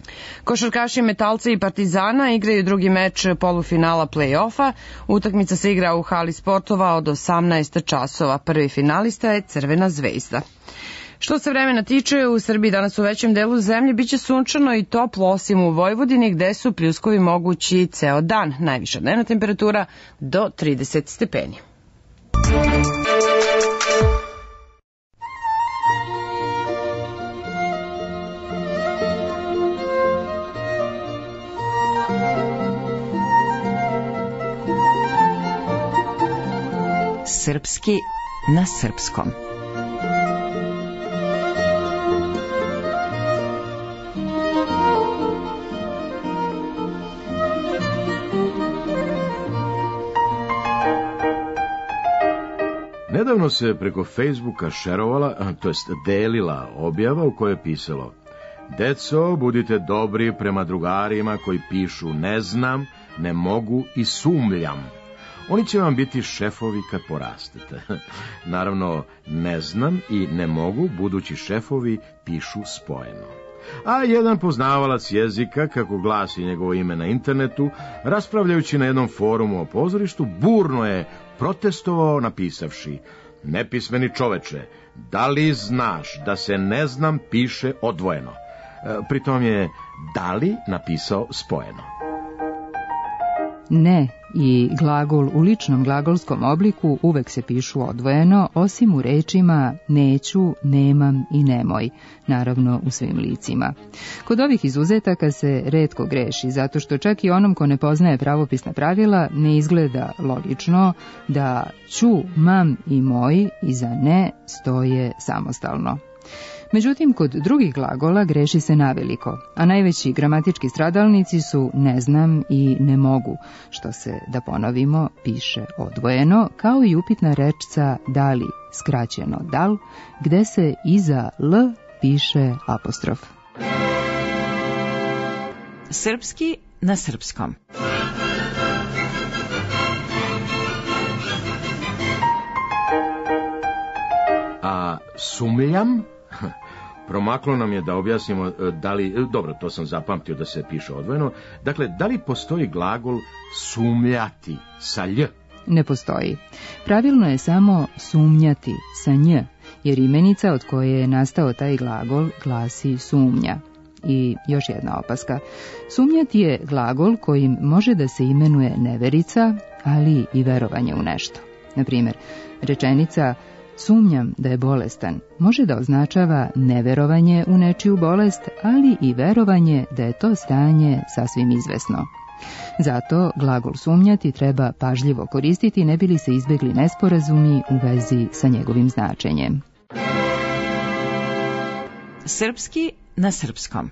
Košarkaši Metalca i Partizana igraju drugi meč polufinala play-offa. Utakmica se igra u hali sportova od 18 časova. Prvi finalista je Crvena zvezda. Što se vremena tiče, u Srbiji danas u većem delu zemlje biće sunčano i toplo, osim u Vojvodini gde su pljuskovi mogući ceo dan. Najviša dnevna temperatura do 30 stepeni. Srpski na srpskom. Nedavno se preko Facebooka šerovala, to jest delila objava u kojoj je pisalo: Deco, budite dobri prema drugarima koji pišu ne znam, ne mogu i sumljam. Oni će vam biti šefovi kad porastete. Naravno, ne znam i ne mogu, budući šefovi pišu spojeno. A jedan poznavalac jezika, kako glasi njegovo ime na internetu, raspravljajući na jednom forumu o pozorištu, burno je protestovao napisavši: Nepismeni čoveče, da li znaš da se ne znam piše odvojeno? Pritom je da li napisao spojeno. Ne i glagol u ličnom glagolskom obliku uvek se pišu odvojeno, osim u rečima neću, nemam i nemoj, naravno u svim licima. Kod ovih izuzetaka se retko greši, zato što čak i onom ko ne poznaje pravopisna pravila ne izgleda logično da ću, mam i moj iza ne stoje samostalno. Međutim, kod drugih glagola greši se naveliko, a najveći gramatički stradalnici su ne znam i ne mogu, što se, da ponovimo, piše odvojeno, kao i upitna rečca dali, skraćeno dal, gde se iza l piše apostrof. Srpski na srpskom. A sumljam? Promaklo nam je da objasnimo da li, dobro, to sam zapamtio da se piše odvojeno, dakle, da li postoji glagol sumljati sa lj? Ne postoji. Pravilno je samo sumnjati sa nj, jer imenica od koje je nastao taj glagol glasi sumnja. I još jedna opaska. Sumnjati je glagol kojim može da se imenuje neverica, ali i verovanje u nešto. Naprimjer, rečenica sumnjam da je bolestan može da označava neverovanje u nečiju bolest, ali i verovanje da je to stanje sasvim izvesno. Zato glagol sumnjati treba pažljivo koristiti, ne bi li se izbegli nesporazumi u vezi sa njegovim značenjem. Srpski na srpskom.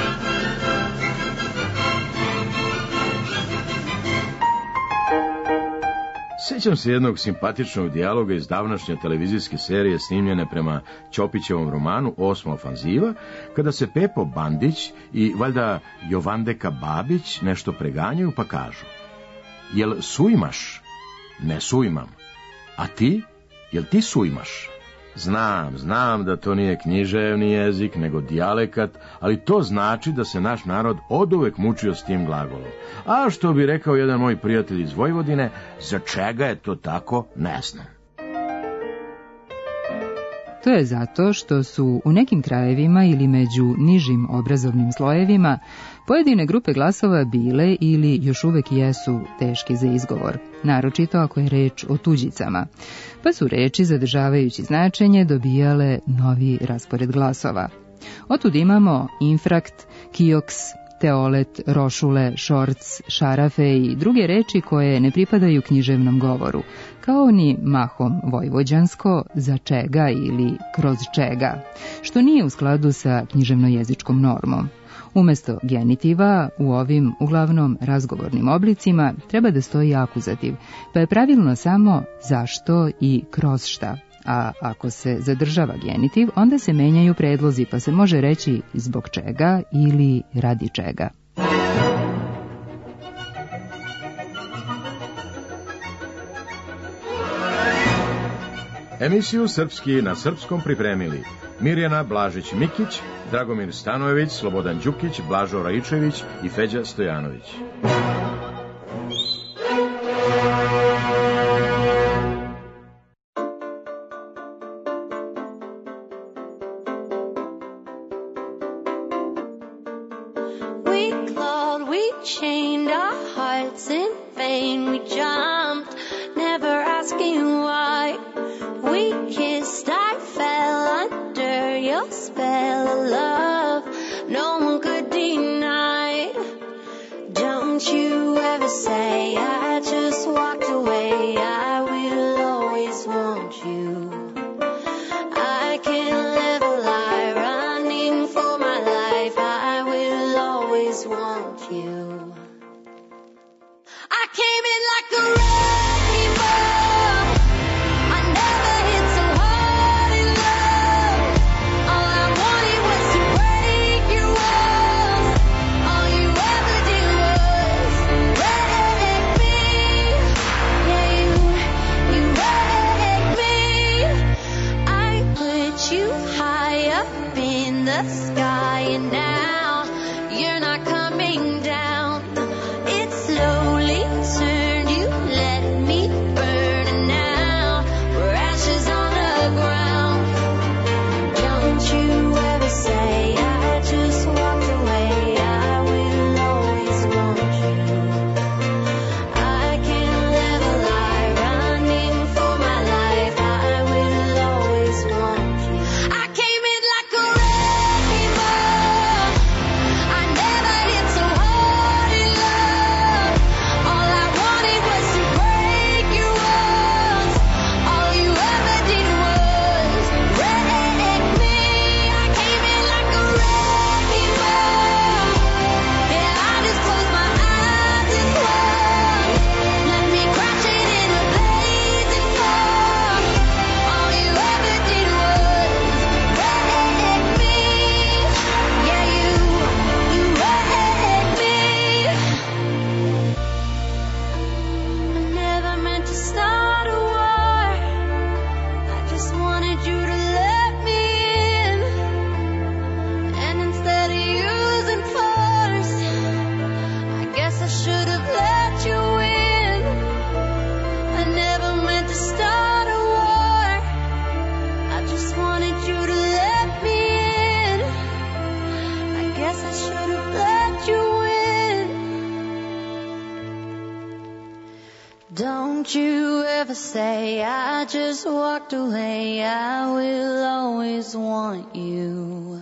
Sjećam se jednog simpatičnog dijaloga iz davnašnje televizijske serije snimljene prema Ćopićevom romanu Osma ofanziva, kada se Pepo Bandić i valjda Jovandeka Babić nešto preganjaju pa kažu: Jel sujmaš? Ne sujmam. A ti? Jel ti sujmaš? Znam da to nije književni jezik, nego dijalekat, ali to znači da se naš narod oduvek mučio s tim glagolom. A što bi rekao jedan moj prijatelj iz Vojvodine, za čega je to tako, ne znam. To je zato što su u nekim krajevima ili među nižim obrazovnim slojevima pojedine grupe glasova bile ili još uvek jesu teške za izgovor, naročito ako je reč o tuđicama, pa su reči zadržavajući značenje dobijale novi raspored glasova. Otud imamo infrakt, kioks, teolet, rošule, šorc, šarafe i druge reči koje ne pripadaju književnom govoru, kao ni mahom vojvođansko, za čega ili kroz čega, što nije u skladu sa književnojezičkom normom. Umesto genitiva, u ovim uglavnom razgovornim oblicima treba da stoji akuzativ, pa je pravilno samo zašto i kroz šta. A ako se zadržava genitiv, onda se menjaju predlozi, pa se može reći zbog čega ili radi čega. Emisiju Srpski na srpskom pripremili Mirjana Blažić-Mikić, Dragomir Stanojević, Slobodan Đukić, Blažo Raičević i Feđa Stojanović. Don't you ever say I just walked away, I will always want you.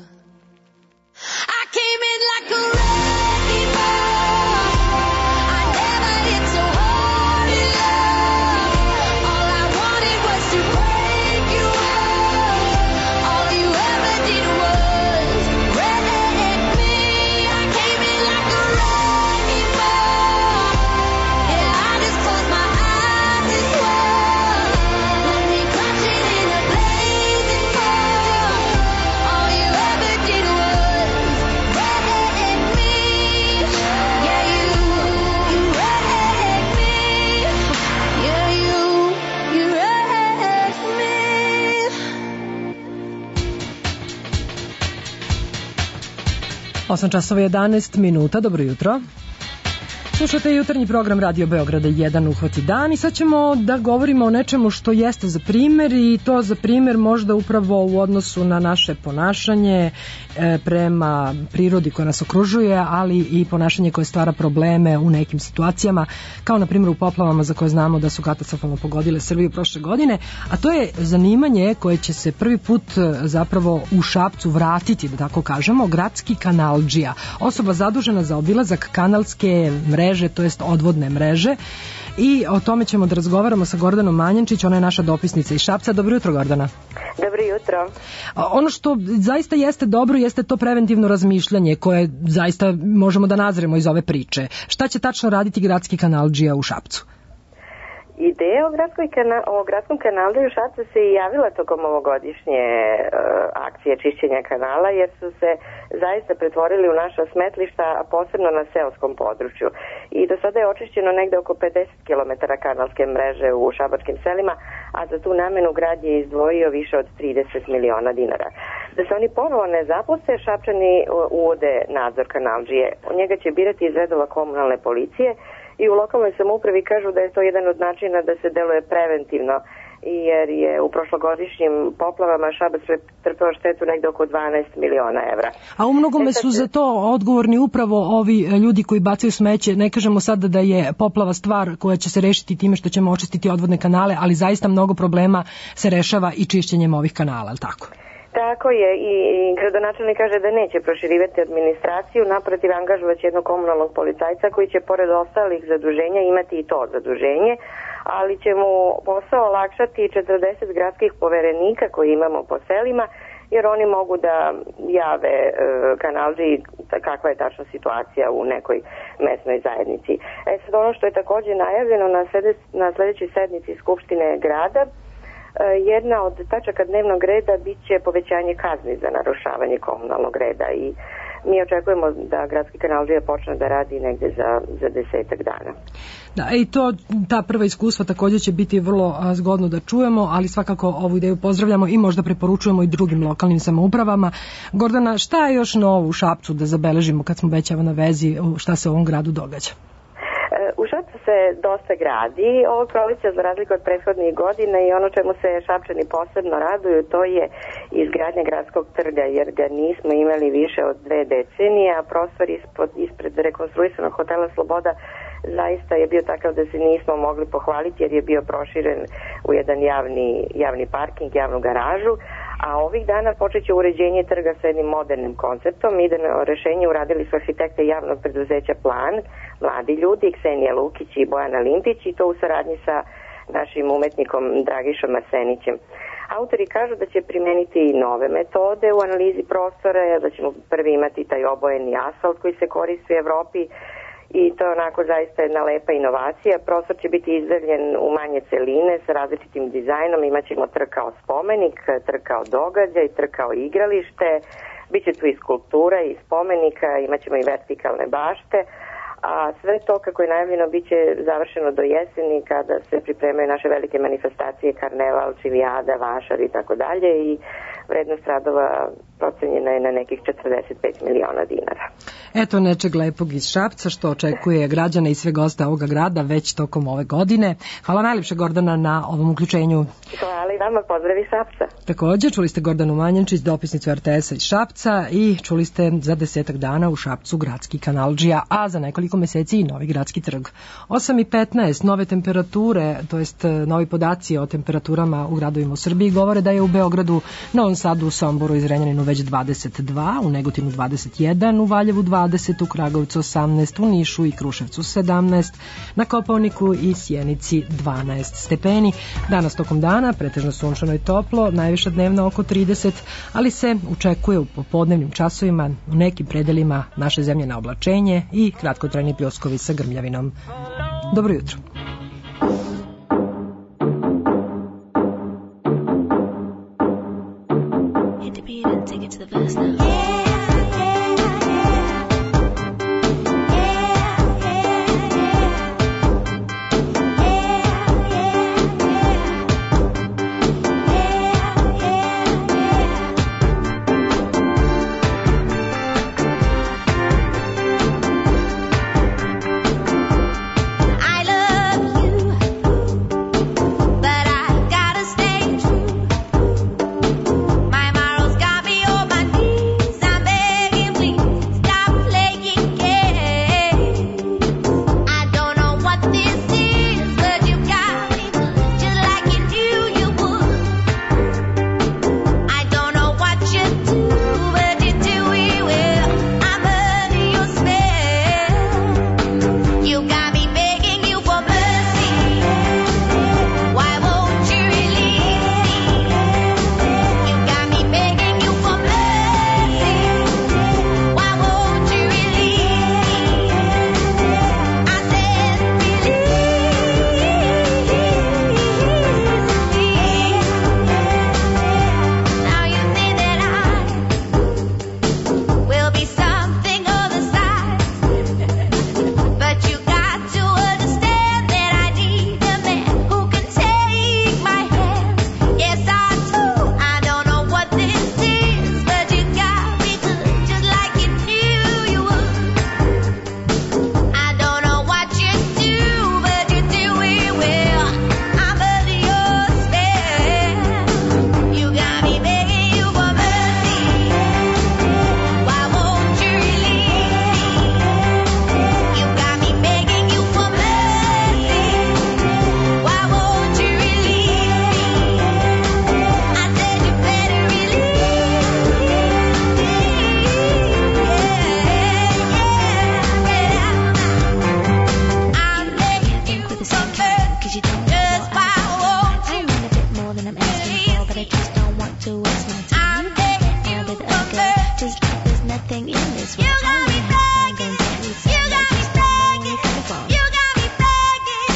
I came in like a wrecking ball, I never hit so hard in love. All I wanted was to break you off, all you ever did was wreck me. I came in like a wrecking ball, yeah, I just closed my eyes and swore, let me crush it in a blazing fall. All you ever did was wreck me, yeah, you wrecked me, yeah, you wrecked me. 8 časova 11 minuta, dobro jutro. Slušate jutarnji program Radio Beograda 1 Uhvati dan i sad ćemo da govorimo o nečemu što jeste za primer i to za primer možda upravo u odnosu na naše ponašanje prema prirodi koja nas okružuje, ali i ponašanje koje stvara probleme u nekim situacijama, kao na primjer u poplavama za koje znamo da su katastrofalno pogodile Srbiju prošle godine, a to je zanimanje koje će se prvi put zapravo u Šapcu vratiti, da tako kažemo, gradski kanaldžija, osoba zadužena za obilazak kanalske mreže, to jest odvodne mreže, i o tome ćemo da razgovaramo sa Gordanom Manjančić, ona je naša dopisnica iz Šapca. Dobro jutro, Gordana. Dobro jutro. Ono što zaista jeste dobro jeste to preventivno razmišljanje koje zaista možemo da nazremo iz ove priče. Šta će tačno raditi gradski kanaldžija u Šapcu? Ideja o gradskom kanalu Šapca se i javila tokom ovogodišnje akcije čišćenja kanala, jer su se zaista pretvorili u naša smetlišta, a posebno na seoskom području. I do sada je očišćeno negde oko 50 km kanalske mreže u šabačkim selima, a za tu namenu grad je izdvojio više od 30 miliona dinara. Da se oni ponovo ne zapuste, Šapčani uvode nadzor kanaldžije. Njega će birati iz redova komunalne policije, i u lokalnoj samoupravi kažu da je to jedan od načina da se deluje preventivno, jer je u prošlogodišnjim poplavama Šabac pretrpeo štetu negde oko 12 miliona evra. A u mnogome su za to odgovorni upravo ovi ljudi koji bacaju smeće. Ne kažemo sada da je poplava stvar koja će se rešiti time što ćemo očistiti odvodne kanale, ali zaista mnogo problema se rešava i čišćenjem ovih kanala, je li tako? Tako je, i gradonačelnik kaže da neće proširivati administraciju, naprotiv angažovaće jednog komunalnog policajca koji će pored ostalih zaduženja imati i to zaduženje, ali će mu posao olakšati 40 gradskih poverenika koji imamo po selima, jer oni mogu da jave kanaldžiji kakva je tačna situacija u nekoj mesnoj zajednici. Sad ono što je takođe najavljeno na sledećoj sednici Skupštine grada, jedna od tačaka dnevnog reda bit će povećanje kazni za narušavanje komunalnog reda i mi očekujemo da gradski kanaldžija počne da radi negde za 10 dana. Da, i ta prva iskustva također će biti vrlo zgodno da čujemo, ali svakako ovu ideju pozdravljamo i možda preporučujemo i drugim lokalnim samoupravama. Gordana, šta je još novo u Šapcu da zabeležimo kad smo već na vezi, šta se u ovom gradu događa? U Šapcu se dosta gradi ovog proleća za razliku od prethodnih godina i ono čemu se Šapčani posebno raduju to je izgradnja gradskog trga, jer ga nismo imali više od 2 decenije, a prostor ispred rekonstruisanog hotela Sloboda zaista je bio takav da se nismo mogli pohvaliti jer je bio proširen u jedan javni parking, javnu garažu, a ovih dana počet će uređenje trga sa jednim modernim konceptom. Idejno rešenje uradili su arhitekte javnog preduzeća Plan, mladi ljudi, Ksenija Lukić i Bojana Limpić, i to u saradnji sa našim umetnikom Dragišom Arsenićem. Autori kažu da će primeniti i nove metode u analizi prostora, da ćemo prvi imati taj obojeni asfalt koji se koristi u Evropi, i to je onako zaista jedna lepa inovacija. Prostor će biti izdeljen u manje celine sa različitim dizajnom, imaćemo trg kao spomenik, trg kao događaj, trg kao igralište, bit će tu i skulptura i spomenika, imaćemo i vertikalne bašte, a sve to kako je najavljeno bit će završeno do jeseni kada se pripremaju naše velike manifestacije, karneval, čivijada, vašar i tako dalje, i vrednost radova procenjena je na nekih 45 miliona dinara. Eto nečeg lepog iz Šapca što očekuje građana i sve goste ovoga grada već tokom ove godine. Hvala najljepše, Gordana, na ovom uključenju. Hvala i vama, pozdrav iz Šapca. Također čuli ste Gordanu Manjančić, dopisnicu RTS-a iz Šapca, i čuli ste za 10 dana u Šapcu gradski kanaldžija, a za nekoliko meseci i novi gradski trg. 8:15, nove temperature, to jest novi podaci o temperaturama u gradovima u Srbiji govore da je u Beogradu, Novom Sadu, u Somboru i Zrenjaninu već 22, u Negotinu 21, u Valjevu 20, u Kragujevcu 18, u Nišu i Kruševcu 17, na Kopaoniku i Sjenici 12 stepeni. Danas tokom dana pretežno sunčano i toplo, najviša dnevna oko 30, ali se očekuje u popodnevnim časovima u nekim predelima naše zemlje na oblačenje i kratkotrajni pljuskovi sa grmljavinom. Dobro jutro. I'm to waste my time. You begging with a girl, just like there's nothing in this world. I won't have guns every time that you start me for the phone. You got me begging.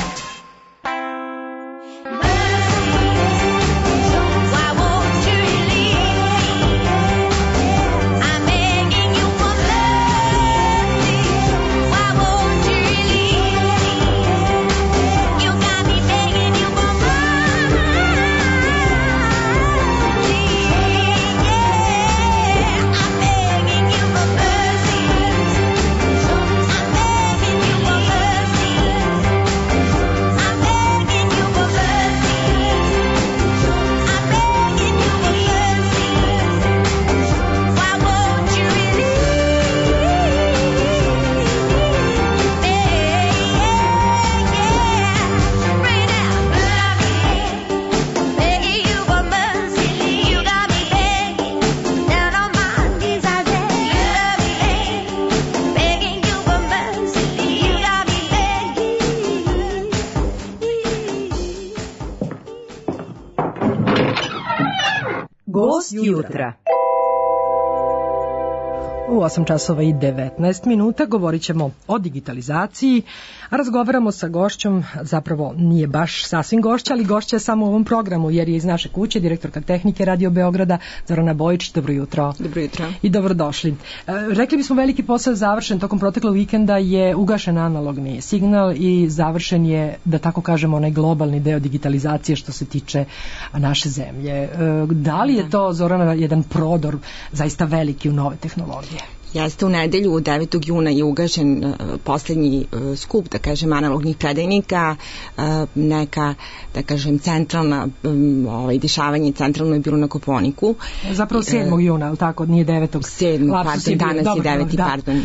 Why won't you leave me? I'm begging you for mercy. Why won't you leave me? You got me begging you for mercy. Gost jutra. U 8 časova i 19 minuta govorit ćemo o digitalizaciji, a razgovaramo sa gošćom, zapravo nije baš sasvim gošća, ali gošća je samo u ovom programu, jer je iz naše kuće direktorka tehnike Radio Beograda, Zorana Bojić. Dobro jutro. Dobro jutro. I dobrodošli. Rekli bismo veliki posao je završen, tokom proteklog vikenda je ugašen analogni signal i završen je, da tako kažemo, onaj globalni deo digitalizacije što se tiče naše zemlje. Da li je to, Zorana, jedan prodor zaista veliki u nove tehnologije? Jeste, u nedelju 9. juna je ugašen poslednji skup, da kažem, analognih predajnika, neka, da kažem, centralna, dešavanje centralno je bilo na Koponiku. Zapravo 7. juna, ali tako, nije 9. 7. pardon, danas je 9. pardon.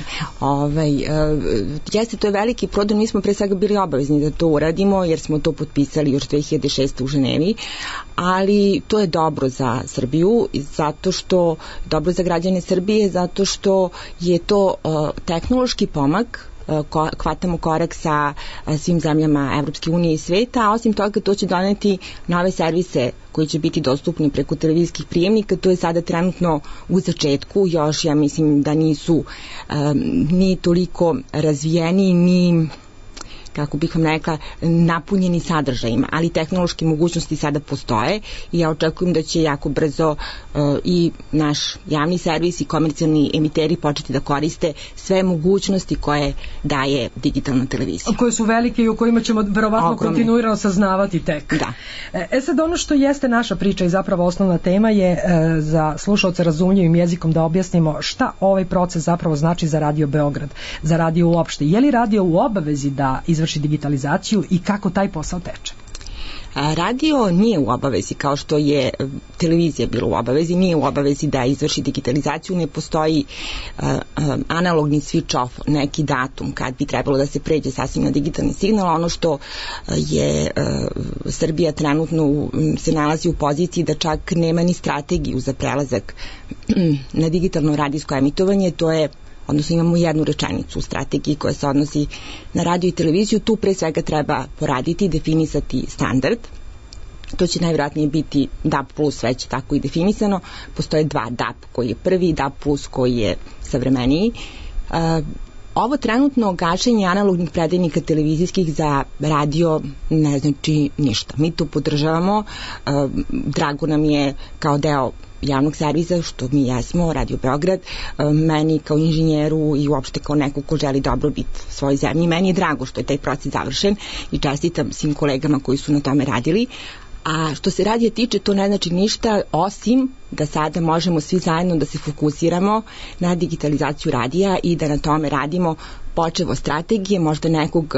Jeste, to je veliki prodor, mi smo pre svega bili obavezni da to uradimo, jer smo to potpisali još 2006. u Ženevi, ali to je dobro za Srbiju, zato što, dobro za građane Srbije, zato što je to tehnološki pomak, hvatamo korak sa svim zemljama Evropske unije i sveta, a osim toga to će doneti nove servise koji će biti dostupni preko televizijskih prijemnika. To je sada trenutno u začetku, još ja mislim da nisu ni toliko razvijeni, ni, kako bih vam rekla, napunjeni sadržajima, ali tehnološke mogućnosti sada postoje i ja očekujem da će jako brzo i naš javni servis i komercijalni emiteri početi da koriste sve mogućnosti koje daje digitalna televizija. Koje su velike i o kojima ćemo verovatno kontinuirano saznavati tek. Da. Sad ono što jeste naša priča i zapravo osnovna tema je za slušalce razumljivim jezikom da objasnimo šta ovaj proces zapravo znači za Radio Beograd, za radio uopšte. Je li radio u obavezi da izvrši digitalizaciju i kako taj posao teče? Radio nije u obavezi, kao što je televizija bila u obavezi, nije u obavezi da izvrši digitalizaciju, ne postoji analogni switch off, neki datum kad bi trebalo da se pređe sasvim na digitalni signal. Ono što je Srbija trenutno se nalazi u poziciji da čak nema ni strategiju za prelazak na digitalno radijsko emitovanje, to je, odnosno imamo jednu rečenicu u strategiji koja se odnosi na radio i televiziju. Tu pre svega treba poraditi, definisati standard. To će najvjerojatnije biti DAB+, već tako i definisano. Postoje dva DAB koji je prvi, DAB+, koji je savremeniji. Ovo trenutno gašenje analognih predajnika televizijskih za radio ne znači ništa. Mi to podržavamo. Drago nam je kao deo javnog servisa, što mi jesmo, Radio Beograd, meni kao inženjeru i uopšte kao neko ko želi dobrobit svojoj zemlji, meni je drago što je taj proces završen i čestitam svim kolegama koji su na tome radili. A što se radija tiče, to ne znači ništa, osim da sada možemo svi zajedno da se fokusiramo na digitalizaciju radija i da na tome radimo, počev od strategije, možda nekog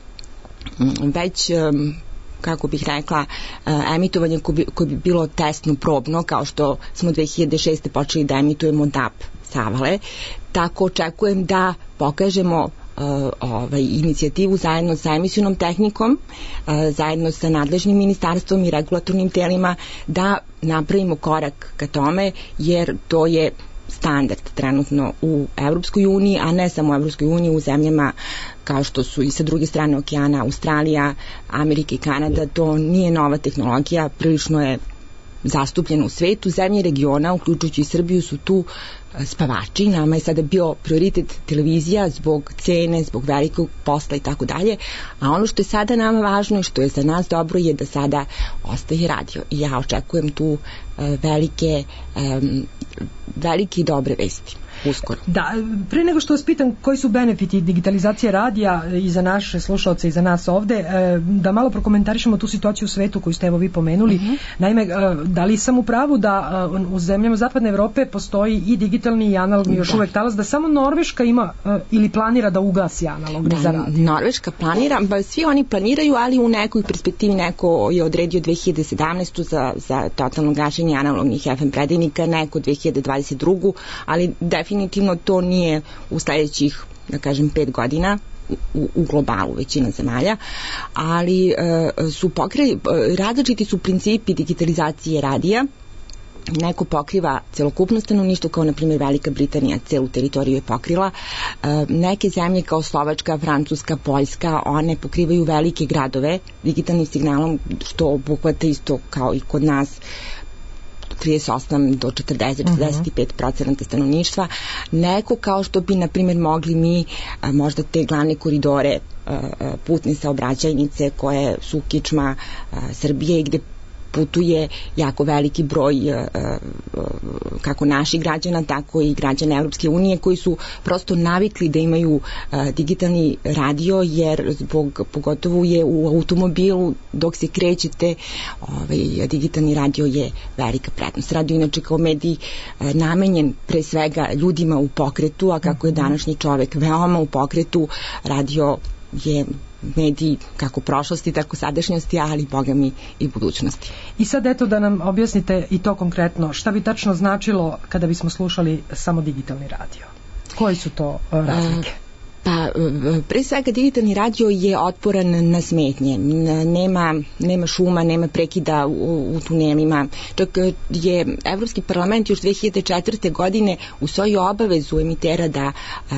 već, kako bih rekla, emitovanje koje bi bilo testno, probno, kao što smo 2006. počeli da emitujemo DAB Savale. Tako očekujem da pokažemo inicijativu zajedno sa emisionom tehnikom, zajedno sa nadležnim ministarstvom i regulatornim telima, da napravimo korak ka tome, jer to je standard trenutno u Evropskoj uniji, a ne samo u Evropskoj uniji, u zemljama kao što su i sa druge strane okeana, Australija, Amerika i Kanada. To nije nova tehnologija, prilično je zastupljena u svetu. Zemlje regiona, uključujući i Srbiju, su tu spavači. Nama je sada bio prioritet televizija zbog cene, zbog velikog posla i tako dalje, a ono što je sada nama važno i što je za nas dobro je da sada ostaje radio. I ja očekujem tu velike i dobre vesti. Uskoro. Da, pre nego što vas pitam koji su benefiti digitalizacije radija i za naše slušalce i za nas ovde, da malo prokomentarišemo tu situaciju u svetu koju ste evo vi pomenuli. Naime, da li sam u pravu da u zemljama Zapadne Evrope postoji i digitalni i analogni još uvek talas, da samo Norveška ima ili planira da ugasi analogni za radio? Norveška planira, svi oni planiraju, ali u nekoj perspektivi neko je odredio 2017. za totalno gašenje analognih FM predajnika, neko 2022. ali definitivno to nije u sledećih, da kažem, 5 godina u globalu većina zemalja, ali različiti su principi digitalizacije radija. Neko pokriva celokupno stanovništvo, kao na primjer Velika Britanija celu teritoriju je pokrila. Neke zemlje kao Slovačka, Francuska, Poljska, one pokrivaju velike gradove digitalnim signalom, što obuhvata isto kao i kod nas 38 do 40-45% stanovništva. Neko kao što bi, na primjer, mogli mi možda te glavne koridore putne saobraćajnice koje su kičma Srbije i gde putuje jako veliki broj kako naših građana, tako i građana Europske unije koji su prosto navikli da imaju digitalni radio, jer pogotovo je u automobilu dok se krećete, digitalni radio je velika prednost. Radio inače kao medij namenjen pre svega ljudima u pokretu, a kako je današnji čovek veoma u pokretu, radio je mediji kako prošlosti, tako sadašnjosti, ali boga mi i budućnosti. I sad eto da nam objasnite i to konkretno, šta bi tačno značilo kada bismo slušali samo digitalni radio? Koji su to razlike? Pa, pre svega digitalni radio je otporan na smetnje. Nema šuma, nema prekida u tunelima. Čak je Evropski parlament još 2004. godine usvojio obavezu emitera da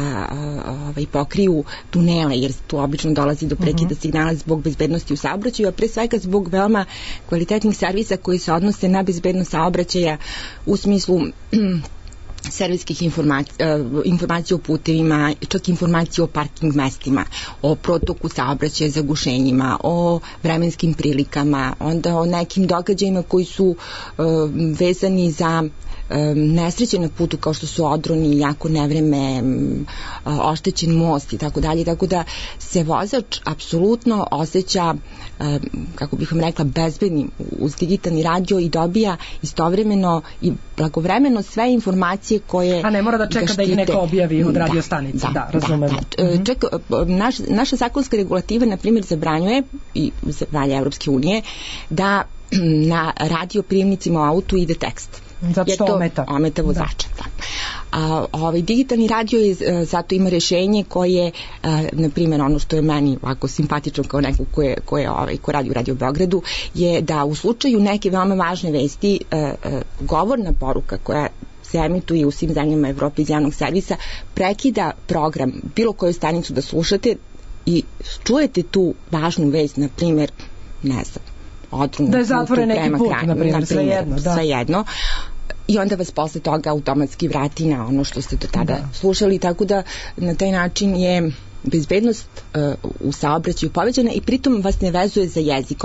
pokriju tunele, jer tu obično dolazi do prekida signala zbog bezbednosti u saobraćaju, a pre svega zbog veoma kvalitetnih servisa koji se odnose na bezbednost saobraćaja u smislu servisskih informacija o putevima, čak informacije o parking mestima, o protoku saobraćaja, zagušenjima, o vremenskim prilikama, onda o nekim događajima koji su vezani za nesreće na putu, kao što su odroni, jako nevreme, oštećen most i tako dalje, tako da se vozač apsolutno osjeća, kako bih vam rekla, bezbednim uz digitalni radio i dobija istovremeno i blagovremeno sve informacije koje a ne mora da čeka da ih neko objavi od radio stanice, da, razumemo. Čak, naša zakonska regulativa, na primjer, zabranjuje i zemalja Evropske unije da na radio prijemnicima u autu ide tekst. Zato što ometa vozača. Digitalni radio je, zato ima rješenje koje, na primjer, ono što je meni ovako simpatično kao neko ko radi u Radio Beogradu, je da u slučaju neke veoma važne vesti govorna poruka koja se emituje u svim zemljama Evrope iz javnog servisa prekida program, bilo koju stanicu da slušate i čujete tu važnu vest, na primjer, ne znam, da je zatvoren neki put, na primjer, svejedno. I onda vas posle toga automatski vrati na ono što ste do tada slušali, tako da na taj način je bezbednost u saobraćaju povećana i pritom vas ne vezuje za jezik.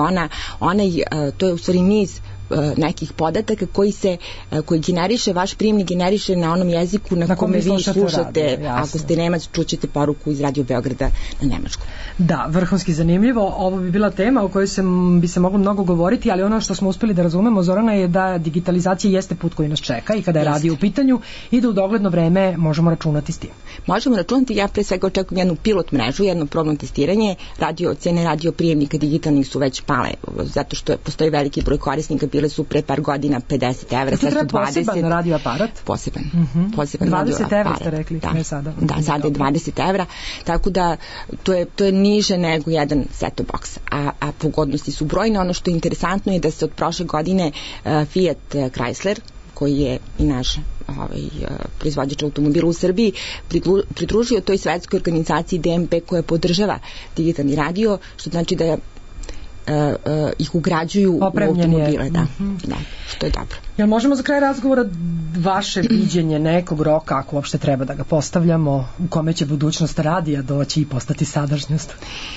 To je u stvari niz nekih podataka koji generiše, vaš prijemnik generiše na onom jeziku na kome vi slušate. Ako ste Nemac, čućete poruku iz Radio Beograda na nemačkom. Da, vrhunski zanimljivo. Ovo bi bila tema o kojoj bi se moglo mnogo govoriti, ali ono što smo uspeli da razumemo, Zorana, je da digitalizacija jeste put koji nas čeka i kada je radio u pitanju i da u dogledno vreme možemo računati s tim. Možemo računati, ja pre svega očekujem jednu pilot mrežu, jedno probno testiranje. Cene radio prijemnika digitalnih su već pale, zato što postoji veliki broj korisnika, bile su pre par godina 50 evra, sad su 20. Poseban radio aparat? Poseban 20 evra ste rekli, ne sada. Da, sada je 20 evra, tako da to je niže nego jedan set-top box, a pogodnosti su brojne. Ono što je interesantno je da se od prošle godine Fiat Chrysler, koji je i naš proizvođač automobila u Srbiji, pridružio toj svetskoj organizaciji DMP koja podržava digitalni radio, što znači da ih ugrađuju u automobile, da, što je dobro. Jel možemo za kraj razgovora vaše viđenje nekog roka, ako uopšte treba da ga postavljamo, u kome će budućnost radija doći i postati sadašnjost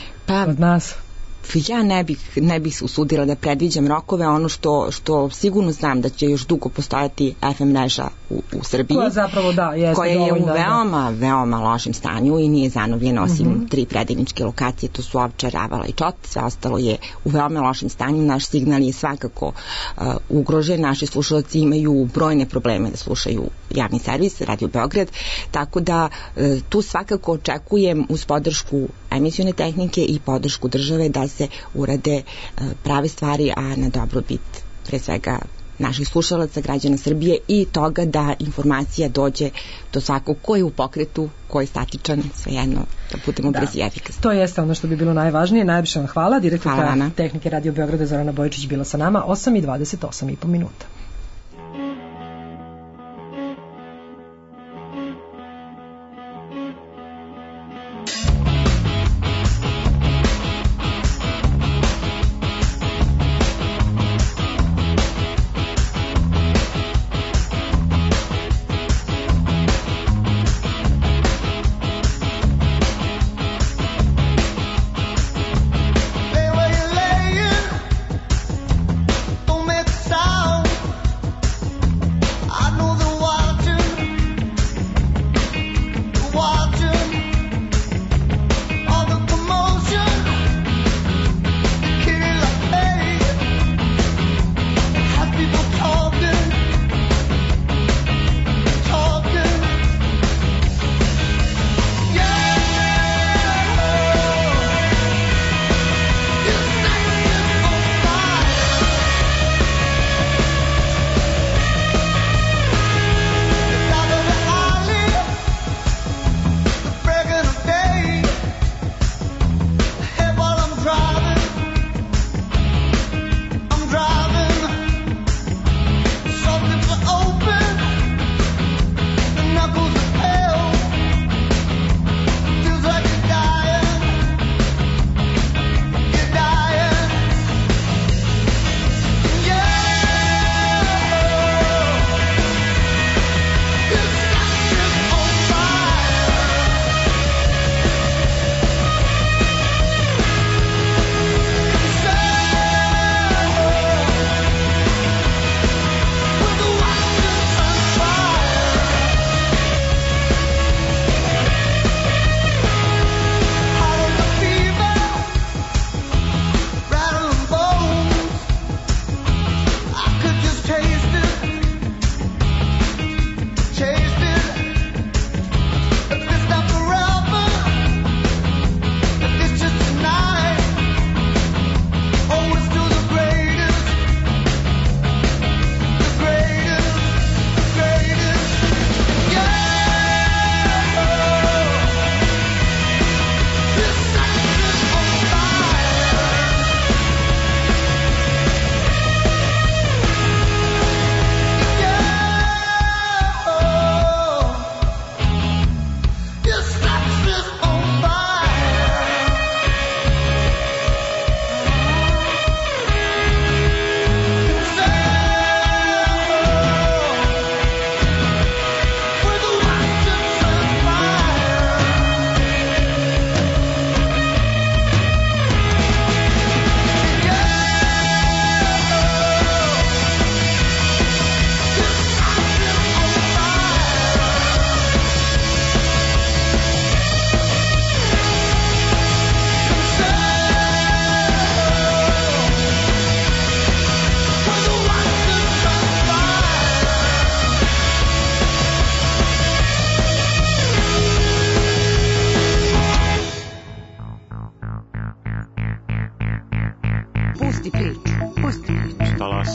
od nas? Ja ne bih se usudila da predviđam rokove, ono što sigurno znam da će još dugo postojati FM mreža u Srbiji, koja zapravo koja je u veoma lošem stanju i nije zanovljena osim 3 predivničke lokacije, to su Ovčar, Avala i Čot, sve ostalo je u veoma lošem stanju, naš signal je svakako ugrožen, naši slušalci imaju brojne probleme da slušaju javni servis, Radio Beograd, tako da tu svakako očekujem uz podršku emisione tehnike i podršku države da se urade prave stvari, a na dobrobit pre svega naših slušalaca, građana Srbije i toga da informacija dođe do svakog ko je u pokretu, ko je statičan, svejedno da budemo brzi i efikasni. To jeste ono što bi bilo najvažnije. Najviše vam hvala. Direktorka tehnike Radio Beograda Zorana Bojičić bila sa nama. 8:28,5 minuta.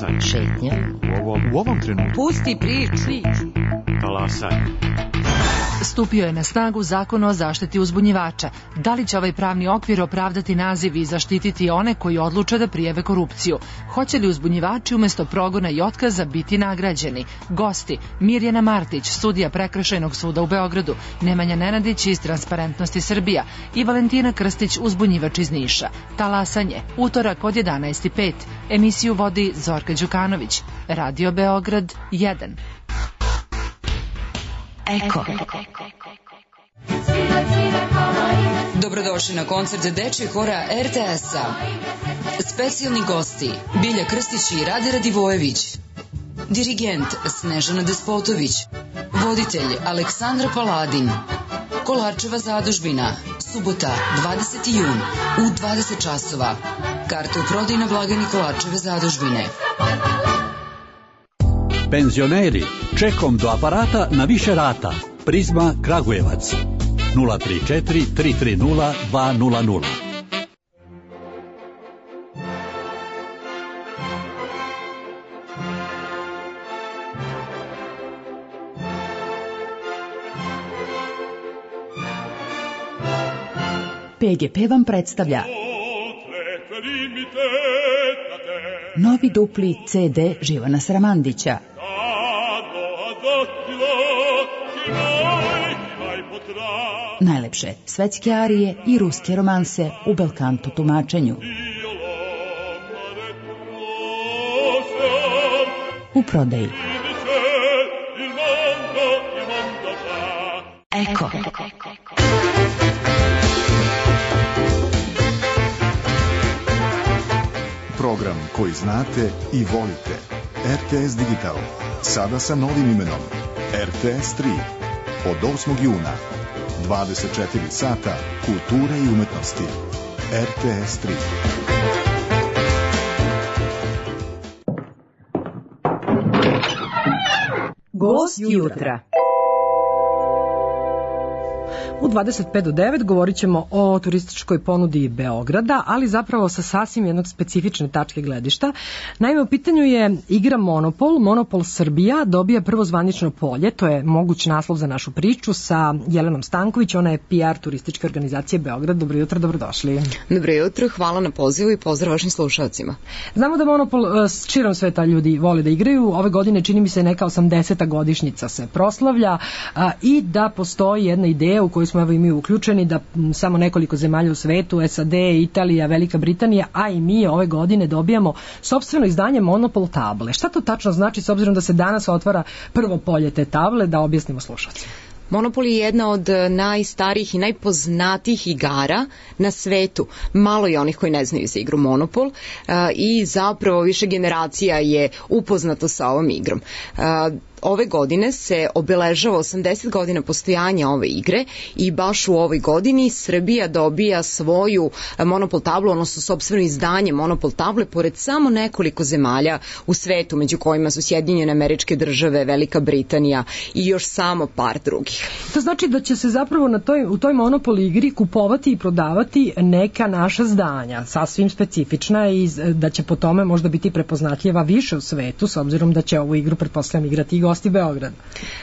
Šetnja. U ovom trenutku. Pusti priču. Talasaj. Stupio je na snagu Zakon o zaštiti uzbunjivača. Da li će ovaj pravni okvir opravdati naziv i zaštititi one koji odluče da prijave korupciju? Hoće li uzbunjivači umesto progona i otkaza biti nagrađeni? Gosti: Mirjana Martić, sudija Prekršajnog suda u Beogradu, Nemanja Nenadić iz Transparentnosti Srbija i Valentina Krstić, uzbunjivač iz Niša. Talasanje, utorak od 11:05. Emisiju vodi Zorka Đukanović. Radio Beograd 1. Eko. Dobrodošli na koncert dečjeg hora RTS-a. Specijalni gosti: Bilja Krstić i Rade Radivojević. Dirigent Snežana Despotović. Voditelj Aleksandra Paladin. Kolarčeva zadužbina. Subota, 20. jun u 20 časova. Karte u prodaju na blagajni Kolarčeve zadužbine. Penzioneri, čekom do aparata na više rata. Prizma Kragujevac 034 330 200. PGP vam predstavlja novi dupli CD Živana Sramandića. Najlepše svetske arije i ruske romanse u belkanto tumačenju. U prodaji. Eko. Program koji znate i volite. RTS Digital. Sada sa novim imenom. RTS 3. Od 8. juna. 24 sata kulture i umetnosti. RTS 3. Gost jutra. U 25 do 9 govorit ćemo o turističkoj ponudi Beograda, ali zapravo sa sasvim jednog specifične tačke gledišta. Naime, u pitanju je igra Monopol. Monopol Srbija dobija prvo zvanično polje, to je moguć naslov za našu priču, sa Jelenom Stanković, ona je PR turističke organizacije Beograd. Dobro jutro, dobrodošli. Dobro jutro, hvala na pozivu i pozdrav vašim slušalcima. Znamo da Monopol širom sveta ljudi vole da igraju. Ove godine čini mi se neka 80. godišnjica se proslavlja i da postoji jedna ideja u kojoj smo evo i mi uključeni, da samo nekoliko zemalja u svetu, SAD, Italija, Velika Britanija, a i mi ove godine dobijamo sopstveno izdanje Monopol table. Šta to tačno znači, s obzirom da se danas otvara prvo polje te table, da objasnimo slušalcima? Monopol je jedna od najstarijih i najpoznatijih igara na svetu. Malo je onih koji ne znaju za igru Monopol i zapravo više generacija je upoznato sa ovom igrom. Ove godine se obeležava 80 godina postojanja ove igre i baš u ovoj godini Srbija dobija svoju Monopol tablu, odnosno sopstveno izdanje Monopol table, pored samo nekoliko zemalja u svetu, među kojima su Sjedinjene Američke Države, Velika Britanija i još samo par drugih. To znači da će se zapravo u toj Monopol igri kupovati i prodavati neka naša zdanja, sasvim specifična, i da će po tome možda biti prepoznatljiva više u svetu, s obzirom da će ovu igru pretpostavljam igrati i gosti Beograda.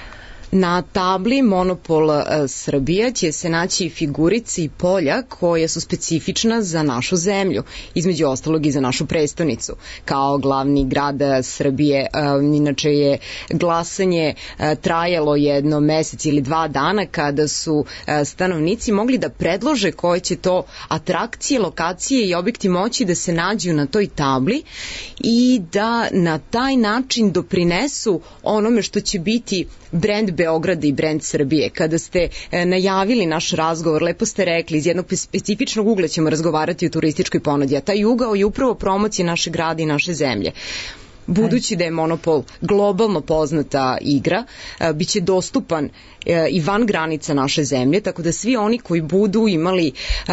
Na tabli Monopol Srbija će se naći figurice i polja koje su specifična za našu zemlju, između ostalog i za našu prestonicu. Kao glavni grad Srbije, inače je glasanje trajalo jedno mesec ili 2 dana, kada su stanovnici mogli da predlože koje će to atrakcije, lokacije i objekti moći da se nađu na toj tabli i da na taj način doprinesu onome što će biti brend Beograda i brend Srbije. Kada ste najavili naš razgovor, lepo ste rekli, iz jednog specifičnog ugla ćemo razgovarati o turističkoj ponudi, a taj ugao je upravo promocija našeg grada i naše zemlje. Budući da je Monopol globalno poznata igra, bit će dostupan i van granica naše zemlje, tako da svi oni koji budu imali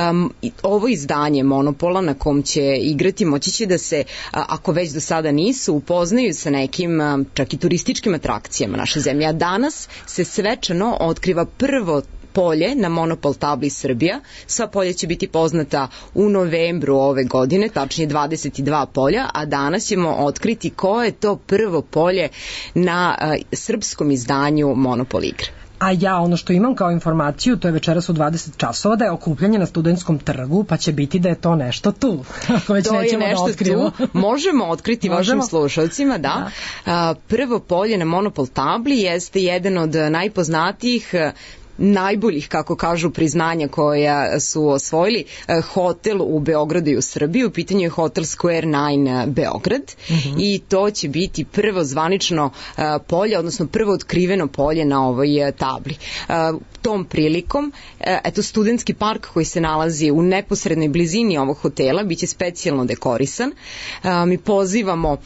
ovo izdanje Monopola na kom će igrati, moći će da se, ako već do sada nisu, upoznaju sa nekim čak i turističkim atrakcijama naše zemlje. A danas se svečano otkriva prvo polje na Monopol tabli Srbija. Sva polja će biti poznata u novembru ove godine, tačnije 22 polja, a danas ćemo otkriti ko je to prvo polje na srpskom izdanju Monopol igre. A ja ono što imam kao informaciju, to je večeras u 20 časova, da je okupljanje na Studentskom trgu, pa će biti da je to nešto tu. Već to je nešto tu. Možemo otkriti vašim slušalcima, da. Prvo polje na Monopol tabli jeste jedan od najpoznatijih najboljih, kako kažu, priznanja koja su osvojili hotel u Beogradu i u Srbiji. U pitanju je hotel Square 9 Beograd i to će biti prvo zvanično polje, odnosno prvo otkriveno polje na ovoj tabli. Tom prilikom, studentski park koji se nalazi u neposrednoj blizini ovog hotela biće specijalno dekorisan. Mi pozivamo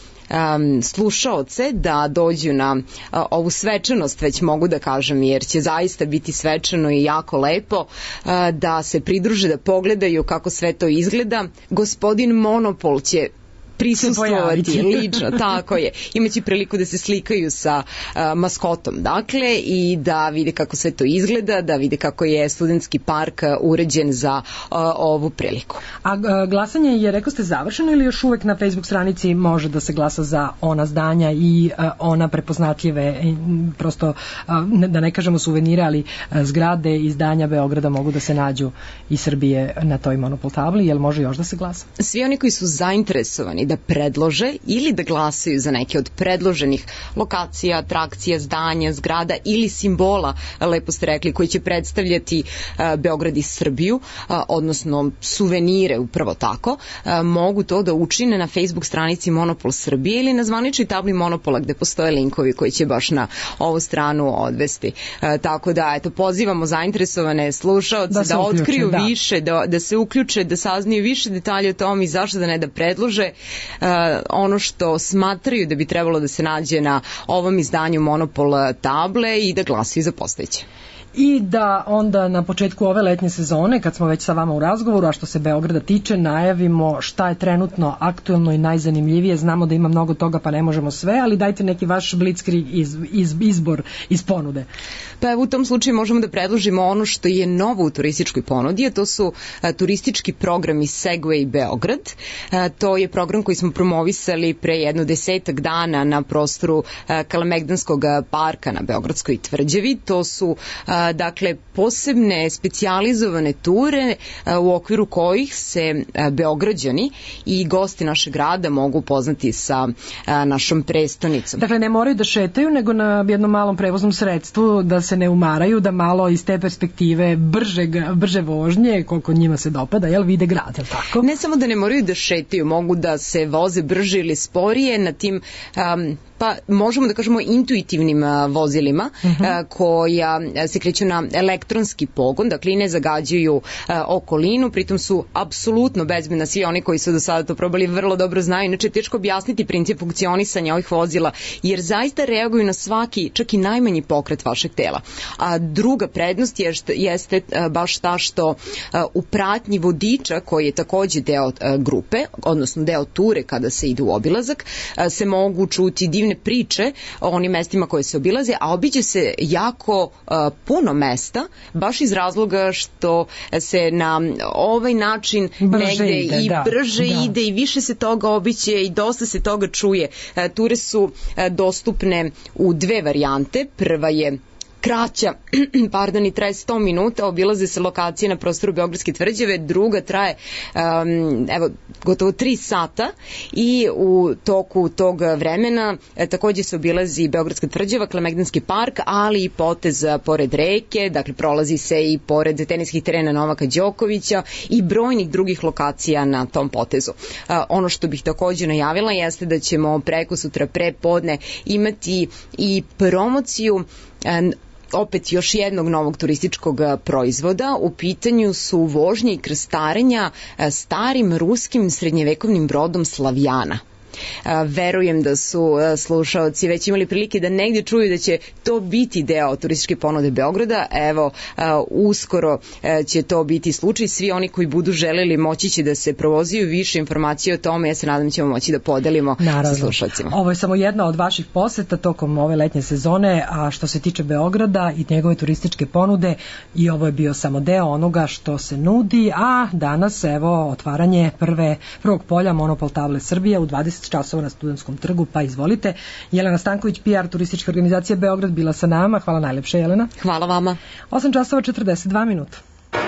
slušaoce da dođu na ovu svečanost, već mogu da kažem, jer će zaista biti svečano i jako lepo, da se pridruže, da pogledaju kako sve to izgleda. Gospodin Monopol će prisustvovati lično, tako je. Imaće priliku da se slikaju sa maskotom, dakle, i da vide kako sve to izgleda, da vide kako je studentski park uređen za ovu priliku. A glasanje je, rekao ste, završeno ili još uvek na Facebook stranici može da se glasa za ona zdanja i ona prepoznatljive, prosto, da ne kažemo suvenire, ali zgrade i zdanja Beograda mogu da se nađu iz Srbije na toj Monopol tabli, jel može još da se glasa? Svi oni koji su zainteresovani da predlože ili da glasaju za neke od predloženih lokacija, atrakcija, zdanja, zgrada ili simbola, lepo ste rekli, koji će predstavljati Beograd i Srbiju, odnosno suvenire, upravo tako, mogu to da učine na Facebook stranici Monopol Srbije ili na zvaničnoj tabli Monopola, gde postoje linkovi koji će baš na ovu stranu odvesti. Tako da, eto, pozivamo zainteresovane slušaoce da otkriju više, da se uključe, da saznaju više detalje o tome i zašto da ne da predlože ono što smatraju da bi trebalo da se nađe na ovom izdanju Monopol table i da glasaju za postojeće. I da onda na početku ove letnje sezone, kad smo već sa vama u razgovoru, a što se Beograda tiče, najavimo šta je trenutno aktuelno i najzanimljivije. Znamo da ima mnogo toga pa ne možemo sve, ali dajte neki vaš blitzkrieg izbor iz ponude. Pa evo, u tom slučaju možemo da predložimo ono što je novo u turističkoj ponudi, a to su turistički programi Segway Beograd. To je program koji smo promovisali pre 10 dana na prostoru Kalemegdanskog parka na Beogradskoj tvrđavi. To su dakle posebne specijalizovane ture u okviru kojih se Beograđani i gosti našeg grada mogu upoznati sa našom prestonicom. Dakle, ne moraju da šetaju, nego na jednom malom prevoznom sredstvu, da se ne umaraju, da malo iz te perspektive brže vožnje, koliko njima se dopada, jel, vide grad, jel tako? Ne samo da ne moraju da šetaju, mogu da se voze brže ili sporije na tim pa možemo da kažemo intuitivnim vozilima koja se kreću na elektronski pogon, dakle ne zagađuju okolinu, pritom su apsolutno bezbedna. Svi oni koji su do sada to probali vrlo dobro znaju, inače teško objasniti princip funkcionisanja ovih vozila, jer zaista reaguju na svaki, čak i najmanji pokret vašeg tela. A druga prednost jeste baš ta što u pratnji vodiča, koji je takođe deo grupe, odnosno deo ture kada se ide u obilazak, se mogu čuti divne priče o onim mestima koje se obilaze, a obiđe se jako puno mesta, baš iz razloga što se na ovaj način negde brže ide i više se toga obiće i dosta se toga čuje. Ture su dostupne u dve varijante. Prva je kraća, i traje 100 minuta, obilaze se lokacije na prostoru Beogradske tvrđave, druga traje gotovo 3 sata i u toku tog vremena takođe se obilazi Beogradska tvrđava, Kalemegdanski park, ali i potez pored reke, dakle prolazi se i pored teniskih terena Novaka Đokovića i brojnih drugih lokacija na tom potezu. Ono što bih takođe najavila jeste da ćemo prekosutra prepodne imati i promociju opet još jednog novog turističkog proizvoda. U pitanju su vožnje i krstarenja starim ruskim srednjevekovnim brodom Slavjana. Verujem da su slušaoci već imali prilike da negdje čuju da će to biti deo turističke ponude Beograda. Evo, uskoro će to biti slučaj. Svi oni koji budu želeli moći će da se provoziju. Više informacije o tome, ja se nadam, ćemo moći da podelimo sa slušaocima. Ovo je samo jedna od vaših poseta tokom ove letnje sezone, a što se tiče Beograda i njegove turističke ponude, i ovo je bio samo deo onoga što se nudi, a danas evo otvaranje prvog polja Monopol table Srbije u 20 10 časova na Studentskom trgu, pa izvolite. Jelena Stanković, PR turističke organizacije Beograd, bila sa nama. Hvala najlepše, Jelena. Hvala vama. 8 časova 42 minuta.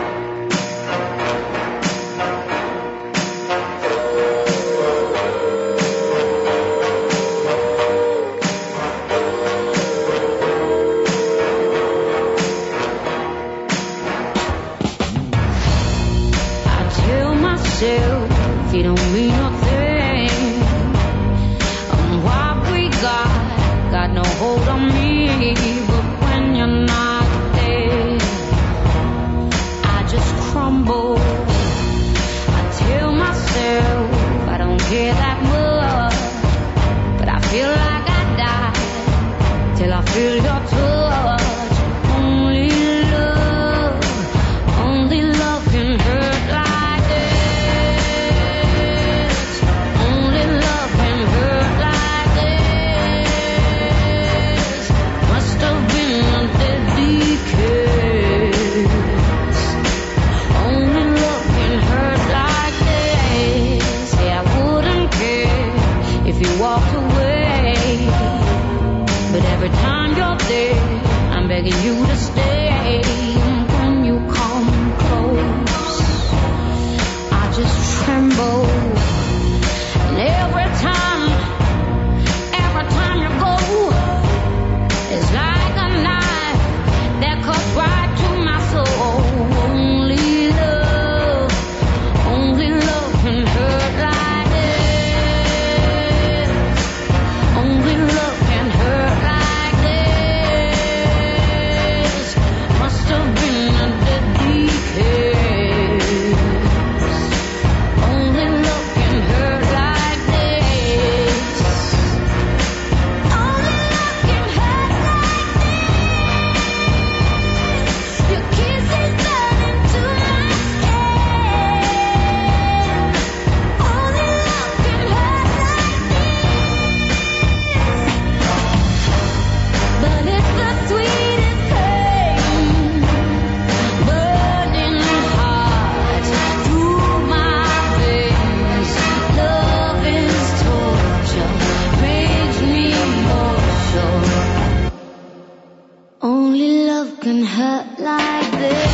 You don't mean nothing. What we got no hold on me. But when you're not there, I just crumble. I tell myself I don't care that much, but I feel like I die till I feel your touch. Only love can hurt like. Walk away, but every time you're there, I'm begging you to stay. When you come close, I just tremble, and every time you go, it's like a knife that cuts right to my soul. Only love can hurt like. Can hurt like this.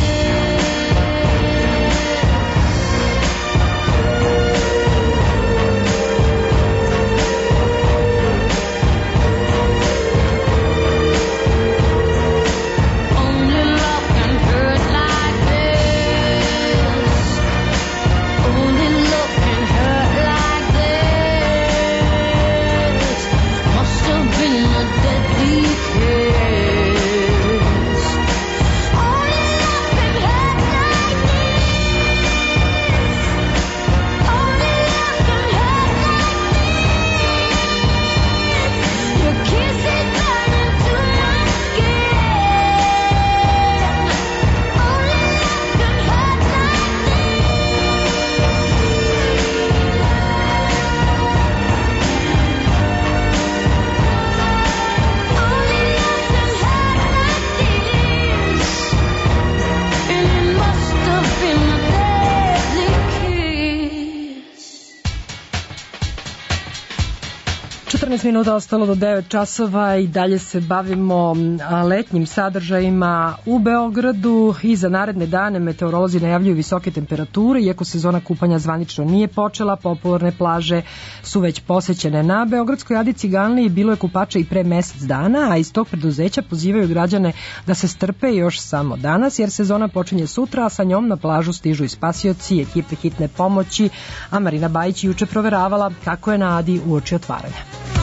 Minuta ostalo do 9 časova i dalje se bavimo letnjim sadržajima u Beogradu i za naredne dane meteorolozi najavljuju visoke temperature, iako sezona kupanja zvanično nije počela, popularne plaže su već posećene. Na Beogradskoj Adi Ciganliji bilo je kupača i pre mesec dana, a iz tog preduzeća pozivaju građane da se strpe još samo danas, jer sezona počinje sutra, a sa njom na plažu stižu i spasioci i ekipe hitne pomoći, a Marina Bajić juče proveravala kako je na Adi uoči otvaranja.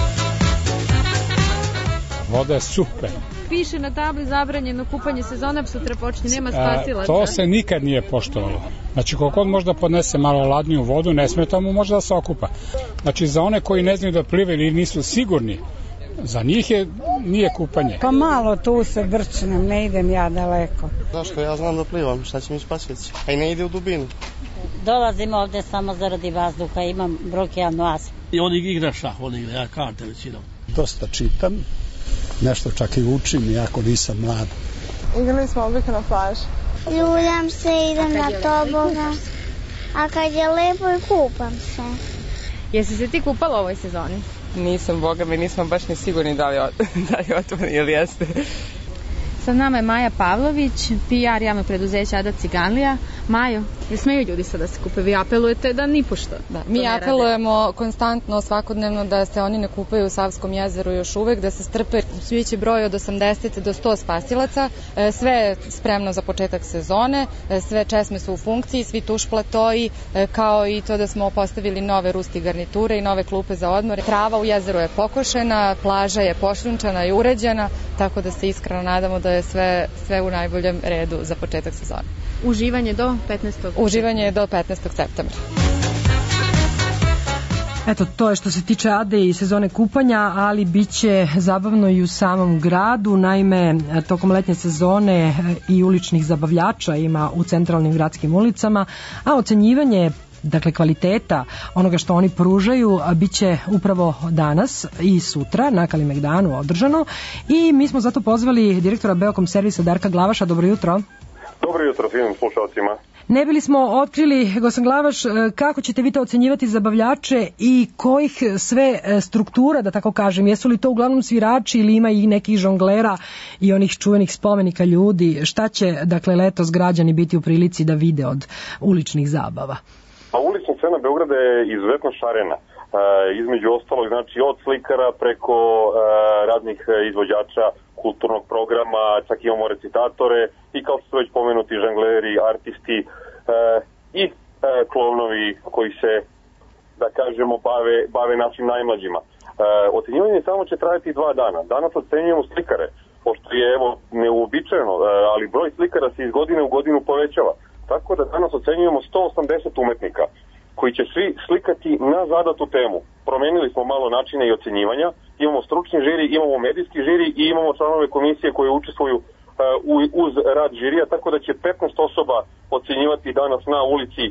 Voda je super. Piše na tabli zabranjeno kupanje sezona, sutra počne, nema spasilaca. To se nikad nije poštovalo. Znači, koliko možda podnese malo ladniju vodu, ne smeta mu možda da se okupa. Znači, za one koji ne znaju da plive ili nisu sigurni, za njih nije kupanje. Pa malo tu se brčnem, ne idem ja daleko. Zašto? Ja znam da plivam, šta će mi spasiti? A i ne ide u dubinu. Dolazim ovde samo zaradi vazduha, imam bronhijalnu astmu. I on igra šah, on igra, ja karte većinom. Dosta čitam, nešto čak i učim, iako nisam mlad. Igrali smo obično na plaži. Ljuljam se, idem na tobogan, a kad je lepo i kupam se. Jesi se ti kupala u ovoj sezoni? Nisam, boga mi, nismo baš ni sigurni da li je otvoren ili jeste. Sa nama je Maja Pavlović, PR javnog preduzeća Ada Ciganlija. Majo, ne smeju ljudi sad da se kupe? Vi apelujete da nipošto. Da, mi apelujemo konstantno, svakodnevno da se oni ne kupaju u Savskom jezeru još uvek, da se strpe svijeći broj od 80 do 100 spasilaca. Sve je spremno za početak sezone, sve česme su u funkciji, svi tuš platoji, kao i to da smo postavili nove rusti garniture i nove klupe za odmor. Trava u jezeru je pokošena, plaža je pošljunčana i uređena, tako da se iskreno nadamo da je sve u najboljem redu za početak sezone. Uživanje do 15. Uživanje je do 15. septembra. Eto, to je što se tiče Ade i sezone kupanja, ali bit će zabavno i u samom gradu. Naime, tokom letnje sezone i uličnih zabavljača ima u centralnim gradskim ulicama, a ocenjivanje kvaliteta onoga što oni pružaju bit će upravo danas i sutra na Kalemegdanu održano i mi smo zato pozvali direktora Beokom servisa Darka Glavaša. Dobro jutro. Dobro jutro svim slušalcima. Ne bili smo otkrili, gospodin Glavaš, kako ćete vi to ocenjivati zabavljače i kojih sve struktura, da tako kažem, jesu li to uglavnom svirači ili ima i nekih žonglera i onih čuvenih spomenika ljudi? Šta će, letos građani biti u prilici da vide od uličnih zabava? A ulična scena Beograda je izuzetno šarena. Između ostalog, znači od slikara preko raznih izvođača kulturnog programa, čak imamo recitatore i kao što su već pomenuti žangleri, artisti i klovnovi koji se, da kažemo, bave našim najmlađima. Ocenjivanje samo će trajati 2 dana. Danas ocenjujemo slikare, pošto je neuobičajeno, ali broj slikara se iz godine u godinu povećava. Tako da danas ocenjujemo 180 umetnika koji će svi slikati na zadatu temu. Promenili smo malo načine i ocenjivanja. Imamo stručni žiri, imamo medijski žiri i imamo članove komisije koje učestvuju uz rad žirija, tako da će 15 osoba ocenjivati danas na ulici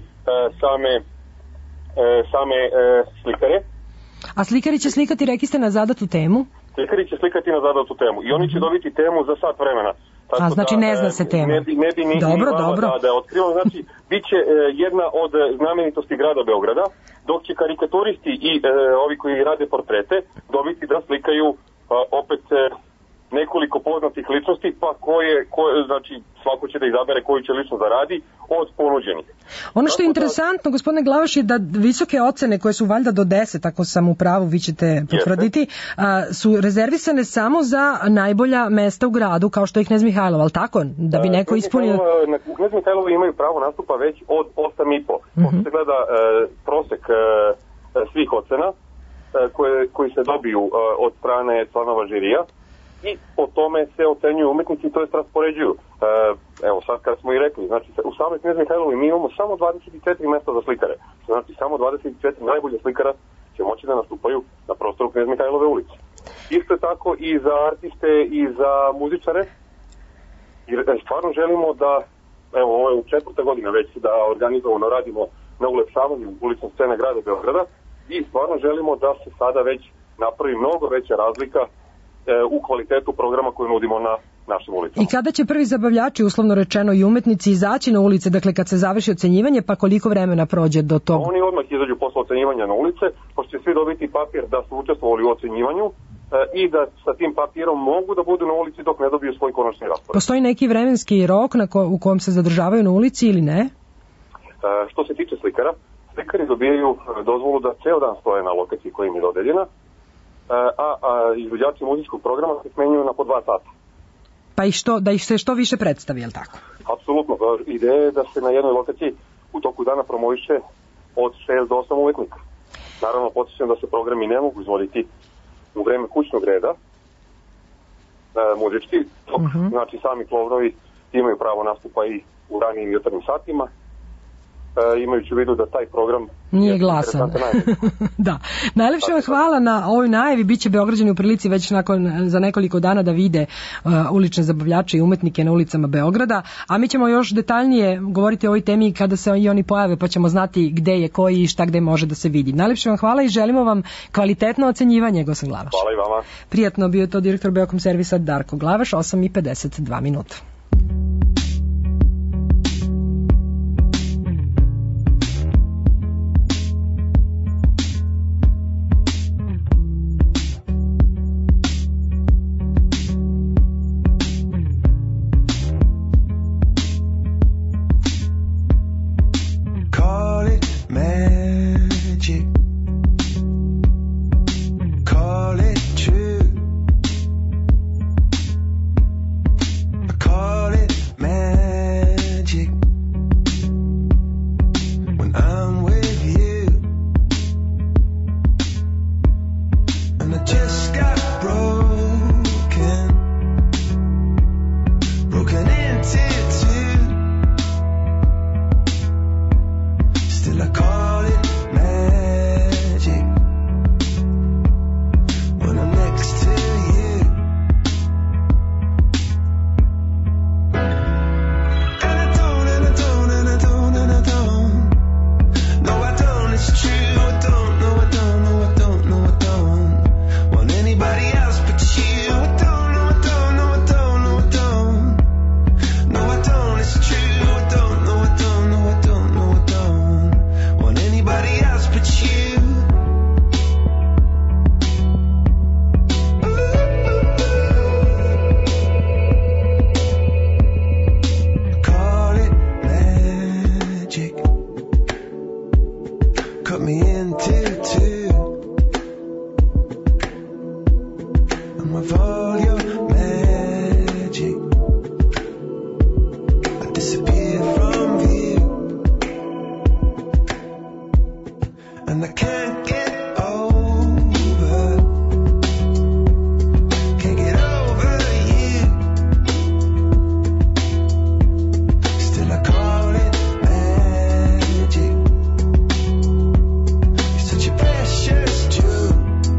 same slikare. A slikari će slikati, rekli ste, na zadatu temu? Slikari će slikati na zadatu temu i oni će dobiti temu za sat vremena. Tako znači ne zna se tema. Ne bi ni dobro. Da otkrivamo, znači bit će jedna od znamenitosti grada Beograda, dok će karikaturisti i ovi koji rade portrete dobiti da slikaju opet nekoliko poznatih ličnosti, pa znači svako će da izabere koju će lično da radi od ponuđenih. Ono što je interesantno, gospodine Glavaš, je da visoke ocene koje su valjda do 10, ako sam u pravu, vi ćete potvrditi, su rezervisane samo za najbolja mesta u gradu, kao što je Knez Mihajlov, ali tako? Da bi neko ispunio... Knez Mihajlovi imaju pravo nastupa već od 8,5. Pošto se gleda prosek svih ocena koji se dobiju od strane članova žirija, i po tome se ocenjuju umetnici, to jest raspoređuju. Evo sad kad smo i rekli, znači u samoj Knez Mihajlovi mi imamo samo 24 mesta za slikare. Znači samo 24 najbolje slikara će moći da nastupaju na prostoru Knez Mihajlove ulice. Isto tako i za artiste i za muzičare. Jer stvarno želimo da, evo ovo je 4. godina već da organizovano radimo na ulepšavanju ulične scene grada Beograda i stvarno želimo da se sada već napravi mnogo veća razlika u kvalitetu programa koju nudimo na našim ulicama. I kada će prvi zabavljači, uslovno rečeno i umetnici, izaći na ulice, kad se završi ocenjivanje, pa koliko vremena prođe do toga? Oni odmah izađu posle ocenjivanja na ulice, pošto će svi dobiti papir da su učestvovali u ocenjivanju i da sa tim papirom mogu da budu na ulici dok ne dobiju svoj konačni raspored. Postoji neki vremenski rok u kojem se zadržavaju na ulici ili ne? Što se tiče slikara, slikari dobijaju dozvolu da ceo dan stoje na lokaciji koja im je dodeljena, a izvođači muzičkog programa se smenjuju na po 2 sata. Pa da ih se što više predstavi, je li tako? Apsolutno. Ideja je da se na jednoj lokaciji u toku dana promoviše od 6 do 8 umetnika. Naravno, podsjećam da se programi ne mogu izvoditi u vreme kućnog reda, muzički, znači sami klovnovi imaju pravo nastupa i u ranijim jutarnjim satima, imajući u vidu da taj program nije glasan. Da. Najlepše vam hvala na ovoj najavi. Biće Beograđani u prilici već za nekoliko dana da vide ulične zabavljače i umetnike na ulicama Beograda, a mi ćemo još detaljnije govoriti o ovoj temi kada se i oni pojave, pa ćemo znati gde je koji i šta gde može da se vidi. Najlepše vam hvala i želimo vam kvalitetno ocenjivanje, gospodin Glavaš. Hvala i vama. Prijatno, bio to direktor Beokom servisa Darko Glavaš, 8:52 minuta. into two. Still I call it magic when I'm next to you. And I don't, and I don't, and I don't, and I don't. No, I don't, it's true. I don't, no, I don't, no, I don't, no, I don't want anybody else but you. I don't, no, I don't, no, I don't, no, I don't. No, I don't, it's true. I don't, no, I don't, no, I don't, no, I don't want anybody else but you. Call it magic. Cut me into two. I'm of all your magic. I disappear from view, and I can't get over. Can't get over you. Still I call it magic. You're such a precious jewel.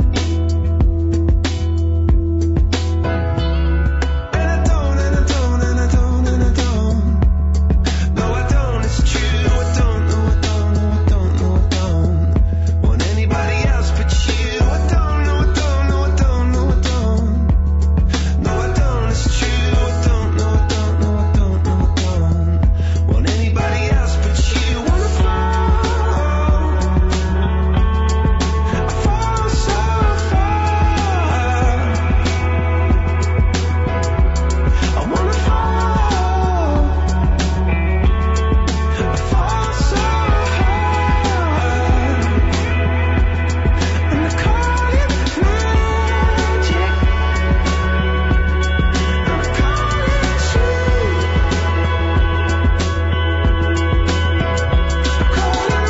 And I don't, and I don't, and I don't, and I don't. No, I don't, it's true. I don't, no, I don't, no, I don't, no, I don't want anybody else but you. I don't, no, I don't, no, I don't, no, I don't. No, I don't, it's true. I don't, no, I don't, no, I don't, no, I don't want anybody else but you. Wanna fall, I fall so far. I wanna fall, I fall so hard. And I call it magic, and I call it true. I call it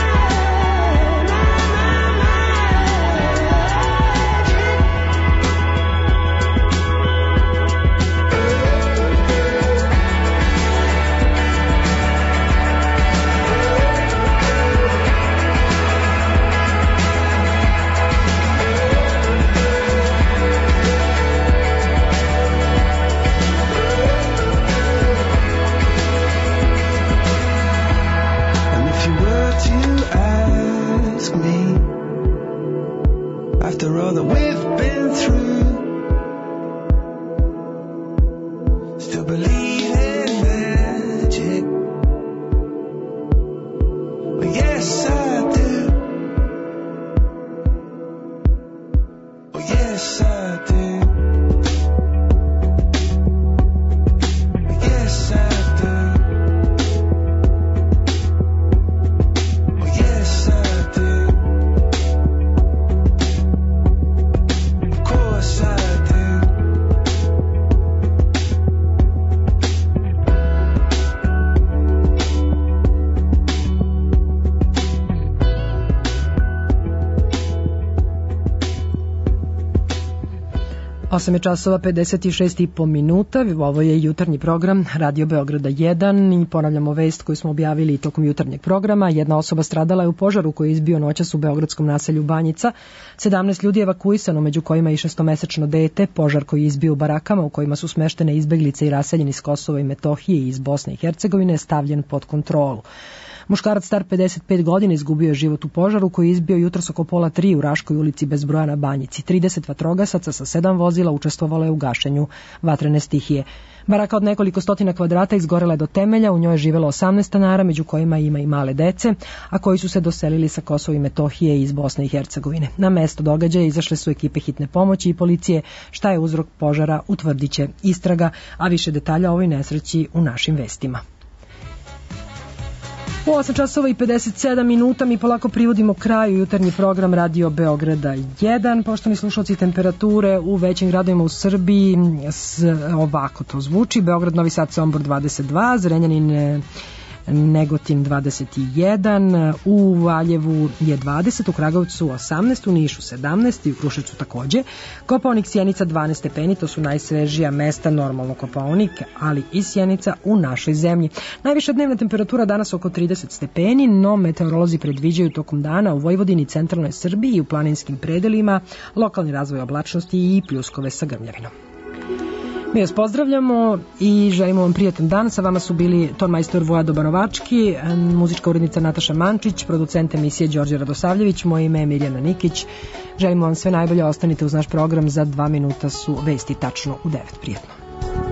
And if you were to ask me, after all that we've been through, still believe in magic? Well, yes, I do. Oh, yes, I do. Oh, yes, I do. Oh, yes, I do. Of course I do. 8 je časova 56,5 minuta. Ovo je jutarnji program Radio Beograda 1 i ponavljamo vest koju smo objavili tokom jutarnjeg programa. Jedna osoba stradala je u požaru koji je izbio noćas u beogradskom naselju Banjica. 17 ljudi je evakuisano, među kojima i 6-mesečno dete. Požar koji je izbio u barakama u kojima su smeštene izbeglice i raseljeni iz Kosova i Metohije i iz Bosne i Hercegovine je stavljen pod kontrolu. Muškarac star 55 godina izgubio je život u požaru koji je izbio jutros oko 2:30 u Raškoj ulici bez broja na Banjici. 30 vatrogasaca sa 7 vozila učestvovalo je u gašenju vatrene stihije. Baraka od nekoliko stotina kvadrata izgorela je do temelja, u njoj je živelo 18 stanara, među kojima ima i male dece, a koji su se doselili sa Kosova i Metohije i iz Bosne i Hercegovine. Na mesto događaja izašle su ekipe hitne pomoći i policije. Šta je uzrok požara utvrdiće istraga, a više detalja o ovoj nesreći u našim vestima. U 8 časova i 57 minuta mi polako privodimo kraju jutarnji program Radio Beograda 1. Poštovani slušalci, temperature u većim gradovima u Srbiji ovako to zvuči. Beograd, Novi Sad, Sombor 22, Zrenjanin Negotin 21, u Valjevu je 20, u Kragovcu 18, u Nišu 17 i u Kruševcu takođe. Kopaonik, Sjenica 12 stepeni, to su najsvežija mesta, normalno Kopaonik, ali i Sjenica u našoj zemlji. Najviša dnevna temperatura danas oko 30 stepeni, no meteorolozi predviđaju tokom dana u Vojvodini, centralnoj Srbiji i u planinskim predelima lokalni razvoj oblačnosti i pljuskove sa grmljavinom. Mi vas pozdravljamo i želimo vam prijatan dan. Sa vama su bili tonmajstor Vojado Banovački, muzička urednica Nataša Mančić, producent emisije Đorđe Radosavljević, moje ime je Mirjana Nikić. Želimo vam sve najbolje, ostanite uz naš program, za 2 minuta su vesti tačno u 9. Prijetno.